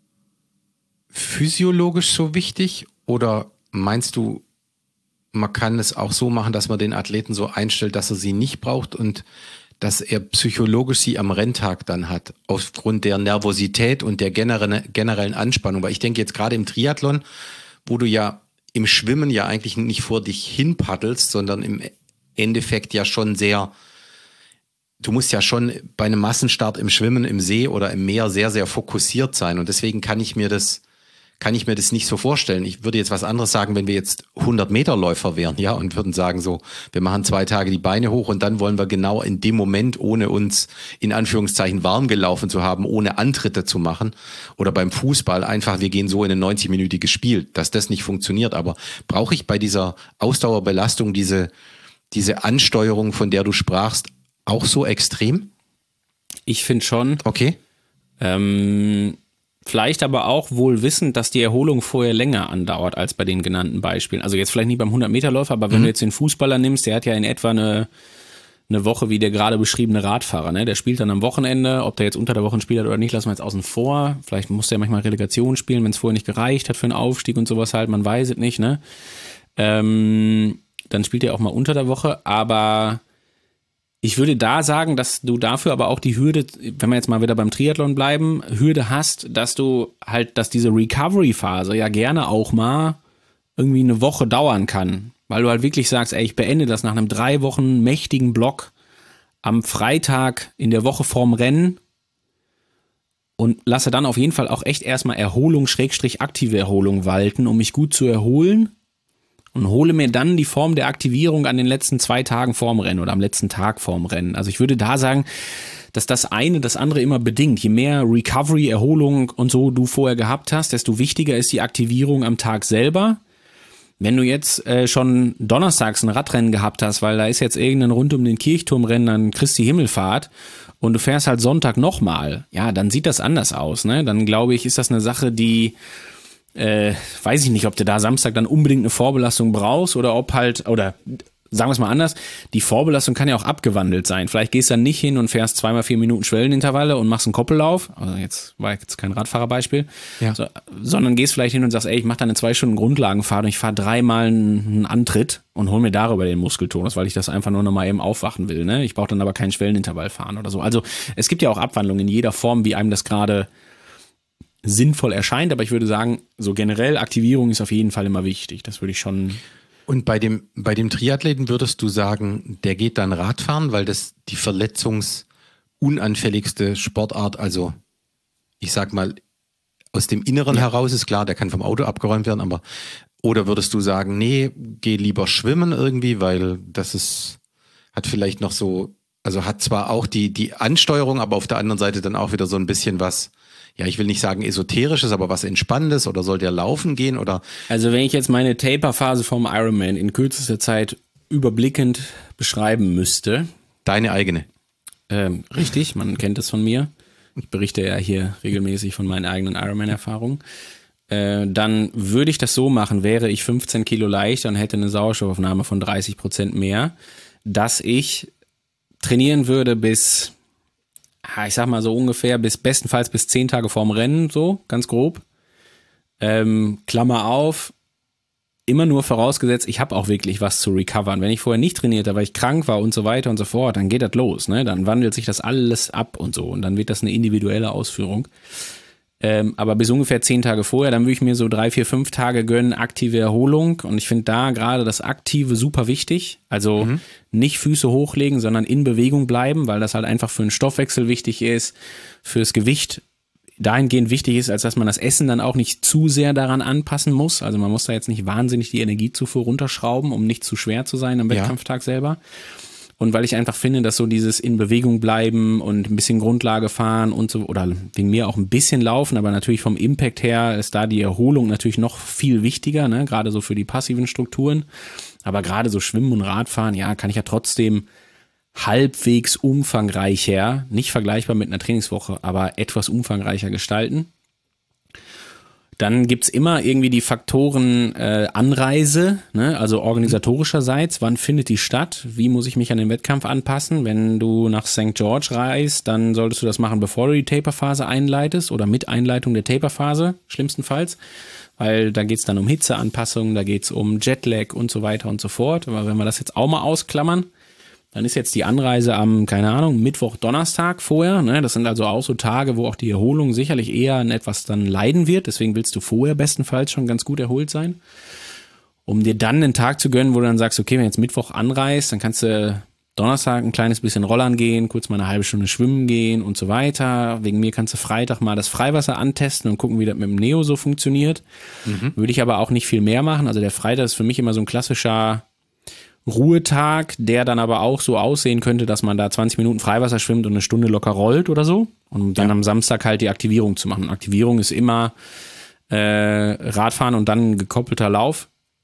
physiologisch so wichtig oder meinst du, man kann es auch so machen, dass man den Athleten so einstellt, dass er sie nicht braucht und dass er psychologisch sie am Renntag dann hat, aufgrund der Nervosität und der generellen, generellen Anspannung? Weil ich denke jetzt gerade im Triathlon, wo du ja im Schwimmen ja eigentlich nicht vor dich hin paddelst, sondern im Endeffekt ja schon sehr, du musst ja schon bei einem Massenstart im Schwimmen, im See oder im Meer sehr, sehr fokussiert sein. Und deswegen kann ich mir das, kann ich mir das nicht so vorstellen. Ich würde jetzt was anderes sagen, wenn wir jetzt hundert Meter Läufer wären, ja, und würden sagen so, wir machen zwei Tage die Beine hoch und dann wollen wir genau in dem Moment, ohne uns in Anführungszeichen warm gelaufen zu haben, ohne Antritte zu machen. Oder beim Fußball einfach, wir gehen so in ein neunzig-minütiges Spiel, dass das nicht funktioniert. Aber brauche ich bei dieser Ausdauerbelastung diese, diese Ansteuerung, von der du sprachst, auch so extrem? Ich finde schon. Okay. Ähm, vielleicht aber auch wohl wissend, dass die Erholung vorher länger andauert als bei den genannten Beispielen. Also jetzt vielleicht nicht beim hundert-Meter-Läufer, aber wenn mhm. du jetzt den Fußballer nimmst, der hat ja in etwa eine, eine Woche wie der gerade beschriebene Radfahrer. Ne? Der spielt dann am Wochenende, ob der jetzt unter der Woche spielt oder nicht, lassen wir jetzt außen vor. Vielleicht muss der manchmal Relegation spielen, wenn es vorher nicht gereicht hat für einen Aufstieg und sowas halt, man weiß es nicht. Ne? Ähm, dann spielt er auch mal unter der Woche, aber ich würde da sagen, dass du dafür aber auch die Hürde, wenn wir jetzt mal wieder beim Triathlon bleiben, Hürde hast, dass du halt, dass diese Recovery-Phase ja gerne auch mal irgendwie eine Woche dauern kann. Weil du halt wirklich sagst, ey, ich beende das nach einem drei Wochen mächtigen Block am Freitag in der Woche vorm Rennen und lasse dann auf jeden Fall auch echt erstmal Erholung, Schrägstrich aktive Erholung walten, um mich gut zu erholen. Und hole mir dann die Form der Aktivierung an den letzten zwei Tagen vorm Rennen oder am letzten Tag vorm Rennen. Also ich würde da sagen, dass das eine das andere immer bedingt. Je mehr Recovery, Erholung und so du vorher gehabt hast, desto wichtiger ist die Aktivierung am Tag selber. Wenn du jetzt äh, schon donnerstags ein Radrennen gehabt hast, weil da ist jetzt irgendein rund um den Kirchturmrennen an Christi Himmelfahrt und du fährst halt Sonntag nochmal, ja, dann sieht das anders aus. Ne? Dann glaube ich, ist das eine Sache, die Äh, weiß ich nicht, ob du da Samstag dann unbedingt eine Vorbelastung brauchst oder ob halt, oder sagen wir es mal anders, die Vorbelastung kann ja auch abgewandelt sein. Vielleicht gehst du dann nicht hin und fährst zweimal vier Minuten Schwellenintervalle und machst einen Koppellauf, also jetzt war jetzt kein Radfahrerbeispiel, ja. so, sondern gehst vielleicht hin und sagst, ey, ich mache da eine zwei Stunden Grundlagenfahrt und ich fahre dreimal einen Antritt und hol mir darüber den Muskeltonus, weil ich das einfach nur noch mal eben aufwachen will. Ne? Ich brauche dann aber keinen Schwellenintervall fahren oder so. Also es gibt ja auch Abwandlungen in jeder Form, wie einem das gerade sinnvoll erscheint, aber ich würde sagen, so generell Aktivierung ist auf jeden Fall immer wichtig. Das würde ich schon. Und bei dem, bei dem Triathleten würdest du sagen, der geht dann Radfahren, weil das die verletzungsunanfälligste Sportart, also ich sag mal, aus dem Inneren ja. heraus ist klar, der kann vom Auto abgeräumt werden, aber oder würdest du sagen, nee, geh lieber schwimmen irgendwie, weil das ist, hat vielleicht noch so, also hat zwar auch die, die Ansteuerung, aber auf der anderen Seite dann auch wieder so ein bisschen was, ja, ich will nicht sagen Esoterisches, aber was Entspannendes, oder soll der laufen gehen oder? Also wenn ich jetzt meine Taper-Phase vom Ironman in kürzester Zeit überblickend beschreiben müsste. Deine eigene. Ähm, richtig, man kennt das von mir. Ich berichte ja hier regelmäßig von meinen eigenen Ironman-Erfahrungen. Äh, dann würde ich das so machen, wäre ich fünfzehn Kilo leichter und hätte eine Sauerstoffaufnahme von dreißig Prozent mehr, dass ich trainieren würde bis, ich sag mal so ungefähr, bis bestenfalls bis zehn Tage vorm Rennen, so ganz grob. Ähm, Klammer auf, immer nur vorausgesetzt, ich habe auch wirklich was zu recovern. Wenn ich vorher nicht trainiert habe, weil ich krank war und so weiter und so fort, dann geht das los, ne? Dann wandelt sich das alles ab und so und dann wird das eine individuelle Ausführung. Ähm, aber bis ungefähr zehn Tage vorher, dann würde ich mir so drei, vier, fünf Tage gönnen, aktive Erholung. Und ich finde da gerade das Aktive super wichtig. Also mhm. nicht Füße hochlegen, sondern in Bewegung bleiben, weil das halt einfach für den Stoffwechsel wichtig ist, fürs Gewicht dahingehend wichtig ist, als dass man das Essen dann auch nicht zu sehr daran anpassen muss. Also man muss da jetzt nicht wahnsinnig die Energiezufuhr runterschrauben, um nicht zu schwer zu sein am Wettkampftag ja. selber. Und weil ich einfach finde, dass so dieses in Bewegung bleiben und ein bisschen Grundlage fahren und so, oder wegen mir auch ein bisschen laufen, aber natürlich vom Impact her ist da die Erholung natürlich noch viel wichtiger, ne? Gerade so für die passiven Strukturen. Aber gerade so Schwimmen und Radfahren, ja, kann ich ja trotzdem halbwegs umfangreicher, nicht vergleichbar mit einer Trainingswoche, aber etwas umfangreicher gestalten. Dann gibt's immer irgendwie die Faktoren äh, Anreise, ne? Also organisatorischerseits, wann findet die statt, wie muss ich mich an den Wettkampf anpassen. Wenn du nach Sankt George reist, dann solltest du das machen, bevor du die Taperphase einleitest oder mit Einleitung der Taperphase, schlimmstenfalls, weil da geht's dann um Hitzeanpassungen, da geht's um Jetlag und so weiter und so fort. Aber wenn wir das jetzt auch mal ausklammern, dann ist jetzt die Anreise am, keine Ahnung, Mittwoch, Donnerstag vorher. Ne? Das sind also auch so Tage, wo auch die Erholung sicherlich eher an etwas dann leiden wird. Deswegen willst du vorher bestenfalls schon ganz gut erholt sein. Um dir dann einen Tag zu gönnen, wo du dann sagst, okay, wenn du jetzt Mittwoch anreist, dann kannst du Donnerstag ein kleines bisschen Rollern gehen, kurz mal eine halbe Stunde schwimmen gehen und so weiter. Wegen mir kannst du Freitag mal das Freiwasser antesten und gucken, wie das mit dem Neo so funktioniert. Mhm. Würde ich aber auch nicht viel mehr machen. Also der Freitag ist für mich immer so ein klassischer Ruhetag, der dann aber auch so aussehen könnte, dass man da zwanzig Minuten Freiwasser schwimmt und eine Stunde locker rollt oder so. Und dann ja. am Samstag halt die Aktivierung zu machen. Aktivierung ist immer äh, Radfahren und dann ein gekoppelter Lauf.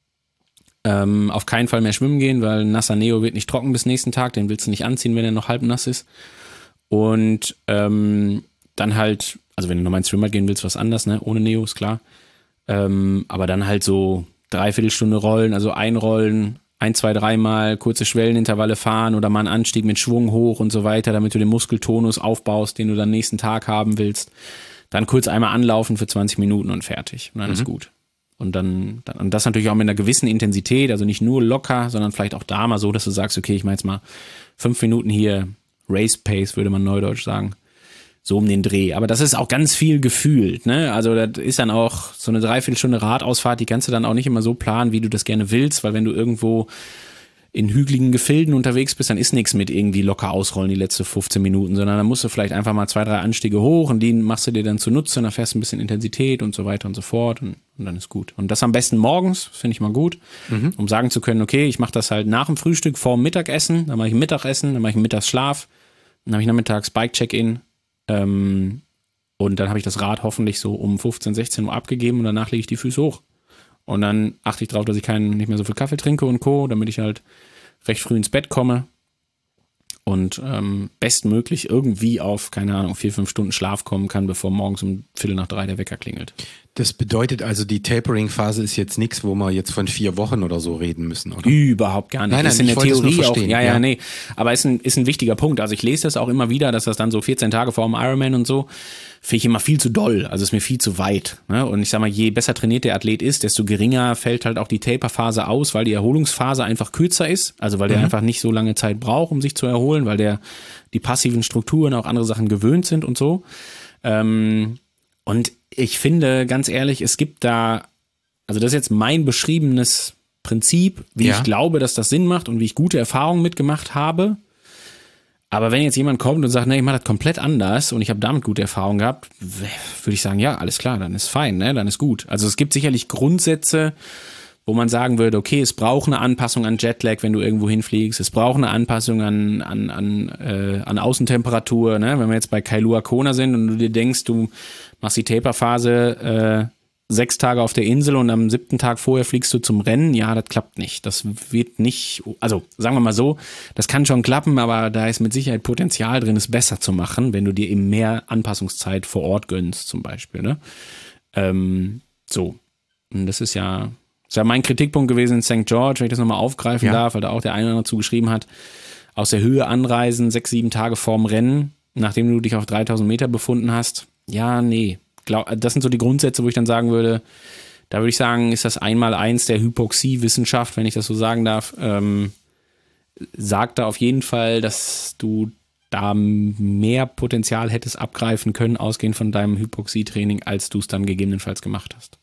Ähm, auf keinen Fall mehr schwimmen gehen, weil ein nasser Neo wird nicht trocken bis nächsten Tag. Den willst du nicht anziehen, wenn er noch halb nass ist. Und ähm, dann halt, also wenn du nochmal ins Schwimmbad gehen willst, was anders, ne? Ohne Neo, ist klar. Ähm, aber dann halt so dreiviertel Stunde rollen, also einrollen, ein, zwei, dreimal kurze Schwellenintervalle fahren oder mal einen Anstieg mit Schwung hoch und so weiter, damit du den Muskeltonus aufbaust, den du dann nächsten Tag haben willst. Dann kurz einmal anlaufen für zwanzig Minuten und fertig. Und dann mhm. ist gut. Und dann, dann, und das natürlich auch mit einer gewissen Intensität, also nicht nur locker, sondern vielleicht auch da mal so, dass du sagst, okay, ich mache jetzt mal fünf Minuten hier Race Pace, würde man neudeutsch sagen. So um den Dreh. Aber das ist auch ganz viel gefühlt, ne? Also das ist dann auch so eine Dreiviertelstunde Radausfahrt, die kannst du dann auch nicht immer so planen, wie du das gerne willst, weil wenn du irgendwo in hügeligen Gefilden unterwegs bist, dann ist nichts mit irgendwie locker ausrollen die letzten fünfzehn Minuten, sondern dann musst du vielleicht einfach mal zwei, drei Anstiege hoch und die machst du dir dann zunutze und dann fährst du ein bisschen Intensität und so weiter und so fort und, und dann ist gut. Und das am besten morgens, finde ich mal gut, mhm. um sagen zu können, okay, ich mache das halt nach dem Frühstück, vor dem Mittagessen, dann mache ich ein Mittagessen, dann mache ich einen Mittagsschlaf, dann habe ich nachmittags Bike-Check-In, Ähm, und dann habe ich das Rad hoffentlich so um fünfzehn, sechzehn Uhr abgegeben und danach lege ich die Füße hoch. Und dann achte ich darauf, dass ich keinen, nicht mehr so viel Kaffee trinke und Co., damit ich halt recht früh ins Bett komme und ähm, bestmöglich irgendwie auf, keine Ahnung, vier, fünf Stunden Schlaf kommen kann, bevor morgens um Viertel nach drei der Wecker klingelt. Das bedeutet also, die Tapering-Phase ist jetzt nichts, wo wir jetzt von vier Wochen oder so reden müssen, oder? Überhaupt gar nicht. Nein, nein, ist in der Theorie auch. Ja, ja, ja, nee. Aber ist ein, ist ein wichtiger Punkt. Also ich lese das auch immer wieder, dass das dann so vierzehn Tage vor dem Ironman und so, finde ich immer viel zu doll. Also ist mir viel zu weit. Ne? Und ich sag mal, je besser trainiert der Athlet ist, desto geringer fällt halt auch die Taper-Phase aus, weil die Erholungsphase einfach kürzer ist. Also weil der mhm. einfach nicht so lange Zeit braucht, um sich zu erholen, weil der die passiven Strukturen auch andere Sachen gewöhnt sind und so. Ähm, und ich finde, ganz ehrlich, es gibt da, also das ist jetzt mein beschriebenes Prinzip, wie ja. ich glaube, dass das Sinn macht und wie ich gute Erfahrungen mitgemacht habe. Aber wenn jetzt jemand kommt und sagt, nee, ich mache das komplett anders und ich habe damit gute Erfahrungen gehabt, würde ich sagen, ja, alles klar, dann ist fein, ne, dann ist gut. Also es gibt sicherlich Grundsätze, wo man sagen würde, okay, es braucht eine Anpassung an Jetlag, wenn du irgendwo hinfliegst. Es braucht eine Anpassung an, an, an, äh, an Außentemperatur. Ne? Wenn wir jetzt bei Kailua Kona sind und du dir denkst, du machst die Taperphase äh, sechs Tage auf der Insel und am siebten Tag vorher fliegst du zum Rennen, ja, das klappt nicht. Das wird nicht, also sagen wir mal so, das kann schon klappen, aber da ist mit Sicherheit Potenzial drin, es besser zu machen, wenn du dir eben mehr Anpassungszeit vor Ort gönnst zum Beispiel. Ne? Ähm, so, und das ist ja... Das ist ja mein Kritikpunkt gewesen in Sankt George, wenn ich das nochmal aufgreifen ja. darf, weil da auch der eine oder andere zugeschrieben hat, aus der Höhe anreisen, sechs, sieben Tage vorm Rennen, nachdem du dich auf dreitausend Meter befunden hast. Ja, nee. Glaub, das sind so die Grundsätze, wo ich dann sagen würde, da würde ich sagen, ist das einmal eins der Hypoxie-Wissenschaft, wenn ich das so sagen darf, ähm, sagt da auf jeden Fall, dass du da mehr Potenzial hättest abgreifen können, ausgehend von deinem Hypoxie-Training, als du es dann gegebenenfalls gemacht hast.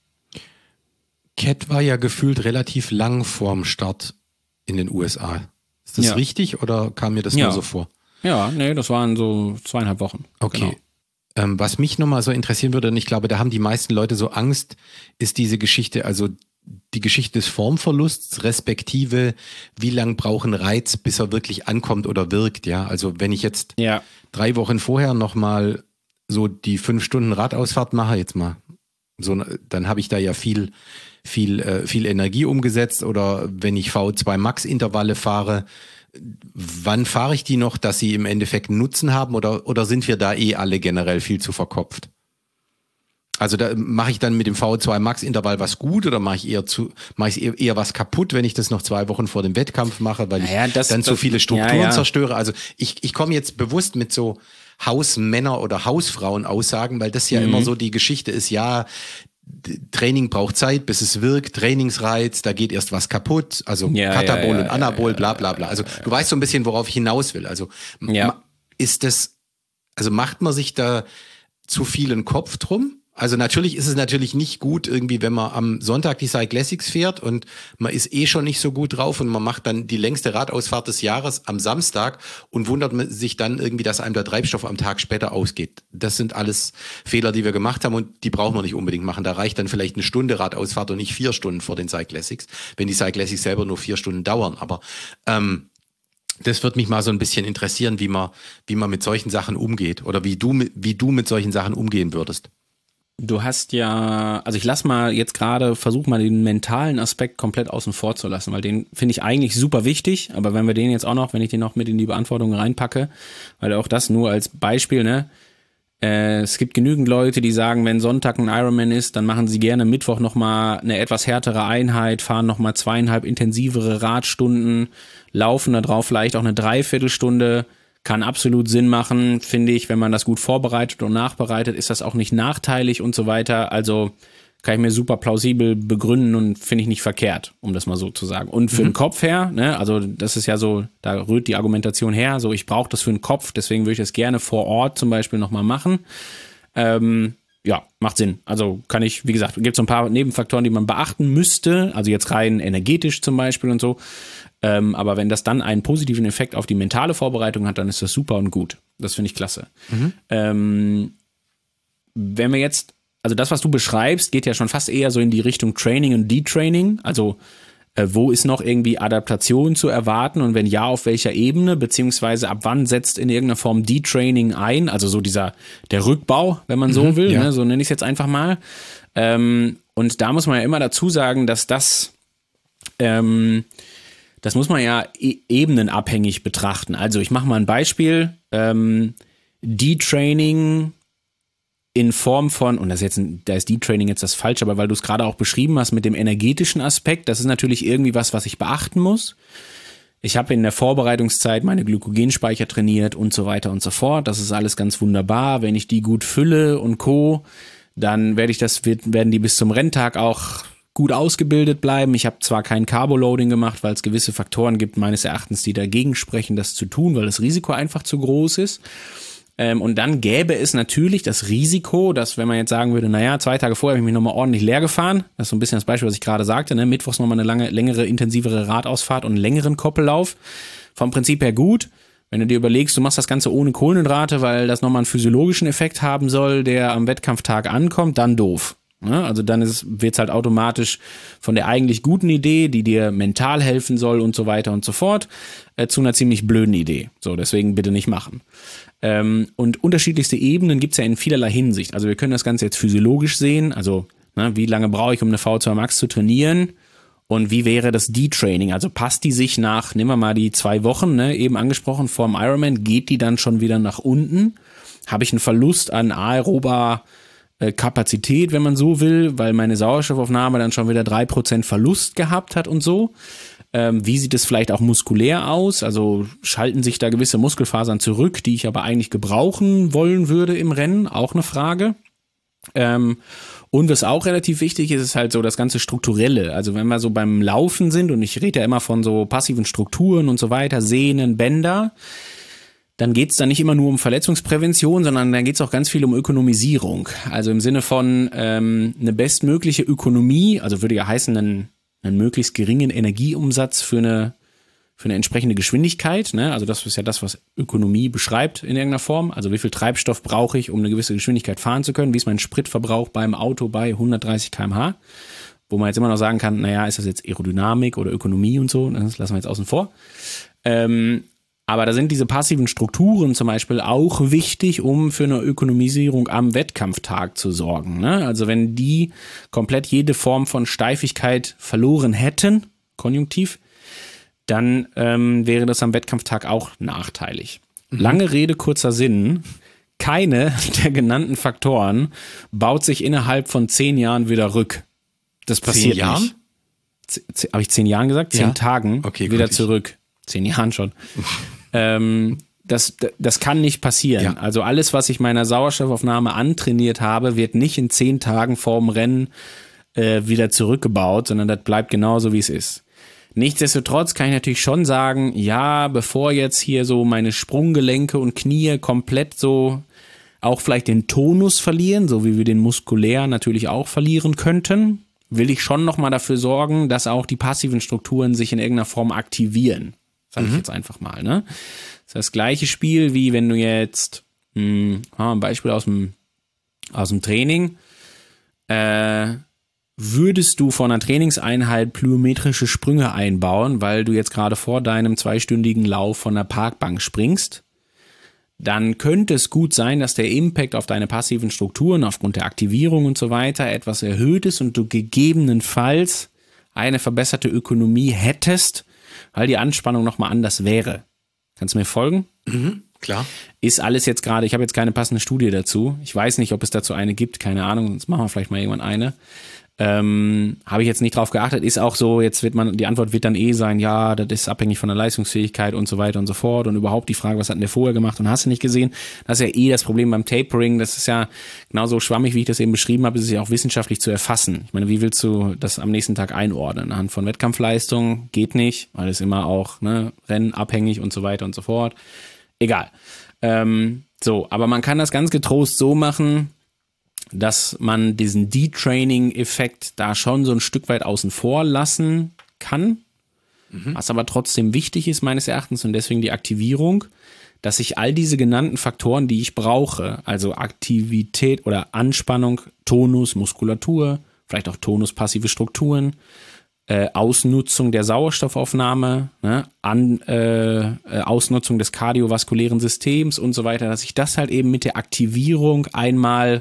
Cat war ja gefühlt relativ lang vorm Start in den U S A. Ist das ja. richtig oder kam mir das ja. nur so vor? Ja, nee, das waren so zweieinhalb Wochen. Okay. Genau. Ähm, was mich nochmal so interessieren würde, und ich glaube, da haben die meisten Leute so Angst, ist diese Geschichte, also die Geschichte des Formverlusts, respektive wie lang braucht ein Reiz, bis er wirklich ankommt oder wirkt. Ja, also wenn ich jetzt ja. drei Wochen vorher nochmal so die fünf Stunden Radausfahrt mache, jetzt mal, so, dann habe ich da ja viel viel äh, viel Energie umgesetzt, oder wenn ich V zwei Max Intervalle fahre, wann fahre ich die noch, dass sie im Endeffekt Nutzen haben, oder oder sind wir da eh alle generell viel zu verkopft? Also da mache ich dann mit dem V zwei Max Intervall was gut, oder mache ich eher zu mache ich eher, eher was kaputt, wenn ich das noch zwei Wochen vor dem Wettkampf mache, weil naja, ich das, dann das, zu viele Strukturen ja, ja. zerstöre. Also ich ich komme jetzt bewusst mit so Hausmänner oder Hausfrauen Aussagen, weil das ja mhm. immer so die Geschichte ist, ja, Training braucht Zeit, bis es wirkt, Trainingsreiz, da geht erst was kaputt, also ja, Katabol ja, ja, und Anabol, ja, bla bla bla. Also du weißt so ein bisschen, worauf ich hinaus will. Also ja. ist das, also macht man sich da zu viel einen Kopf drum? Also natürlich ist es natürlich nicht gut, irgendwie, wenn man am Sonntag die Cyclassics fährt und man ist eh schon nicht so gut drauf und man macht dann die längste Radausfahrt des Jahres am Samstag und wundert sich dann irgendwie, dass einem der Treibstoff am Tag später ausgeht. Das sind alles Fehler, die wir gemacht haben und die brauchen wir nicht unbedingt machen. Da reicht dann vielleicht eine Stunde Radausfahrt und nicht vier Stunden vor den Cyclassics, wenn die Cyclassics selber nur vier Stunden dauern. Aber ähm, das wird mich mal so ein bisschen interessieren, wie man, wie man mit solchen Sachen umgeht oder wie du, wie du mit solchen Sachen umgehen würdest. Du hast ja, also ich lass mal jetzt gerade, versuch mal den mentalen Aspekt komplett außen vor zu lassen, weil den finde ich eigentlich super wichtig, aber wenn wir den jetzt auch noch, wenn ich den noch mit in die Beantwortung reinpacke, weil auch das nur als Beispiel, ne, äh, es gibt genügend Leute, die sagen, wenn Sonntag ein Ironman ist, dann machen sie gerne Mittwoch nochmal eine etwas härtere Einheit, fahren nochmal zweieinhalb intensivere Radstunden, laufen da drauf vielleicht auch eine Dreiviertelstunde. Kann absolut Sinn machen, finde ich, wenn man das gut vorbereitet und nachbereitet, ist das auch nicht nachteilig und so weiter. Also kann ich mir super plausibel begründen und finde ich nicht verkehrt, um das mal so zu sagen. Und für mhm. den Kopf her, ne, also das ist ja so, da rührt die Argumentation her, so ich brauche das für den Kopf, deswegen würde ich das gerne vor Ort zum Beispiel nochmal machen. Ähm, ja, macht Sinn. Also kann ich, wie gesagt, gibt es so ein paar Nebenfaktoren, die man beachten müsste, also jetzt rein energetisch zum Beispiel und so. Ähm, aber wenn das dann einen positiven Effekt auf die mentale Vorbereitung hat, dann ist das super und gut. Das finde ich klasse. Mhm. Ähm, wenn wir jetzt, also das, was du beschreibst, geht ja schon fast eher so in die Richtung Training und Detraining. Also äh, wo ist noch irgendwie Adaptation zu erwarten und wenn ja, auf welcher Ebene, beziehungsweise ab wann setzt in irgendeiner Form Detraining ein? Also so dieser, der Rückbau, wenn man so mhm, will, ja. ne? So nenne ich es jetzt einfach mal. Ähm, und da muss man ja immer dazu sagen, dass das ähm, Das muss man ja e- ebenenabhängig betrachten. Also ich mache mal ein Beispiel. Ähm, Detraining in Form von, und das ist jetzt ein, da ist Detraining jetzt das Falsche, aber weil du es gerade auch beschrieben hast mit dem energetischen Aspekt, das ist natürlich irgendwie was, was ich beachten muss. Ich habe in der Vorbereitungszeit meine Glykogenspeicher trainiert und so weiter und so fort. Das ist alles ganz wunderbar. Wenn ich die gut fülle und Co., dann werde ich das, werden die bis zum Renntag auch gut ausgebildet bleiben. Ich habe zwar kein Carboloading gemacht, weil es gewisse Faktoren gibt, meines Erachtens, die dagegen sprechen, das zu tun, weil das Risiko einfach zu groß ist. Ähm, und dann gäbe es natürlich das Risiko, dass wenn man jetzt sagen würde, naja, zwei Tage vorher habe ich mich nochmal ordentlich leer gefahren, das ist so ein bisschen das Beispiel, was ich gerade sagte, ne? Mittwochs nochmal eine lange, längere, intensivere Radausfahrt und einen längeren Koppellauf. Vom Prinzip her gut. Wenn du dir überlegst, du machst das Ganze ohne Kohlenhydrate, weil das nochmal einen physiologischen Effekt haben soll, der am Wettkampftag ankommt, dann doof. Also dann wird es halt automatisch von der eigentlich guten Idee, die dir mental helfen soll und so weiter und so fort, äh, zu einer ziemlich blöden Idee. So, deswegen bitte nicht machen. Ähm, und unterschiedlichste Ebenen gibt es ja in vielerlei Hinsicht. Also wir können das Ganze jetzt physiologisch sehen, also ne, wie lange brauche ich, um eine V zwei Max zu trainieren und wie wäre das Detraining? Also passt die sich nach, nehmen wir mal die zwei Wochen, ne, eben angesprochen, vorm Ironman, geht die dann schon wieder nach unten? Habe ich einen Verlust an aerober Kapazität, wenn man so will, weil meine Sauerstoffaufnahme dann schon wieder drei Prozent Verlust gehabt hat und so. Ähm, wie sieht es vielleicht auch muskulär aus? Also schalten sich da gewisse Muskelfasern zurück, die ich aber eigentlich gebrauchen wollen würde im Rennen? Auch eine Frage. Ähm, und was auch relativ wichtig ist, ist halt so das ganze Strukturelle. Also wenn wir so beim Laufen sind, und ich rede ja immer von so passiven Strukturen und so weiter, Sehnen, Bänder, dann geht es da nicht immer nur um Verletzungsprävention, sondern dann geht es auch ganz viel um Ökonomisierung. Also im Sinne von ähm, eine bestmögliche Ökonomie, also würde ja heißen, einen, einen möglichst geringen Energieumsatz für eine, für eine entsprechende Geschwindigkeit. Ne? Also das ist ja das, was Ökonomie beschreibt in irgendeiner Form. Also wie viel Treibstoff brauche ich, um eine gewisse Geschwindigkeit fahren zu können? Wie ist mein Spritverbrauch beim Auto bei hundertdreißig Kilometer pro Stunde? Wo man jetzt immer noch sagen kann, naja, ist das jetzt Aerodynamik oder Ökonomie und so? Das lassen wir jetzt außen vor. Ähm, Aber da sind diese passiven Strukturen zum Beispiel auch wichtig, um für eine Ökonomisierung am Wettkampftag zu sorgen. Ne? Also wenn die komplett jede Form von Steifigkeit verloren hätten, konjunktiv, dann ähm, wäre das am Wettkampftag auch nachteilig. Mhm. Lange Rede, kurzer Sinn. Keine der genannten Faktoren baut sich innerhalb von zehn Jahren wieder rück. Das passiert zehn Jahren? nicht. Z- Habe ich zehn Jahren gesagt? Zehn ja. Tagen okay, wieder gut, zurück. Zehn Jahren schon. ähm, das, das kann nicht passieren. Ja. Also alles, was ich meiner Sauerstoffaufnahme antrainiert habe, wird nicht in zehn Tagen vorm Rennen äh, wieder zurückgebaut, sondern das bleibt genauso, wie es ist. Nichtsdestotrotz kann ich natürlich schon sagen, ja, bevor jetzt hier so meine Sprunggelenke und Knie komplett so auch vielleicht den Tonus verlieren, so wie wir den muskulär natürlich auch verlieren könnten, will ich schon nochmal dafür sorgen, dass auch die passiven Strukturen sich in irgendeiner Form aktivieren. Sag ich mhm. jetzt einfach mal, ne? Das ist das gleiche Spiel, wie wenn du jetzt, mh, ein Beispiel aus dem, aus dem Training, äh, würdest du vor einer Trainingseinheit plyometrische Sprünge einbauen, weil du jetzt gerade vor deinem zweistündigen Lauf von der Parkbank springst, dann könnte es gut sein, dass der Impact auf deine passiven Strukturen aufgrund der Aktivierung und so weiter etwas erhöht ist und du gegebenenfalls eine verbesserte Ökonomie hättest, weil die Anspannung nochmal anders wäre. Kannst du mir folgen? Mhm, klar. Ist alles jetzt gerade, ich habe jetzt keine passende Studie dazu. Ich weiß nicht, ob es dazu eine gibt, keine Ahnung, sonst machen wir vielleicht mal irgendwann eine. Ähm, habe ich jetzt nicht drauf geachtet, ist auch so, jetzt wird man, die Antwort wird dann eh sein, ja, das ist abhängig von der Leistungsfähigkeit und so weiter und so fort und überhaupt die Frage, was hat denn der vorher gemacht und hast du nicht gesehen, das ist ja eh das Problem beim Tapering, das ist ja genauso schwammig, wie ich das eben beschrieben habe, ist es ja auch wissenschaftlich zu erfassen. Ich meine, wie willst du das am nächsten Tag einordnen? Anhand von Wettkampfleistung geht nicht, weil es immer auch, ne, Rennen abhängig und so weiter und so fort. Egal. Ähm, so, aber man kann das ganz getrost so machen, dass man diesen Detraining-Effekt da schon so ein Stück weit außen vor lassen kann, mhm. was aber trotzdem wichtig ist meines Erachtens und deswegen die Aktivierung, dass ich all diese genannten Faktoren, die ich brauche, also Aktivität oder Anspannung, Tonus, Muskulatur, vielleicht auch Tonus, passive Strukturen, äh, Ausnutzung der Sauerstoffaufnahme, ne, an, äh, Ausnutzung des kardiovaskulären Systems und so weiter, dass ich das halt eben mit der Aktivierung einmal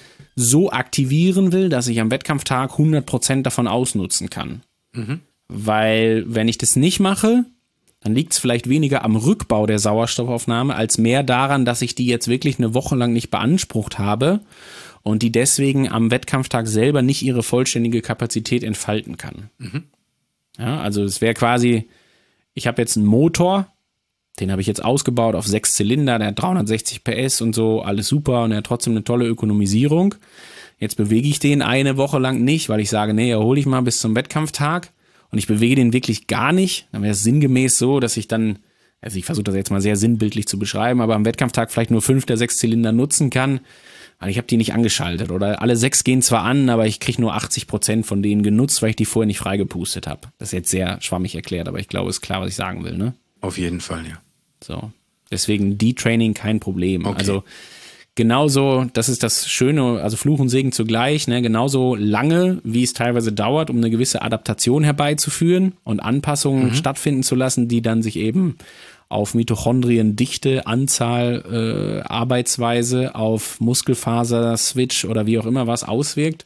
so aktivieren will, dass ich am Wettkampftag hundert Prozent davon ausnutzen kann. Mhm. Weil wenn ich das nicht mache, dann liegt es vielleicht weniger am Rückbau der Sauerstoffaufnahme, als mehr daran, dass ich die jetzt wirklich eine Woche lang nicht beansprucht habe und die deswegen am Wettkampftag selber nicht ihre vollständige Kapazität entfalten kann. Mhm. Ja, also es wäre quasi, ich habe jetzt einen Motor, den habe ich jetzt ausgebaut auf sechs Zylinder, der hat dreihundertsechzig P S und so, alles super und er hat trotzdem eine tolle Ökonomisierung. Jetzt bewege ich den eine Woche lang nicht, weil ich sage, nee, erhole ich mal bis zum Wettkampftag und ich bewege den wirklich gar nicht. Dann wäre es sinngemäß so, dass ich dann, also ich versuche das jetzt mal sehr sinnbildlich zu beschreiben, aber am Wettkampftag vielleicht nur fünf der sechs Zylinder nutzen kann, weil ich habe die nicht angeschaltet oder alle sechs gehen zwar an, aber ich kriege nur achtzig Prozent von denen genutzt, weil ich die vorher nicht freigepustet habe. Das ist jetzt sehr schwammig erklärt, aber ich glaube, es ist klar, was ich sagen will, ne? Auf jeden Fall, ja. So, deswegen Detraining kein Problem. Okay. Also genauso, das ist das Schöne, also Fluch und Segen zugleich, ne, genauso lange, wie es teilweise dauert, um eine gewisse Adaptation herbeizuführen und Anpassungen mhm. stattfinden zu lassen, die dann sich eben auf Mitochondrien, Dichte, Anzahl, äh, Arbeitsweise, auf Muskelfaser, Switch oder wie auch immer was auswirkt.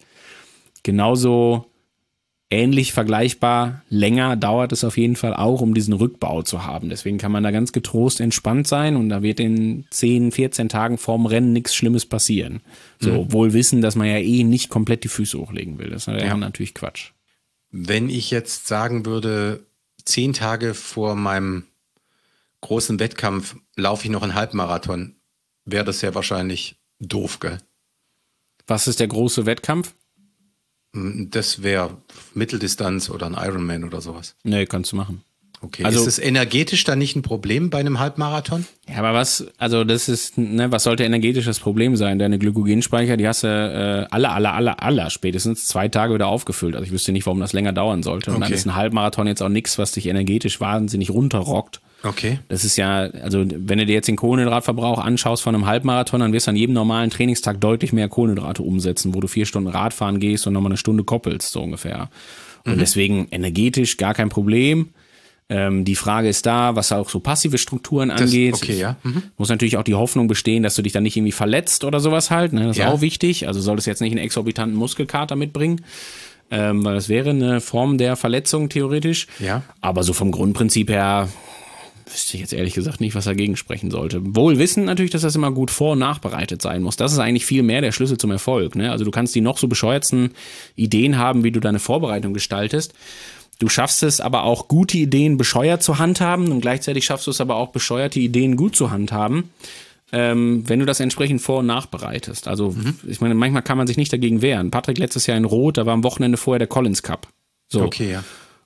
Genauso ähnlich vergleichbar, länger dauert es auf jeden Fall auch, um diesen Rückbau zu haben. Deswegen kann man da ganz getrost entspannt sein und da wird in zehn, vierzehn Tagen vorm Rennen nichts Schlimmes passieren. So, mhm. obwohl wissen, dass man ja eh nicht komplett die Füße hochlegen will. Das wäre ja natürlich Quatsch. Wenn ich jetzt sagen würde, zehn Tage vor meinem großen Wettkampf laufe ich noch einen Halbmarathon, wäre das ja wahrscheinlich doof, gell? Was ist der große Wettkampf? Das wäre Mitteldistanz oder ein Ironman oder sowas. Nee, kannst du machen. Okay, also, ist es energetisch dann nicht ein Problem bei einem Halbmarathon? Ja, aber was, also das ist, ne, was sollte energetisch das Problem sein? Deine Glykogenspeicher, die hast du äh, alle, alle, alle, alle spätestens zwei Tage wieder aufgefüllt. Also ich wüsste nicht, warum das länger dauern sollte. Und okay. Dann ist ein Halbmarathon jetzt auch nichts, was dich energetisch wahnsinnig runterrockt. Okay. Das ist ja, also wenn du dir jetzt den Kohlenhydratverbrauch anschaust von einem Halbmarathon, dann wirst du an jedem normalen Trainingstag deutlich mehr Kohlenhydrate umsetzen, wo du vier Stunden Radfahren gehst und nochmal eine Stunde koppelst, so ungefähr. Und mhm. deswegen energetisch gar kein Problem. Ähm, die Frage ist da, was auch so passive Strukturen das, angeht. Okay, ja. Mhm. Muss natürlich auch die Hoffnung bestehen, dass du dich dann nicht irgendwie verletzt oder sowas halt. Ne? Das ist ja auch wichtig. Also solltest jetzt nicht einen exorbitanten Muskelkater mitbringen. Ähm, weil das wäre eine Form der Verletzung theoretisch. Ja. Aber so vom Grundprinzip her wüsste ich jetzt ehrlich gesagt nicht, was dagegen sprechen sollte. Wohl wissend natürlich, dass das immer gut vor- und nachbereitet sein muss. Das ist eigentlich viel mehr der Schlüssel zum Erfolg. Ne? Also du kannst die noch so bescheuertsten Ideen haben, wie du deine Vorbereitung gestaltest. Du schaffst es aber auch, gute Ideen bescheuert zu handhaben und gleichzeitig schaffst du es aber auch, bescheuerte Ideen gut zu handhaben, ähm, wenn du das entsprechend vor- und nachbereitest. Also mhm. ich meine, manchmal kann man sich nicht dagegen wehren. Patrick letztes Jahr in Rot, da war am Wochenende vorher der Collins Cup. So. Okay, ja.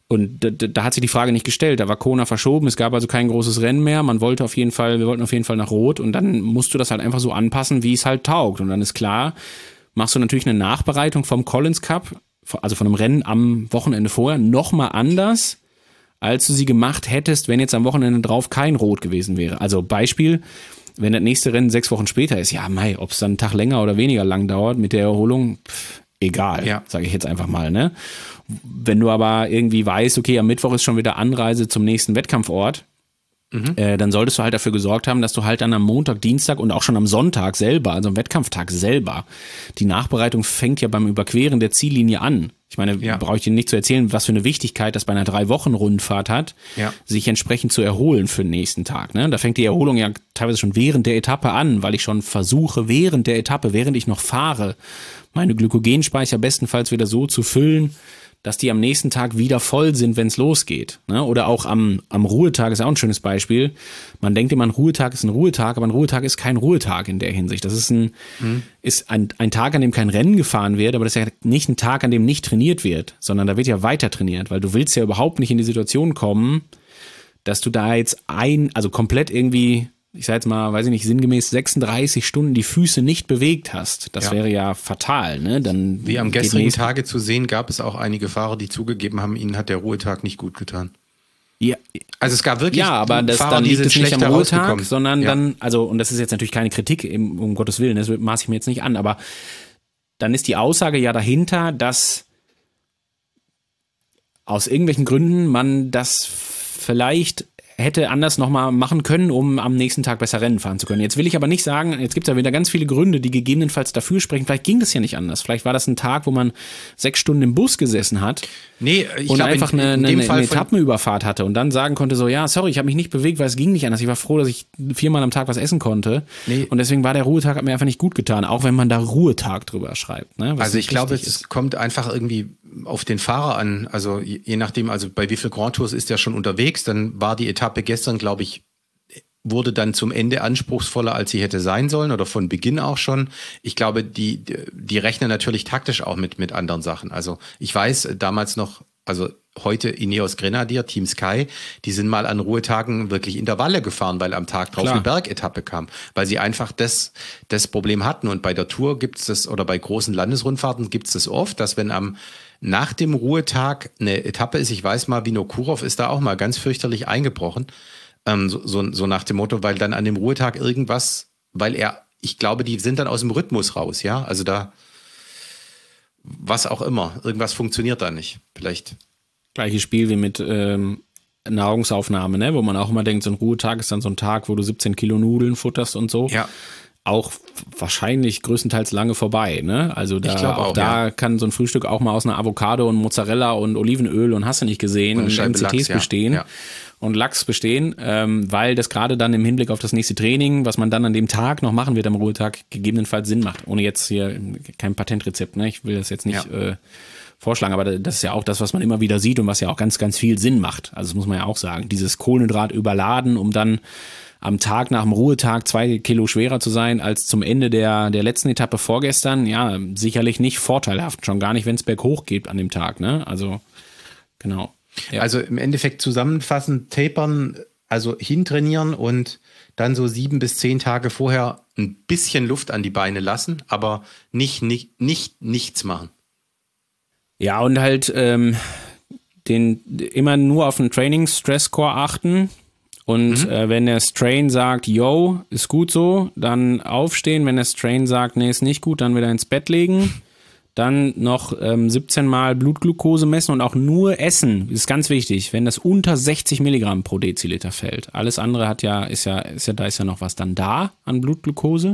Und da, da hat sich die Frage nicht gestellt. Da war Kona verschoben, es gab also kein großes Rennen mehr. Man wollte auf jeden Fall, wir wollten auf jeden Fall nach Rot und dann musst du das halt einfach so anpassen, wie es halt taugt. Und dann ist klar, machst du natürlich eine Nachbereitung vom Collins Cup, also von einem Rennen am Wochenende vorher, nochmal anders, als du sie gemacht hättest, wenn jetzt am Wochenende drauf kein Rot gewesen wäre. Also Beispiel, wenn das nächste Rennen sechs Wochen später ist, ja mei, ob es dann einen Tag länger oder weniger lang dauert mit der Erholung, pff, egal, ja. Sage ich jetzt einfach mal, ne? Wenn du aber irgendwie weißt, okay, am Mittwoch ist schon wieder Anreise zum nächsten Wettkampfort, mhm. äh, dann solltest du halt dafür gesorgt haben, dass du halt dann am Montag, Dienstag und auch schon am Sonntag selber, also am Wettkampftag selber, die Nachbereitung fängt ja beim Überqueren der Ziellinie an. Ich meine, ja. brauche ich dir nicht zu erzählen, was für eine Wichtigkeit das bei einer Drei-Wochen-Rundfahrt hat, ja. sich entsprechend zu erholen für den nächsten Tag. Ne? Da fängt die Erholung ja teilweise schon während der Etappe an, weil ich schon versuche, während der Etappe, während ich noch fahre, meine Glykogenspeicher bestenfalls wieder so zu füllen, dass die am nächsten Tag wieder voll sind, wenn es losgeht. Ne? Oder auch am, am Ruhetag ist auch ein schönes Beispiel. Man denkt immer, ein Ruhetag ist ein Ruhetag, aber ein Ruhetag ist kein Ruhetag in der Hinsicht. Das ist ein, mhm. ist ein, ein Tag, an dem kein Rennen gefahren wird, aber das ist ja nicht ein Tag, an dem nicht trainiert wird, sondern da wird ja weiter trainiert, weil du willst ja überhaupt nicht in die Situation kommen, dass du da jetzt ein, also komplett irgendwie, ich sag jetzt mal, weiß ich nicht, sinngemäß sechsunddreißig Stunden die Füße nicht bewegt hast. Das ja. wäre ja fatal, ne? Dann Wie am gestrigen Tage zu sehen, gab es auch einige Fahrer, die zugegeben haben, ihnen hat der Ruhetag nicht gut getan. Ja, also es gab wirklich ja, aber das, Fahrer, dann liegt es nicht am Ruhetag, sondern ja. dann, also, und das ist jetzt natürlich keine Kritik, um Gottes Willen, das maße ich mir jetzt nicht an, aber dann ist die Aussage ja dahinter, dass aus irgendwelchen Gründen man das vielleicht hätte anders nochmal machen können, um am nächsten Tag besser Rennen fahren zu können. Jetzt will ich aber nicht sagen, jetzt gibt es ja wieder ganz viele Gründe, die gegebenenfalls dafür sprechen. Vielleicht ging das ja nicht anders. Vielleicht war das ein Tag, wo man sechs Stunden im Bus gesessen hat nee, ich und glaub, einfach in, eine, in eine, eine Etappenüberfahrt hatte und dann sagen konnte so, ja, sorry, ich habe mich nicht bewegt, weil es ging nicht anders. Ich war froh, dass ich viermal am Tag was essen konnte. Nee. Und deswegen war der Ruhetag, hat mir einfach nicht gut getan, auch wenn man da Ruhetag drüber schreibt. Ne? Also ich glaube, es ist. kommt einfach irgendwie auf den Fahrer an. Also je, je nachdem, also bei wie viel Grand Tours ist der schon unterwegs, dann war die Etappe gestern, glaube ich, wurde dann zum Ende anspruchsvoller, als sie hätte sein sollen oder von Beginn auch schon. Ich glaube, die, die rechnen natürlich taktisch auch mit, mit anderen Sachen. Also ich weiß damals noch, also heute Ineos Grenadier, Team Sky, die sind mal an Ruhetagen wirklich Intervalle gefahren, weil am Tag drauf Klar. eine Bergetappe kam, weil sie einfach das, das Problem hatten. Und bei der Tour gibt es das, oder bei großen Landesrundfahrten gibt es das oft, dass wenn am nach dem Ruhetag eine Etappe ist, ich weiß mal, Vinokurov ist da auch mal ganz fürchterlich eingebrochen, ähm, so, so, so nach dem Motto, weil dann an dem Ruhetag irgendwas, weil er, ich glaube, die sind dann aus dem Rhythmus raus, ja, also da, was auch immer, irgendwas funktioniert da nicht, vielleicht. Gleiches Spiel wie mit ähm, Nahrungsaufnahme, ne? Wo man auch immer denkt, so ein Ruhetag ist dann so ein Tag, wo du siebzehn Kilo Nudeln futterst und so. Ja. Auch wahrscheinlich größtenteils lange vorbei, ne? Also da, ich auch, auch da ja. kann so ein Frühstück auch mal aus einer Avocado und Mozzarella und Olivenöl und hast du nicht gesehen und, und M C Ts Lachs, bestehen ja. Ja. und Lachs bestehen, ähm, weil das gerade dann im Hinblick auf das nächste Training, was man dann an dem Tag noch machen wird am Ruhetag, gegebenenfalls Sinn macht. Ohne jetzt hier kein Patentrezept, ne? Ich will das jetzt nicht ja. äh, vorschlagen, aber das ist ja auch das, was man immer wieder sieht und was ja auch ganz, ganz viel Sinn macht. Also das muss man ja auch sagen. Dieses Kohlenhydrat überladen, um dann am Tag nach dem Ruhetag zwei Kilo schwerer zu sein als zum Ende der, der letzten Etappe vorgestern, ja, sicherlich nicht vorteilhaft. Schon gar nicht, wenn es berghoch geht an dem Tag, ne? Also, genau. Ja. Also im Endeffekt zusammenfassend, tapern, also hintrainieren und dann so sieben bis zehn Tage vorher ein bisschen Luft an die Beine lassen, aber nicht, nicht, nicht nichts machen. Ja, und halt ähm, den immer nur auf den Training-Stress-Score achten. Und mhm. äh, wenn der Strain sagt, yo, ist gut so, dann aufstehen. Wenn der Strain sagt, nee, ist nicht gut, dann wieder ins Bett legen. Dann noch ähm, siebzehn Mal Blutglucose messen und auch nur essen. Ist ganz wichtig, wenn das unter sechzig Milligramm pro Deziliter fällt. Alles andere hat ja, ist ja, ist ja, da ist ja noch was dann da an Blutglucose.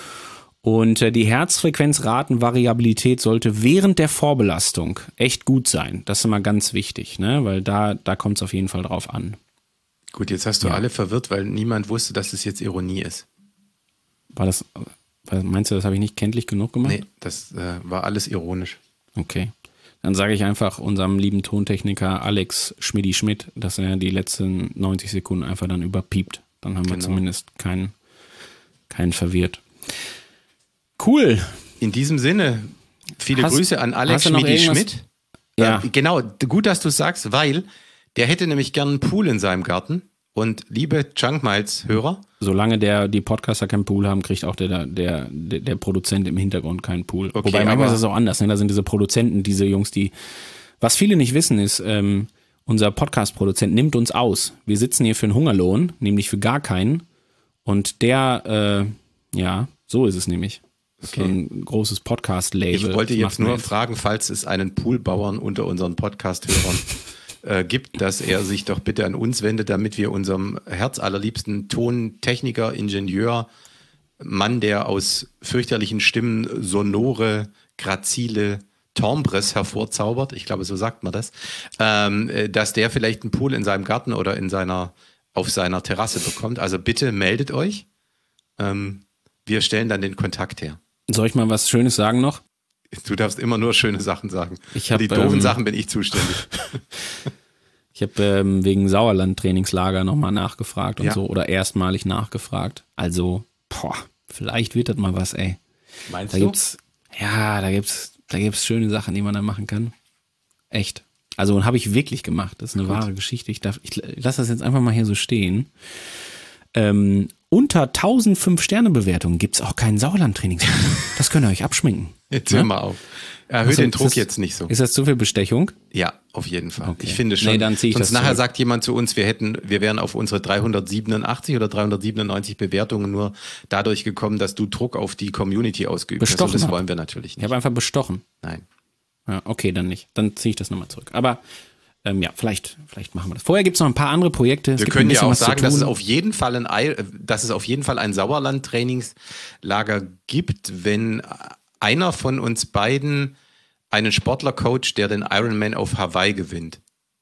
Und äh, die Herzfrequenzratenvariabilität sollte während der Vorbelastung echt gut sein. Das ist immer ganz wichtig, ne? Weil da, da kommt es auf jeden Fall drauf an. Gut, jetzt hast du ja. alle verwirrt, weil niemand wusste, dass es jetzt Ironie ist. War das, meinst du, das habe ich nicht kenntlich genug gemacht? Nee, das äh, war alles ironisch. Okay. Dann sage ich einfach unserem lieben Tontechniker Alex Schmidi-Schmidt, dass er die letzten neunzig Sekunden einfach dann überpiept. Dann haben genau. wir zumindest keinen, keinen verwirrt. Cool. In diesem Sinne, viele hast, Grüße an Alex Schmidi-Schmidt. Ja. Äh, genau, gut, dass du es sagst, weil der hätte nämlich gern einen Pool in seinem Garten. Und liebe Junk Miles-Hörer. Solange der, die Podcaster keinen Pool haben, kriegt auch der, der, der, der Produzent im Hintergrund keinen Pool. Okay, Wobei manchmal ist es auch anders. Ne? Da sind diese Produzenten, diese Jungs, die. Was viele nicht wissen, ist, ähm, unser Podcast-Produzent nimmt uns aus. Wir sitzen hier für einen Hungerlohn, nämlich für gar keinen. Und der, äh, ja, so ist es nämlich. Okay. So ein großes Podcast-Label. Ich wollte jetzt nur mit. fragen, falls es einen Poolbauern unter unseren Podcast-Hörern äh, gibt, dass er sich doch bitte an uns wendet, damit wir unserem herzallerliebsten Tontechniker, Ingenieur, Mann, der aus fürchterlichen Stimmen sonore, grazile Timbres hervorzaubert, ich glaube, so sagt man das, ähm, dass der vielleicht einen Pool in seinem Garten oder in seiner, auf seiner Terrasse bekommt. Also bitte meldet euch. Ähm, wir stellen dann den Kontakt her. Soll ich mal was Schönes sagen noch? Du darfst immer nur schöne Sachen sagen. Ich hab, Für die doofen ähm, Sachen bin ich zuständig. Ich habe ähm, wegen Sauerland-Trainingslager nochmal nachgefragt und Ja. so oder erstmalig nachgefragt. Also, boah, vielleicht wird das mal was, ey. Meinst Da du? gibt's, ja, da gibt's, da gibt's schöne Sachen, die man da machen kann. Echt. Also habe ich wirklich gemacht. Das ist eine Gut. wahre Geschichte. Ich darf, ich lasse das jetzt einfach mal hier so stehen. Ähm, unter tausendfünf Sterne Bewertungen gibt's auch keinen Sauerland-Trainingslager. Das könnt ihr euch abschminken. Jetzt Ja? hör mal auf. Erhöht Also, den Druck ist das- jetzt nicht so. Ist das zu viel Bestechung? Ja, auf jeden Fall. Okay. Ich finde schon. Nee, dann zieh ich Sonst das nachher zurück. sagt jemand zu uns, wir hätten, wir wären auf unsere dreihundertsiebenundachtzig oder dreihundertsiebenundneunzig Bewertungen nur dadurch gekommen, dass du Druck auf die Community ausgeübt hast. Bestochen Und das hab. wollen wir natürlich Ich nicht. habe einfach bestochen. Nein. Ja, okay, dann nicht. Dann ziehe ich das nochmal zurück. Aber ähm, ja, vielleicht, vielleicht machen wir das. Vorher gibt es noch ein paar andere Projekte. Es Wir gibt können ein ja bisschen auch was zu sagen, dass es tun. auf jeden Fall ein, Ei- dass es auf jeden Fall ein Sauerland-Trainingslager gibt, wenn einer von uns beiden einen Sportler coacht, der den Ironman auf Hawaii gewinnt.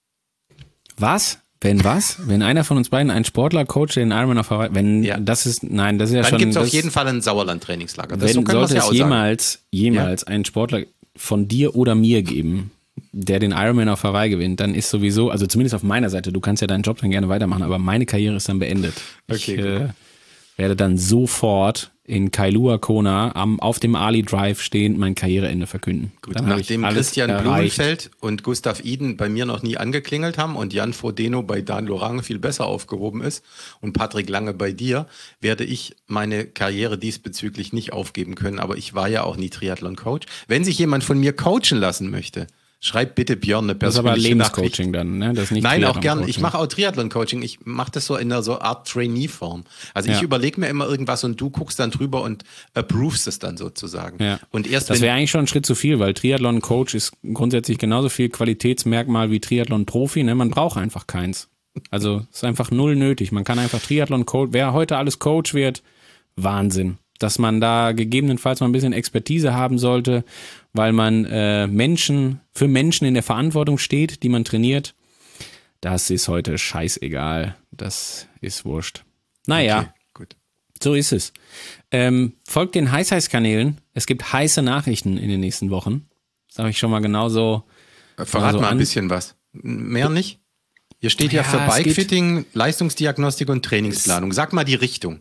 Was? Wenn was? Wenn einer von uns beiden einen Sportler coacht, den Ironman auf Hawaii, wenn Ja. das ist, nein, das ist ja Dann schon. gibt es auf das, jeden Fall ein Sauerland-Trainingslager. Das wenn so können wir's sollte ja es auch sagen. jemals, jemals einen Sportler von dir oder mir geben, der den Ironman auf Hawaii gewinnt, dann ist sowieso, also zumindest auf meiner Seite, du kannst ja deinen Job dann gerne weitermachen, aber meine Karriere ist dann beendet. Okay, ich gut. äh, werde dann sofort in Kailua Kona am, auf dem Ali Drive stehend mein Karriereende verkünden. Gut, Dann hab nachdem ich alles Christian erreicht. Blumenfeld und Gustav Iden bei mir noch nie angeklingelt haben und Jan Frodeno bei Dan Lorang viel besser aufgehoben ist und Patrick Lange bei dir, werde ich meine Karriere diesbezüglich nicht aufgeben können. Aber ich war ja auch nie Triathlon-Coach. Wenn sich jemand von mir coachen lassen möchte, schreibt bitte Björn eine Das ist aber persönliche Nachricht. Lebenscoaching dann, ne? Das ist nicht Nein, auch gern. Triathlon-Coaching. Ich mache auch Triathlon-Coaching. Ich mache das so in einer so Art Trainee-Form. Also ich Ja. überlege mir immer irgendwas und du guckst dann drüber und approvest es dann sozusagen. Ja. Und erst Das wenn wäre eigentlich schon ein Schritt zu viel, weil Triathlon-Coach ist grundsätzlich genauso viel Qualitätsmerkmal wie Triathlon-Profi. Ne? Man braucht einfach keins. Also es ist einfach null nötig. Man kann einfach Triathlon-Coach, wer heute alles Coach wird, Wahnsinn. Dass man da gegebenenfalls mal ein bisschen Expertise haben sollte, weil man äh, Menschen, für Menschen in der Verantwortung steht, die man trainiert. Das ist heute scheißegal. Das ist wurscht. Naja. Okay, gut. So ist es. Ähm, folgt den Heiß-Heiß-Kanälen. Es gibt heiße Nachrichten in den nächsten Wochen. Das habe ich schon mal genauso. Verrat so mal ein an. bisschen was. Mehr nicht? Hier steht ja, Ja, für es geht- Bikefitting, Leistungsdiagnostik und Trainingsplanung. Sag mal die Richtung.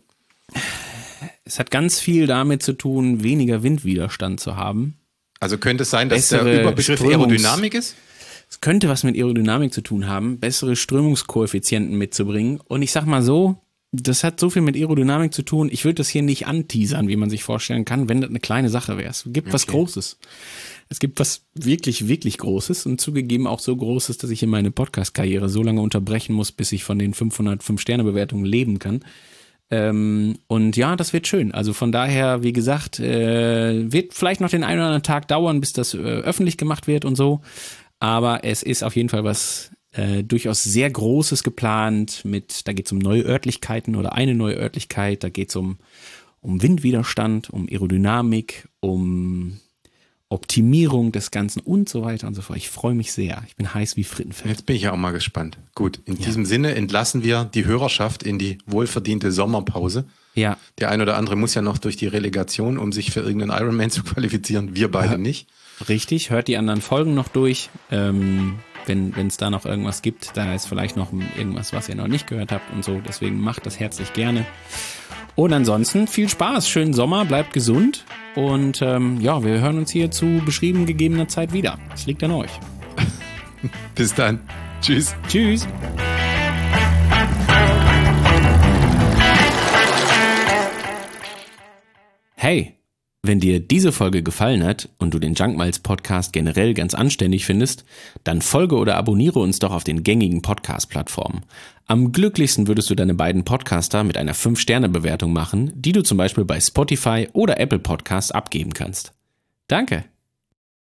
Es hat ganz viel damit zu tun, weniger Windwiderstand zu haben. Also könnte es sein, dass Bessere der Überbegriff Strömungs- Aerodynamik ist? Es könnte was mit Aerodynamik zu tun haben, bessere Strömungskoeffizienten mitzubringen. Und ich sag mal so, das hat so viel mit Aerodynamik zu tun. Ich würde das hier nicht anteasern, wie man sich vorstellen kann, wenn das eine kleine Sache wäre. Es gibt was Okay. Großes. Es gibt was wirklich, wirklich Großes und zugegeben auch so Großes, dass ich in meine Podcast-Karriere so lange unterbrechen muss, bis ich von den fünfhundertfünf Sterne Bewertungen leben kann. Ähm, und ja, das wird schön. Also von daher, wie gesagt, äh, wird vielleicht noch den einen oder anderen Tag dauern, bis das äh, öffentlich gemacht wird und so. Aber es ist auf jeden Fall was äh, durchaus sehr Großes geplant mit, da geht es um neue Örtlichkeiten oder eine neue Örtlichkeit, da geht es um, um Windwiderstand, um Aerodynamik, um Optimierung des Ganzen und so weiter und so fort. Ich freue mich sehr. Ich bin heiß wie Frittenfett. Jetzt bin ich ja auch mal gespannt. Gut, in diesem Sinne entlassen wir die Hörerschaft in die wohlverdiente Sommerpause. Ja, Der ein oder andere muss ja noch durch die Relegation, um sich für irgendeinen Ironman zu qualifizieren. Wir beide Ja. nicht. richtig. Hört die anderen Folgen noch durch. Ähm, wenn es da noch irgendwas gibt, da ist vielleicht noch irgendwas, was ihr noch nicht gehört habt und so. Deswegen macht das herzlich gerne. Und ansonsten viel Spaß, schönen Sommer, bleibt gesund und ähm, ja, wir hören uns hier zu beschrieben gegebener Zeit wieder. Es liegt an euch. Bis dann. Tschüss. Tschüss. Hey, wenn dir diese Folge gefallen hat und du den Junk Miles Podcast generell ganz anständig findest, dann folge oder abonniere uns doch auf den gängigen Podcast-Plattformen. Am glücklichsten würdest du deine beiden Podcaster mit einer fünf Sterne Bewertung machen, die du zum Beispiel bei Spotify oder Apple Podcasts abgeben kannst. Danke!